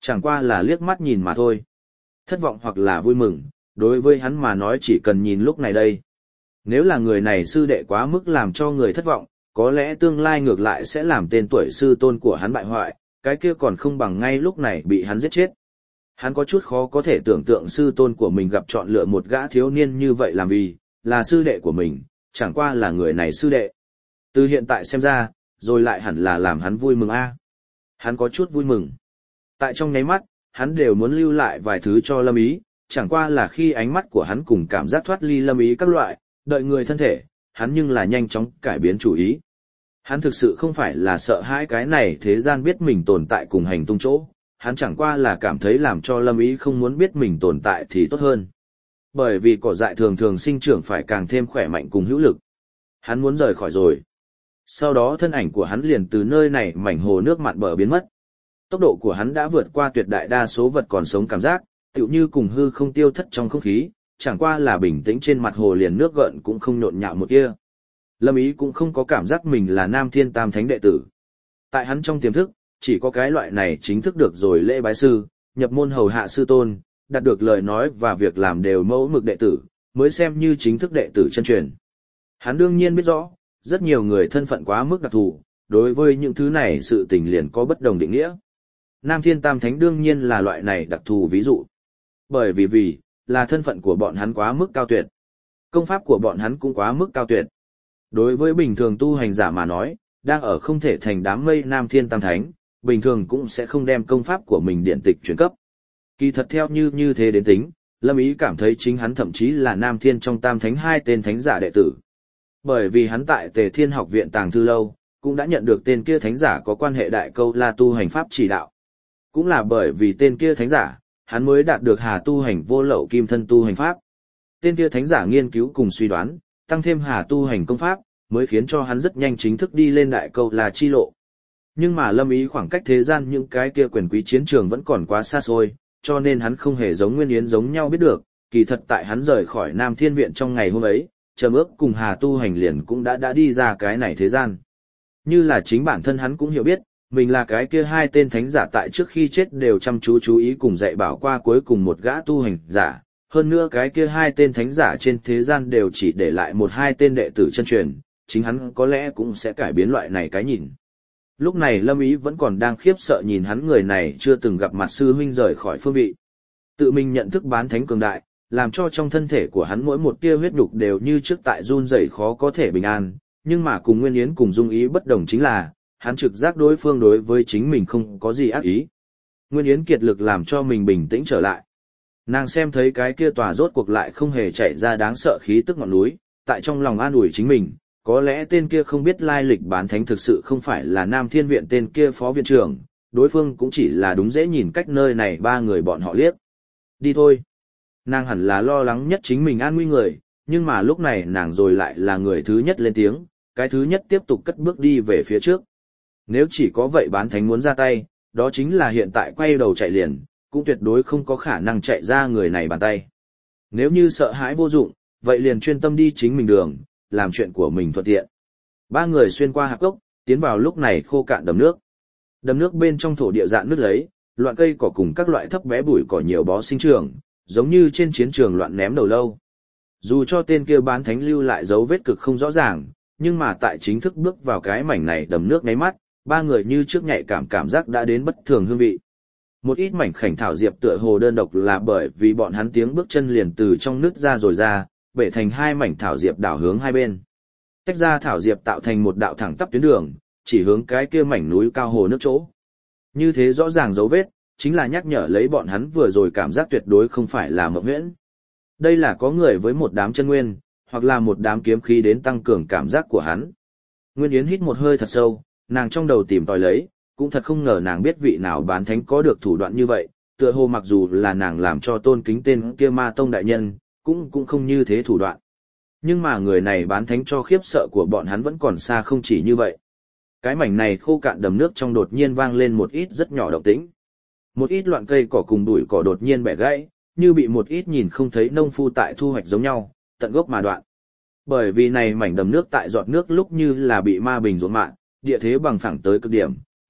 Chẳng qua là liếc mắt nhìn mà thôi. Thất vọng hoặc là vui mừng, đối với hắn mà nói chỉ cần nhìn lúc này đây. Nếu là người này sư đệ quá mức làm cho người thất vọng, có lẽ tương lai ngược lại sẽ làm tên tuổi sư tôn của hắn bại hoại, cái kia còn không bằng ngay lúc này bị hắn giết chết. Hắn có chút khó có thể tưởng tượng sư tôn của mình gặp chọn lựa một gã thiếu niên như vậy làm vì, là sư đệ của mình, chẳng qua là người này sư đệ. Từ hiện tại xem ra, rồi lại hẳn là làm hắn vui mừng a. Hắn có chút vui mừng. Tại trong nháy mắt, hắn đều muốn lưu lại vài thứ cho Lâm Ý, chẳng qua là khi ánh mắt của hắn cùng cảm giác thoát ly Lâm Ý các loại, đợi người thân thể, hắn nhưng là nhanh chóng cải biến chủ ý. Hắn thực sự không phải là sợ hãi cái này thế gian biết mình tồn tại cùng hành tung chỗ, hắn chẳng qua là cảm thấy làm cho Lâm Ý không muốn biết mình tồn tại thì tốt hơn. Bởi vì cỏ dại thường thường sinh trưởng phải càng thêm khỏe mạnh cùng hữu lực. Hắn muốn rời khỏi rồi. Sau đó thân ảnh của hắn liền từ nơi này mảnh hồ nước mặn bờ biến mất. Tốc độ của hắn đã vượt qua tuyệt đại đa số vật còn sống cảm giác, tựu như cùng hư không tiêu thất trong không khí, chẳng qua là bình tĩnh trên mặt hồ liền nước gợn cũng không nhộn nhạo một tia. Lâm Ý cũng không có cảm giác mình là Nam Thiên Tam Thánh đệ tử. Tại hắn trong tiềm thức, chỉ có cái loại này chính thức được rồi lễ bái sư, nhập môn hầu hạ sư tôn, đạt được lời nói và việc làm đều mẫu mực đệ tử, mới xem như chính thức đệ tử chân truyền. Hắn đương nhiên biết rõ, rất nhiều người thân phận quá mức đặc thù, đối với những thứ này sự tình liền có bất đồng định nghĩa. Nam Thiên Tam Thánh đương nhiên là loại này đặc thù ví dụ. Bởi vì là thân phận của bọn hắn quá mức cao tuyệt. Công pháp của bọn hắn cũng quá mức cao tuyệt. Đối với bình thường tu hành giả mà nói, đang ở không thể thành đám mây Nam Thiên Tam Thánh, bình thường cũng sẽ không đem công pháp của mình điện tịch chuyển cấp. Kỳ thật theo như thế đến tính, Lâm Ý cảm thấy chính hắn thậm chí là Nam Thiên trong Tam Thánh hai tên thánh giả đệ tử. Bởi vì hắn tại Tề Thiên Học viện Tàng Thư Lâu, cũng đã nhận được tên kia thánh giả có quan hệ đại câu la tu hành pháp chỉ đạo. Cũng là bởi vì tên kia thánh giả, hắn mới đạt được Hà tu hành vô lậu kim thân tu hành pháp. Tên kia thánh giả nghiên cứu cùng suy đoán, tăng thêm Hà tu hành công pháp, mới khiến cho hắn rất nhanh chính thức đi lên đại câu la chi lộ. Nhưng mà Lâm Ý khoảng cách thế gian những cái kia quyền quý chiến trường vẫn còn quá xa xôi, cho nên hắn không hề giống Nguyên Yến giống nhau biết được, kỳ thật tại hắn rời khỏi Nam Thiên Viện trong ngày hôm ấy, Trầm Ước cùng Hà tu hành liền cũng đã đi ra cái này thế gian. Như là chính bản thân hắn cũng hiểu biết, mình là cái kia hai tên thánh giả tại trước khi chết đều chăm chú ý cùng dạy bảo qua cuối cùng một gã tu hành giả, hơn nữa cái kia hai tên thánh giả trên thế gian đều chỉ để lại một hai tên đệ tử chân truyền, chính hắn có lẽ cũng sẽ cải biến loại này cái nhìn. Lúc này Lâm Ý vẫn còn đang khiếp sợ nhìn hắn người này chưa từng gặp mặt sư huynh rời khỏi phương vị. Tự mình nhận thức bán thánh cường đại, làm cho trong thân thể của hắn mỗi một tia huyết nhục đều như trước tại run rẩy khó có thể bình an, nhưng mà cùng Nguyên Yến cùng Dung Ý bất đồng chính là, hắn trực giác đối phương đối với chính mình không có gì ác ý. Nguyên Yến kiệt lực làm cho mình bình tĩnh trở lại. Nàng xem thấy cái kia tòa rốt cuộc lại không hề chạy ra đáng sợ khí tức ngọn núi, tại trong lòng an ủi chính mình, có lẽ tên kia không biết lai lịch bán thánh thực sự không phải là Nam Thiên Viện tên kia phó viện trưởng, đối phương cũng chỉ là đúng dễ nhìn cách nơi này ba người bọn họ liếc. Đi thôi. Nàng hẳn là lo lắng nhất chính mình an nguy người, nhưng mà lúc này nàng rồi lại là người thứ nhất lên tiếng, cái thứ nhất tiếp tục cất bước đi về phía trước. Nếu chỉ có vậy bán thánh muốn ra tay, đó chính là hiện tại quay đầu chạy liền, cũng tuyệt đối không có khả năng chạy ra người này bàn tay. Nếu như sợ hãi vô dụng, vậy liền chuyên tâm đi chính mình đường, làm chuyện của mình thuận tiện. Ba người xuyên qua hạp cốc, tiến vào lúc này khô cạn đầm nước. Đầm nước bên trong thổ địa dạn nứt lấy, loạn cây cỏ cùng các loại thấp bé bụi cỏ nhiều bó sinh trưởng, giống như trên chiến trường loạn ném đầu lâu. Dù cho tên kia bán thánh lưu lại dấu vết cực không rõ ràng, nhưng mà tại chính thức bước vào cái mảnh này đầm nước ngáy mắt, ba người như trước nhạy cảm giác đã đến bất thường hương vị. Một ít mảnh khảnh thảo diệp tựa hồ đơn độc là bởi vì bọn hắn tiếng bước chân liền từ trong nước ra rồi ra, bể thành hai mảnh thảo diệp đảo hướng hai bên. Tách ra thảo diệp tạo thành một đạo thẳng tắp tuyến đường, chỉ hướng cái kia mảnh núi cao hồ nước chỗ. Như thế rõ ràng dấu vết, chính là nhắc nhở lấy bọn hắn vừa rồi cảm giác tuyệt đối không phải là mộng huyễn. Đây là có người với một đám chân nguyên, hoặc là một đám kiếm khí đến tăng cường cảm giác của hắn. Nguyên Yến hít một hơi thật sâu, nàng trong đầu tìm tòi lấy, cũng thật không ngờ nàng biết vị nào bán thánh có được thủ đoạn như vậy, tựa hồ mặc dù là nàng làm cho tôn kính tên kia ma tông đại nhân, cũng không như thế thủ đoạn. Nhưng mà người này bán thánh cho khiếp sợ của bọn hắn vẫn còn xa không chỉ như vậy. Cái mảnh này khô cạn đầm nước trong đột nhiên vang lên một ít rất nhỏ động tĩnh. Một ít loạn cây cỏ cùng bụi cỏ đột nhiên bẻ gãy, như bị một ít nhìn không thấy nông phu tại thu hoạch giống nhau, tận gốc mà đoạn. Bởi vì này mảnh đầm nước tại giọt nước lúc như là bị ma bình ruộng mạng, địa thế bằng phẳng tới cực điểm,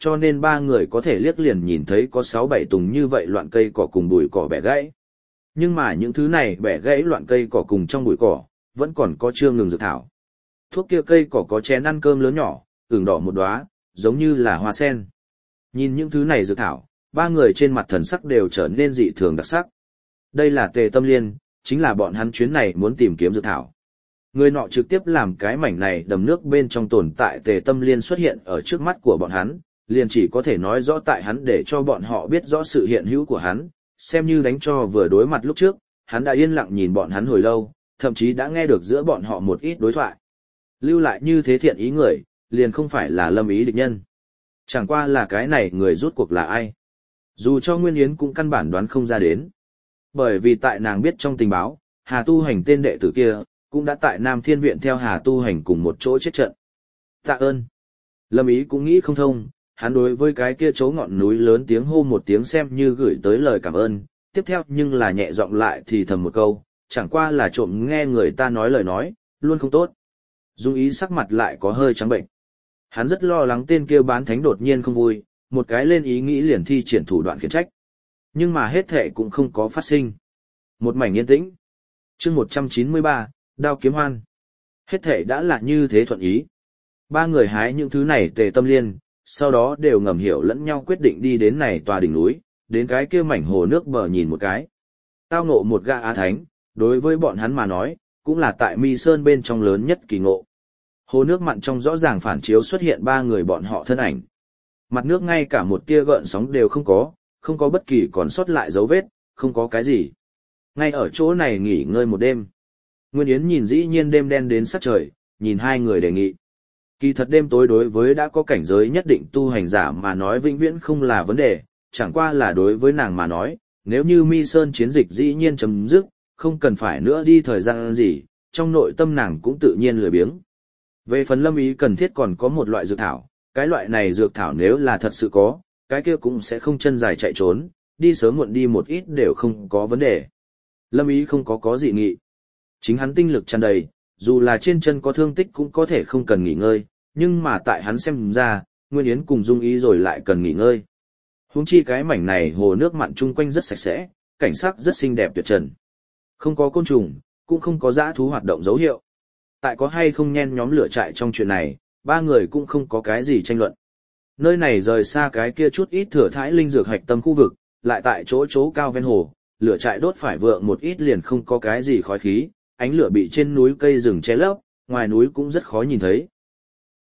cho nên ba người có thể liếc liền nhìn thấy có 6-7 tùng như vậy loạn cây cỏ cùng bụi cỏ bẻ gãy. Nhưng mà những thứ này bẻ gãy loạn cây cỏ cùng trong bụi cỏ, vẫn còn có chưa ngừng dược thảo. Thuốc kia cây cỏ có chén ăn cơm lớn nhỏ, ửng đỏ một đóa, giống như là hoa sen. Nhìn những thứ này dược thảo, ba người trên mặt thần sắc đều trở nên dị thường đặc sắc. Đây là Tề Tâm Liên, chính là bọn hắn chuyến này muốn tìm kiếm dược thảo. Người nọ trực tiếp làm cái mảnh này đầm nước bên trong tồn tại Tề Tâm Liên xuất hiện ở trước mắt của bọn hắn, liền chỉ có thể nói rõ tại hắn để cho bọn họ biết rõ sự hiện hữu của hắn, xem như đánh cho vừa đối mặt lúc trước, hắn đã yên lặng nhìn bọn hắn hồi lâu, thậm chí đã nghe được giữa bọn họ một ít đối thoại. Lưu lại như thế thiện ý người, liền không phải là Lâm Ý địch nhân. Chẳng qua là cái này người rút cuộc là ai. Dù cho Nguyên Yến cũng căn bản đoán không ra đến. Bởi vì tại nàng biết trong tình báo, Hà Tu Hành tên đệ tử kia, cũng đã tại Nam Thiên Viện theo Hà Tu Hành cùng một chỗ chết trận. Tạ ơn. Lâm Ý cũng nghĩ không thông, hắn đối với cái kia chỗ ngọn núi lớn tiếng hô một tiếng xem như gửi tới lời cảm ơn, tiếp theo nhưng là nhẹ giọng lại thì thầm một câu, chẳng qua là trộm nghe người ta nói lời nói, luôn không tốt. Dung Ý sắc mặt lại có hơi trắng bệnh. Hắn rất lo lắng tên kia bán thánh đột nhiên không vui, một cái lên ý nghĩ liền thi triển thủ đoạn khiển trách. Nhưng mà hết thệ cũng không có phát sinh. Một mảnh yên tĩnh. Chương 193, Đao Kiếm Hoan. Hết thệ đã là như thế thuận ý. Ba người hái những thứ này Tề Tâm Liên, sau đó đều ngầm hiểu lẫn nhau quyết định đi đến này tòa đỉnh núi, đến cái kia mảnh hồ nước bờ nhìn một cái. Tao ngộ một gã á thánh, đối với bọn hắn mà nói, cũng là tại Mi Sơn bên trong lớn nhất kỳ ngộ. Hồ nước mặn trong rõ ràng phản chiếu xuất hiện ba người bọn họ thân ảnh. Mặt nước ngay cả một tia gợn sóng đều không có bất kỳ còn sót lại dấu vết, không có cái gì. Ngay ở chỗ này nghỉ ngơi một đêm. Nguyên Yến nhìn dĩ nhiên đêm đen đến sát trời, nhìn hai người đề nghị. Kỳ thật đêm tối đối với đã có cảnh giới nhất định tu hành giả mà nói vĩnh viễn không là vấn đề, chẳng qua là đối với nàng mà nói, nếu như Mi Sơn chiến dịch dĩ nhiên chấm dứt, không cần phải nữa đi thời gian gì, trong nội tâm nàng cũng tự nhiên lười biếng. Về phần Lâm Ý cần thiết còn có một loại dược thảo, cái loại này dược thảo nếu là thật sự có, cái kia cũng sẽ không chân dài chạy trốn, đi sớm muộn đi một ít đều không có vấn đề. Lâm Ý không có dị nghị. Chính hắn tinh lực tràn đầy, dù là trên chân có thương tích cũng có thể không cần nghỉ ngơi, nhưng mà tại hắn xem ra, Nguyên Yến cùng Dung Ý rồi lại cần nghỉ ngơi. Huống chi cái mảnh này hồ nước mặn chung quanh rất sạch sẽ, cảnh sắc rất xinh đẹp tuyệt trần. Không có côn trùng, cũng không có dã thú hoạt động dấu hiệu. Tại có hay không nhen nhóm lửa trại trong chuyện này, ba người cũng không có cái gì tranh luận. Nơi này rời xa cái kia chút ít thừa thãi linh dược hạch tâm khu vực, lại tại chỗ cao ven hồ, lửa trại đốt phải vượng một ít liền không có cái gì khói khí, ánh lửa bị trên núi cây rừng che lấp, ngoài núi cũng rất khó nhìn thấy,